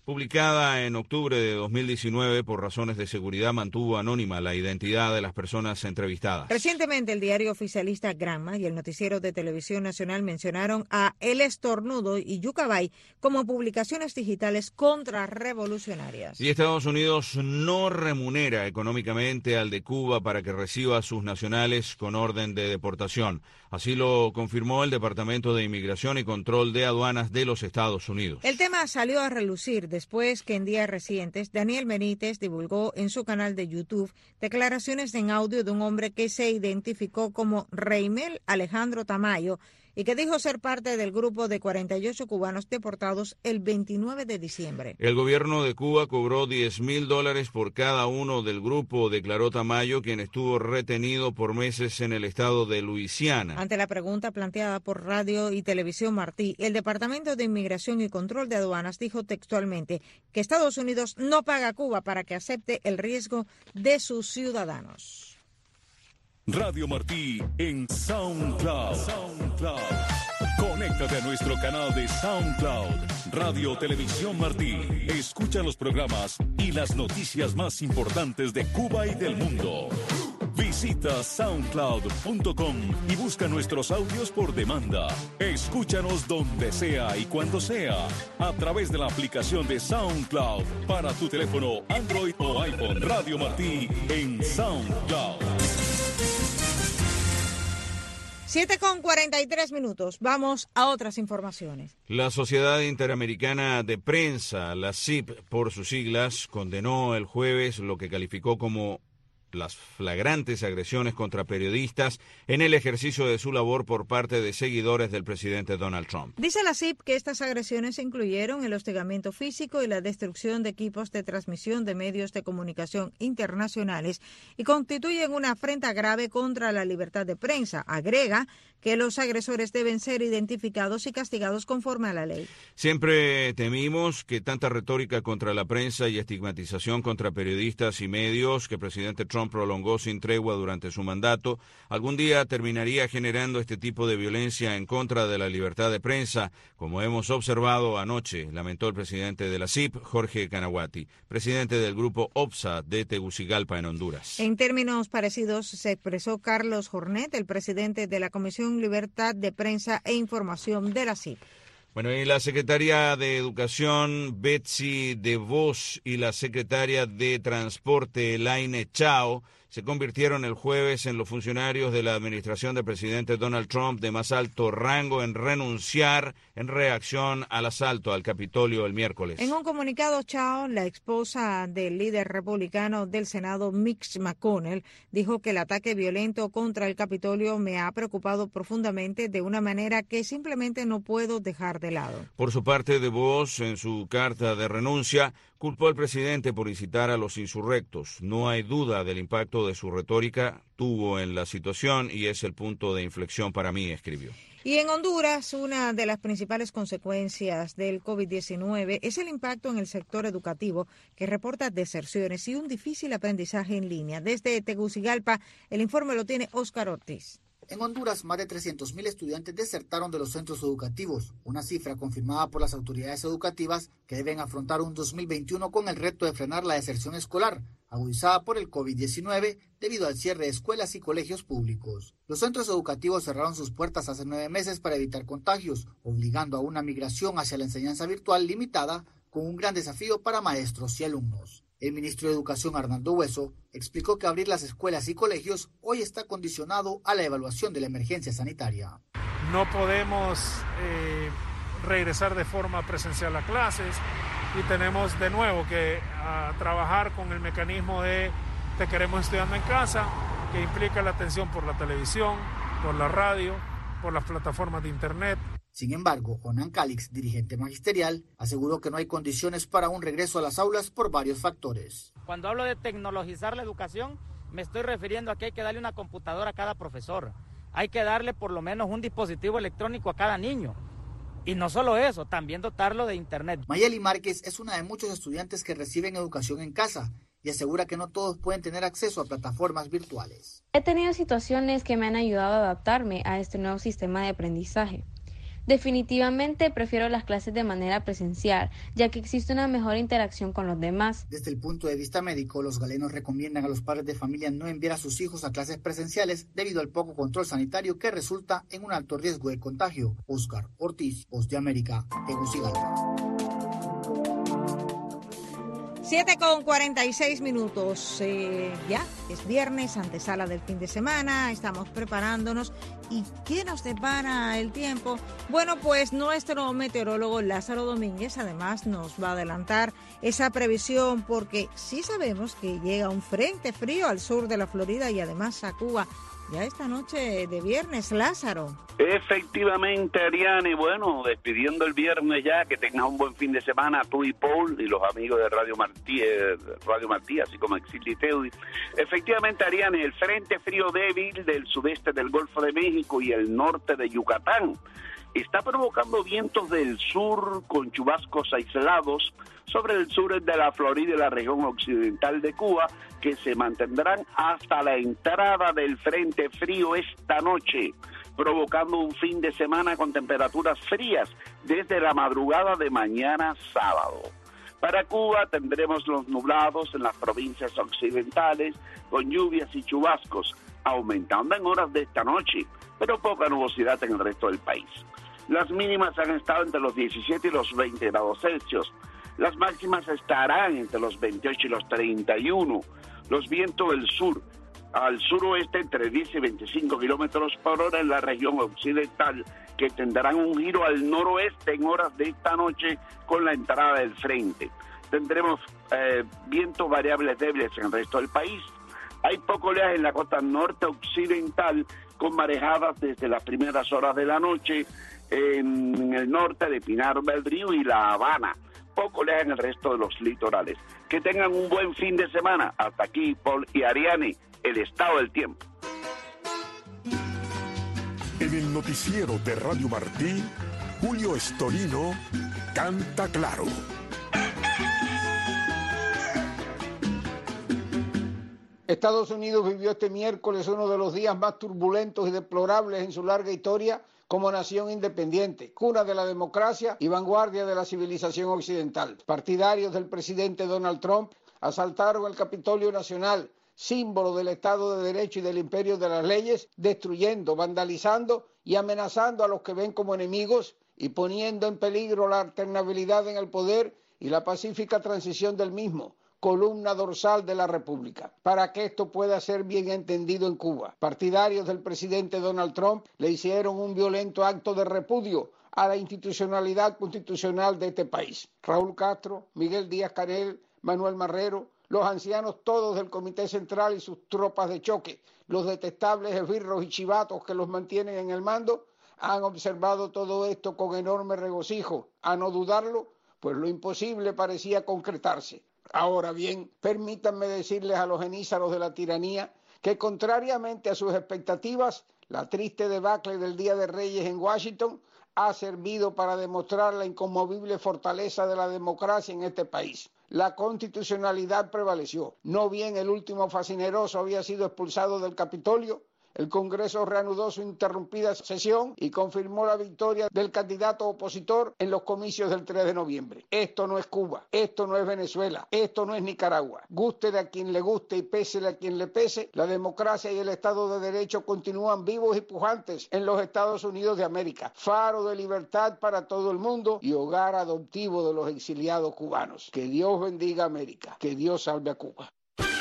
publicada en octubre de dos mil diecinueve, por razones de seguridad mantuvo anónima la identidad de las personas entrevistadas. Recientemente el diario oficialista Granma y el noticiero de televisión nacional mencionaron a El Estornudo y Yucabay como publicaciones digitales contrarrevolucionarias. Y Estados Unidos no remunera económicamente al de Cuba para que reciba a sus nacionales con orden de deportación. Así lo confirmó el Departamento de Inmigración y Control de Aduanas de los Estados Unidos. El tema salió a relucir después que en días recientes Daniel Benítez divulgó en su canal de YouTube declaraciones en audio de un hombre que se identificó como Reymel Alejandro Tamayo y que dijo ser parte del grupo de cuarenta y ocho cubanos deportados el veintinueve de diciembre. El gobierno de Cuba cobró diez mil dólares por cada uno del grupo, declaró Tamayo, quien estuvo retenido por meses en el estado de Luisiana. Ante la pregunta planteada por Radio y Televisión Martí, el Departamento de Inmigración y Control de Aduanas dijo textualmente que Estados Unidos no paga a Cuba para que acepte el riesgo de sus ciudadanos. Radio Martí en SoundCloud. SoundCloud. Conéctate a nuestro canal de SoundCloud. Radio Televisión Martí. Escucha los programas y las noticias más importantes de Cuba y del mundo. Visita soundcloud punto com y busca nuestros audios por demanda. Escúchanos donde sea y cuando sea a través de la aplicación de SoundCloud para tu teléfono Android o iPhone. Radio Martí en SoundCloud. siete con cuarenta y tres minutos. Vamos a otras informaciones. La Sociedad Interamericana de Prensa, la S I P por sus siglas, condenó el jueves lo que calificó como las flagrantes agresiones contra periodistas en el ejercicio de su labor por parte de seguidores del presidente Donald Trump. Dice la S I P que estas agresiones incluyeron el hostigamiento físico y la destrucción de equipos de transmisión de medios de comunicación internacionales y constituyen una afrenta grave contra la libertad de prensa. Agrega que los agresores deben ser identificados y castigados conforme a la ley. Siempre temimos que tanta retórica contra la prensa y estigmatización contra periodistas y medios que el presidente Trump prolongó sin tregua durante su mandato, algún día terminaría generando este tipo de violencia en contra de la libertad de prensa, como hemos observado anoche, lamentó el presidente de la S I P, Jorge Canaguati, presidente del grupo OPSA de Tegucigalpa, en Honduras. En términos parecidos se expresó Carlos Jornet, el presidente de la Comisión Libertad de Prensa e Información de la S I P. Bueno, y la secretaria de Educación, Betsy DeVos, y la secretaria de Transporte, Elaine Chao, se convirtieron el jueves en los funcionarios de la administración del presidente Donald Trump de más alto rango en renunciar en reacción al asalto al Capitolio el miércoles. En un comunicado, Chao, la esposa del líder republicano del Senado, Mitch McConnell, dijo que el ataque violento contra el Capitolio me ha preocupado profundamente de una manera que simplemente no puedo dejar de lado. Por su parte, DeVos, en su carta de renuncia, culpó al presidente por incitar a los insurrectos. No hay duda del impacto de su retórica tuvo en la situación y es el punto de inflexión para mí, escribió. Y en Honduras, una de las principales consecuencias del COVID diecinueve es el impacto en el sector educativo, que reporta deserciones y un difícil aprendizaje en línea. Desde Tegucigalpa, el informe lo tiene Óscar Ortiz. En Honduras, más de trescientos mil estudiantes desertaron de los centros educativos, una cifra confirmada por las autoridades educativas que deben afrontar un dos mil veintiuno con el reto de frenar la deserción escolar, agudizada por el COVID diecinueve debido al cierre de escuelas y colegios públicos. Los centros educativos cerraron sus puertas hace nueve meses para evitar contagios, obligando a una migración hacia la enseñanza virtual limitada, con un gran desafío para maestros y alumnos. El ministro de Educación, Arnaldo Hueso, explicó que abrir las escuelas y colegios hoy está condicionado a la evaluación de la emergencia sanitaria. No podemos eh, regresar de forma presencial a clases y tenemos de nuevo que a, trabajar con el mecanismo de te queremos estudiando en casa, que implica la atención por la televisión, por la radio, por las plataformas de internet. Sin embargo, Jonan Calix, dirigente magisterial, aseguró que no hay condiciones para un regreso a las aulas por varios factores. Cuando hablo de tecnologizar la educación, me estoy refiriendo a que hay que darle una computadora a cada profesor. Hay que darle por lo menos un dispositivo electrónico a cada niño. Y no solo eso, también dotarlo de internet. Mayeli Márquez es una de muchos estudiantes que reciben educación en casa y asegura que no todos pueden tener acceso a plataformas virtuales. He tenido situaciones que me han ayudado a adaptarme a este nuevo sistema de aprendizaje. Definitivamente prefiero las clases de manera presencial, ya que existe una mejor interacción con los demás. Desde el punto de vista médico, los galenos recomiendan a los padres de familia no enviar a sus hijos a clases presenciales debido al poco control sanitario que resulta en un alto riesgo de contagio. Oscar Ortiz, Voz de América, Tegucigalpa. siete con cuarenta y seis minutos, eh, ya es viernes, antesala del fin de semana, estamos preparándonos. ¿Y qué nos depara el tiempo? Bueno, pues nuestro meteorólogo Lázaro Domínguez además nos va a adelantar esa previsión, porque sí sabemos que llega un frente frío al sur de la Florida y además a Cuba ya esta noche de viernes. Lázaro. Efectivamente, Ariane, bueno, despidiendo el viernes ya, que tengas un buen fin de semana tú y Paul y los amigos de Radio Martí, eh, Radio Martí, así como Exil y Teudi. Efectivamente, Ariane, el frente frío débil del sudeste del Golfo de México y el norte de Yucatán está provocando vientos del sur con chubascos aislados sobre el sur de la Florida y la región occidental de Cuba, que se mantendrán hasta la entrada del frente frío esta noche, provocando un fin de semana con temperaturas frías desde la madrugada de mañana sábado. Para Cuba tendremos los nublados en las provincias occidentales, con lluvias y chubascos, aumentando en horas de esta noche, pero poca nubosidad en el resto del país. Las mínimas han estado entre los diecisiete y los veinte grados Celsius. Las máximas estarán entre los veintiocho y los treinta y uno. Los vientos del sur al suroeste entre diez y veinticinco kilómetros por hora en la región occidental, que tendrán un giro al noroeste en horas de esta noche con la entrada del frente. Tendremos eh, vientos variables débiles en el resto del país. Hay poco oleaje en la costa norte occidental, con marejadas desde las primeras horas de la noche en el norte de Pinar del Río y La Habana. Poco oleaje en el resto de los litorales. Que tengan un buen fin de semana. Hasta aquí, Paul y Ariane, el estado del tiempo. En el noticiero de Radio Martí, Julio Estorino canta claro. Estados Unidos vivió este miércoles uno de los días más turbulentos y deplorables en su larga historia como nación independiente, cuna de la democracia y vanguardia de la civilización occidental. Partidarios del presidente Donald Trump asaltaron el Capitolio Nacional, símbolo del Estado de Derecho y del imperio de las leyes, destruyendo, vandalizando y amenazando a los que ven como enemigos y poniendo en peligro la alternabilidad en el poder y la pacífica transición del mismo, columna dorsal de la República. Para que esto pueda ser bien entendido en Cuba, partidarios del presidente Donald Trump le hicieron un violento acto de repudio a la institucionalidad constitucional de este país. Raúl Castro, Miguel Díaz-Canel, Manuel Marrero, los ancianos todos del Comité Central y sus tropas de choque, los detestables esbirros y chivatos que los mantienen en el mando, han observado todo esto con enorme regocijo. A no dudarlo, pues lo imposible parecía concretarse. Ahora bien, permítanme decirles a los genízaros de la tiranía que, contrariamente a sus expectativas, la triste debacle del Día de Reyes en Washington ha servido para demostrar la inconmovible fortaleza de la democracia en este país. La constitucionalidad prevaleció. No bien el último fascineroso había sido expulsado del Capitolio, el Congreso reanudó su interrumpida sesión y confirmó la victoria del candidato opositor en los comicios del tres de noviembre. Esto no es Cuba, esto no es Venezuela, esto no es Nicaragua. Guste a quien le guste y pésele a quien le pese, la democracia y el Estado de Derecho continúan vivos y pujantes en los Estados Unidos de América, faro de libertad para todo el mundo y hogar adoptivo de los exiliados cubanos. Que Dios bendiga a América, que Dios salve a Cuba.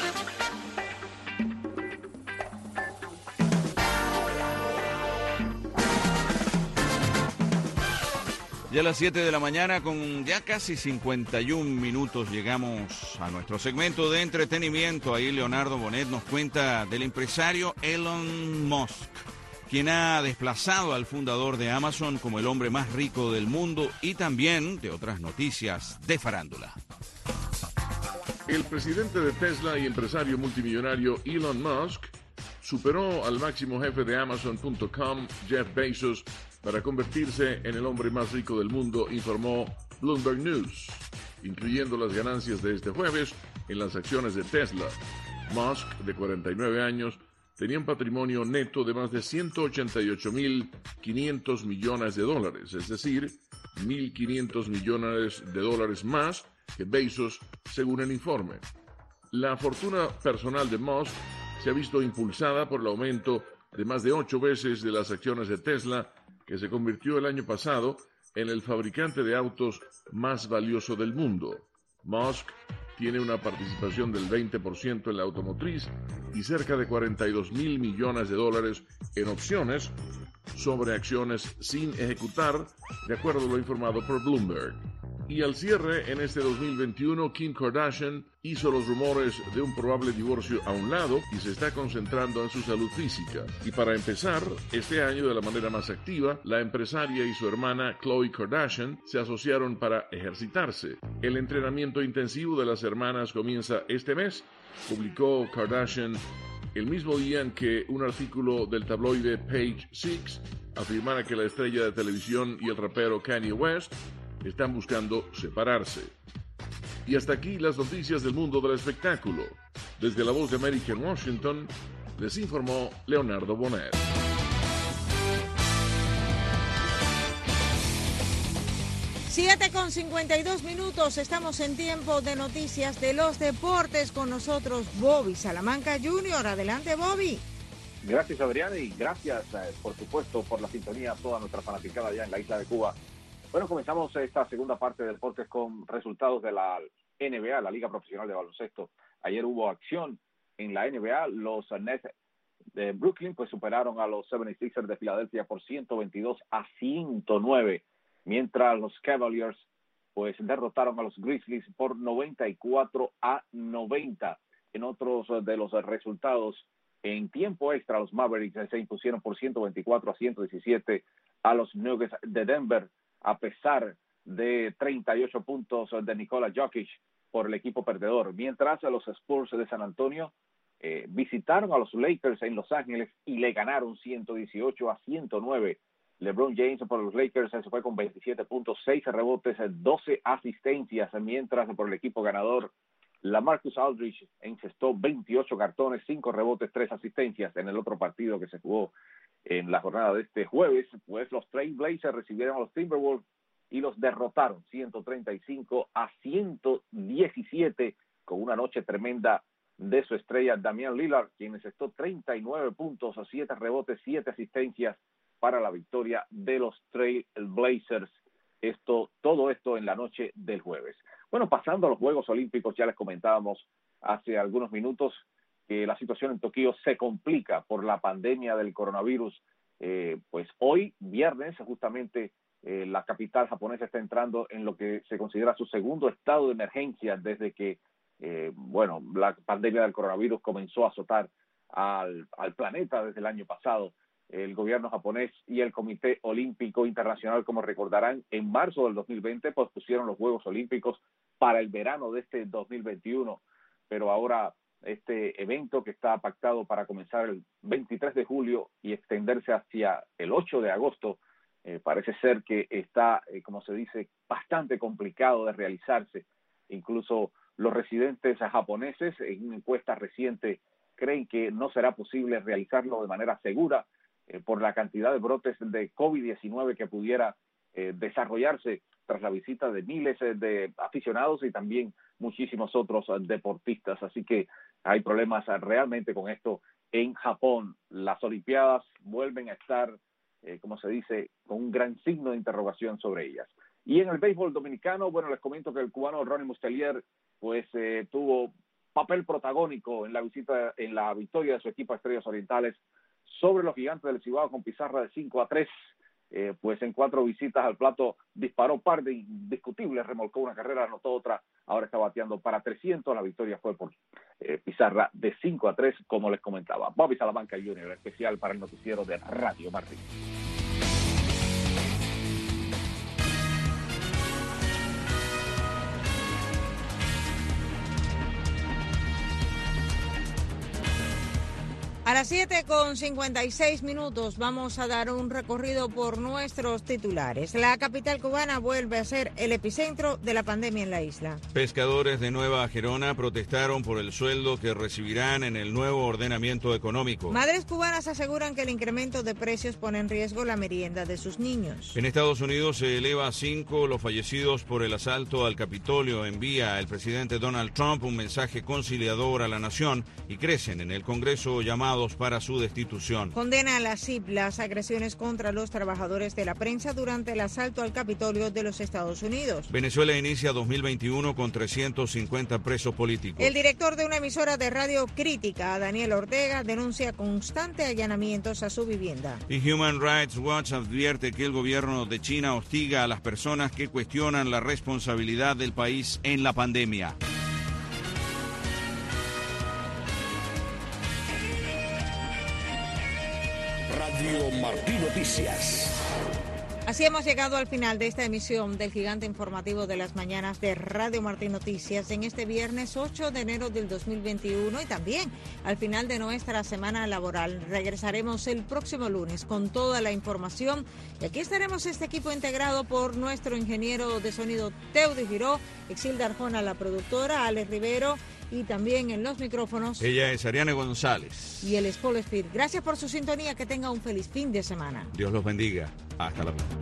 Ya a las siete de la mañana, con ya casi cincuenta y un minutos, llegamos a nuestro segmento de entretenimiento. Ahí Leonardo Bonet nos cuenta del empresario Elon Musk, quien ha desplazado al fundador de Amazon como el hombre más rico del mundo, y también de otras noticias de farándula. El presidente de Tesla y empresario multimillonario Elon Musk superó al máximo jefe de Amazon punto com, Jeff Bezos, para convertirse en el hombre más rico del mundo, informó Bloomberg News, incluyendo las ganancias de este jueves en las acciones de Tesla. Musk, de cuarenta y nueve años, tenía un patrimonio neto de más de ciento ochenta y ocho mil quinientos millones de dólares, es decir, mil quinientos millones de dólares más que Bezos, según el informe. La fortuna personal de Musk se ha visto impulsada por el aumento de más de ocho veces de las acciones de Tesla, que se convirtió el año pasado en el fabricante de autos más valioso del mundo. Musk tiene una participación del veinte por ciento en la automotriz y cerca de cuarenta y dos mil millones de dólares en opciones sobre acciones sin ejecutar, de acuerdo a lo informado por Bloomberg. Y al cierre, en este dos mil veintiuno, Kim Kardashian hizo los rumores de un probable divorcio a un lado y se está concentrando en su salud física. Y para empezar, este año de la manera más activa, la empresaria y su hermana Khloe Kardashian se asociaron para ejercitarse. El entrenamiento intensivo de las hermanas comienza este mes, publicó Kardashian el mismo día en que un artículo del tabloide Page Six afirmara que la estrella de televisión y el rapero Kanye West están buscando separarse. Y hasta aquí las noticias del mundo del espectáculo. Desde La Voz de América en Washington, les informó Leonardo Bonet. siete con cincuenta y dos minutos, estamos en tiempo de noticias de los deportes. Con nosotros Bobby Salamanca junior Adelante, Bobby. Gracias, Adriana, y gracias, eh, por supuesto, por la sintonía a toda nuestra fanaticada allá en la isla de Cuba. Bueno, comenzamos esta segunda parte de deportes con resultados de la N B A, la Liga Profesional de Baloncesto. Ayer hubo acción en la N B A. Los Nets de Brooklyn pues superaron a los setenta y seis ers de Filadelfia por ciento veintidós a ciento nueve, mientras los Cavaliers pues derrotaron a los Grizzlies por noventa y cuatro a noventa. En otros de los resultados, en tiempo extra, los Mavericks se impusieron por ciento veinticuatro a ciento diecisiete a los Nuggets de Denver, a pesar de treinta y ocho puntos de Nikola Jokic por el equipo perdedor, mientras los Spurs de San Antonio eh, visitaron a los Lakers en Los Ángeles y le ganaron ciento dieciocho a ciento nueve. LeBron James por los Lakers se fue con veintisiete puntos, seis rebotes, doce asistencias, mientras por el equipo ganador LaMarcus Aldridge encestó veintiocho cartones, cinco rebotes, tres asistencias. En el otro partido que se jugó en la jornada de este jueves, pues los Trail Blazers recibieron a los Timberwolves y los derrotaron ciento treinta y cinco a ciento diecisiete, con una noche tremenda de su estrella Damian Lillard, quien encestó treinta y nueve puntos, siete rebotes, siete asistencias para la victoria de los Trail Blazers. Esto, todo esto en la noche del jueves. Bueno, pasando a los Juegos Olímpicos, ya les comentábamos hace algunos minutos que la situación en Tokio se complica por la pandemia del coronavirus. Eh, pues hoy, viernes, justamente eh, la capital japonesa está entrando en lo que se considera su segundo estado de emergencia desde que, eh, bueno, la pandemia del coronavirus comenzó a azotar al, al planeta desde el año pasado. El gobierno japonés y el Comité Olímpico Internacional, como recordarán, en marzo del dos mil veinte pospusieron los Juegos Olímpicos para el verano de este dos mil veintiuno, pero ahora este evento, que está pactado para comenzar el veintitrés de julio y extenderse hacia el ocho de agosto, eh, parece ser que está, eh, como se dice, bastante complicado de realizarse. Incluso los residentes japoneses, en una encuesta reciente, creen que no será posible realizarlo de manera segura eh, por la cantidad de brotes de COVID diecinueve que pudiera eh, desarrollarse tras la visita de miles de aficionados y también muchísimos otros deportistas. Así que hay problemas realmente con esto en Japón. Las Olimpiadas vuelven a estar, eh, como se dice, con un gran signo de interrogación sobre ellas. Y en el béisbol dominicano, bueno, les comento que el cubano Ronnie Mustelier pues eh, tuvo papel protagónico en la visita, en la victoria de su equipo Estrellas Orientales sobre los Gigantes del Cibao con pizarra de cinco a tres. Eh, pues en cuatro visitas al plato disparó par de indiscutibles, remolcó una carrera, anotó otra, ahora está bateando para trescientos. La victoria fue por eh, pizarra de cinco a tres, como les comentaba. Bobby Salamanca junior, especial para el noticiero de Radio Martín. A las siete con cincuenta y seis minutos vamos a dar un recorrido por nuestros titulares. La capital cubana vuelve a ser el epicentro de la pandemia en la isla. Pescadores de Nueva Gerona protestaron por el sueldo que recibirán en el nuevo ordenamiento económico. Madres cubanas aseguran que el incremento de precios pone en riesgo la merienda de sus niños. En Estados Unidos se eleva a cinco los fallecidos por el asalto al Capitolio. Envía el presidente Donald Trump un mensaje conciliador a la nación y crecen en el Congreso llamados para su destitución. Condena a la C I P las agresiones contra los trabajadores de la prensa durante el asalto al Capitolio de los Estados Unidos. Venezuela inicia dos mil veintiuno con trescientos cincuenta presos políticos. El director de una emisora de radio crítica, Daniel Ortega, denuncia constantes allanamientos a su vivienda. Y Human Rights Watch advierte que el gobierno de China hostiga a las personas que cuestionan la responsabilidad del país en la pandemia. Radio Martí Noticias. Así hemos llegado al final de esta emisión del gigante informativo de las mañanas de Radio Martí Noticias en este viernes ocho de enero del dos mil veintiuno y también al final de nuestra semana laboral. Regresaremos el próximo lunes con toda la información y aquí estaremos este equipo integrado por nuestro ingeniero de sonido Teudi Giró, Exilda Arjona, la productora, Alex Rivero, y también en los micrófonos. Ella es Ariane González. Y él es Paul Spear. Gracias por su sintonía. Que tenga un feliz fin de semana. Dios los bendiga. Hasta la próxima.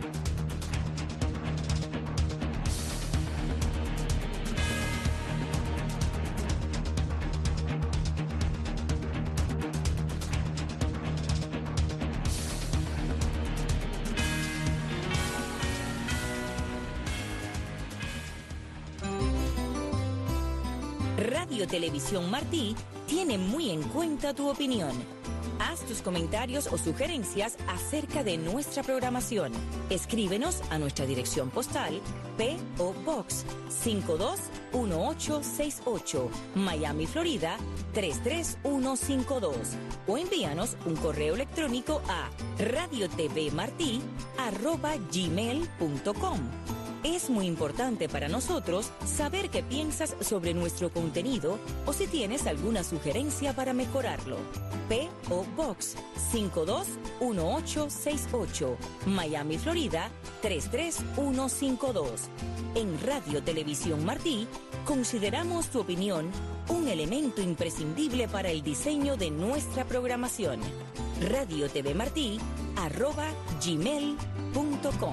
Radio Televisión Martí tiene muy en cuenta tu opinión. Haz tus comentarios o sugerencias acerca de nuestra programación. Escríbenos a nuestra dirección postal P O Box cinco dos uno ocho seis ocho, Miami, Florida tres tres uno cinco dos o envíanos un correo electrónico a radiotvmartí arroba gmail punto com. Es muy importante para nosotros saber qué piensas sobre nuestro contenido o si tienes alguna sugerencia para mejorarlo. P O Box cinco dos uno ocho seis ocho, Miami, Florida tres tres uno cinco dos. En Radio Televisión Martí consideramos tu opinión un elemento imprescindible para el diseño de nuestra programación. radiotvmartí arroba gmail punto com.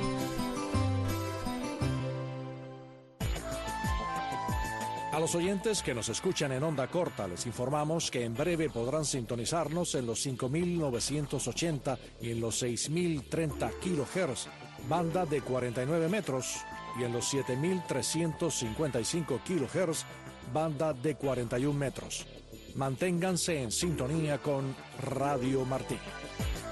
A los oyentes que nos escuchan en onda corta, les informamos que en breve podrán sintonizarnos en los cinco mil novecientos ochenta y en los seis mil treinta kilohertz, banda de cuarenta y nueve metros, y en los siete mil trescientos cincuenta y cinco kilohertz, banda de cuarenta y un metros. Manténganse en sintonía con Radio Martí.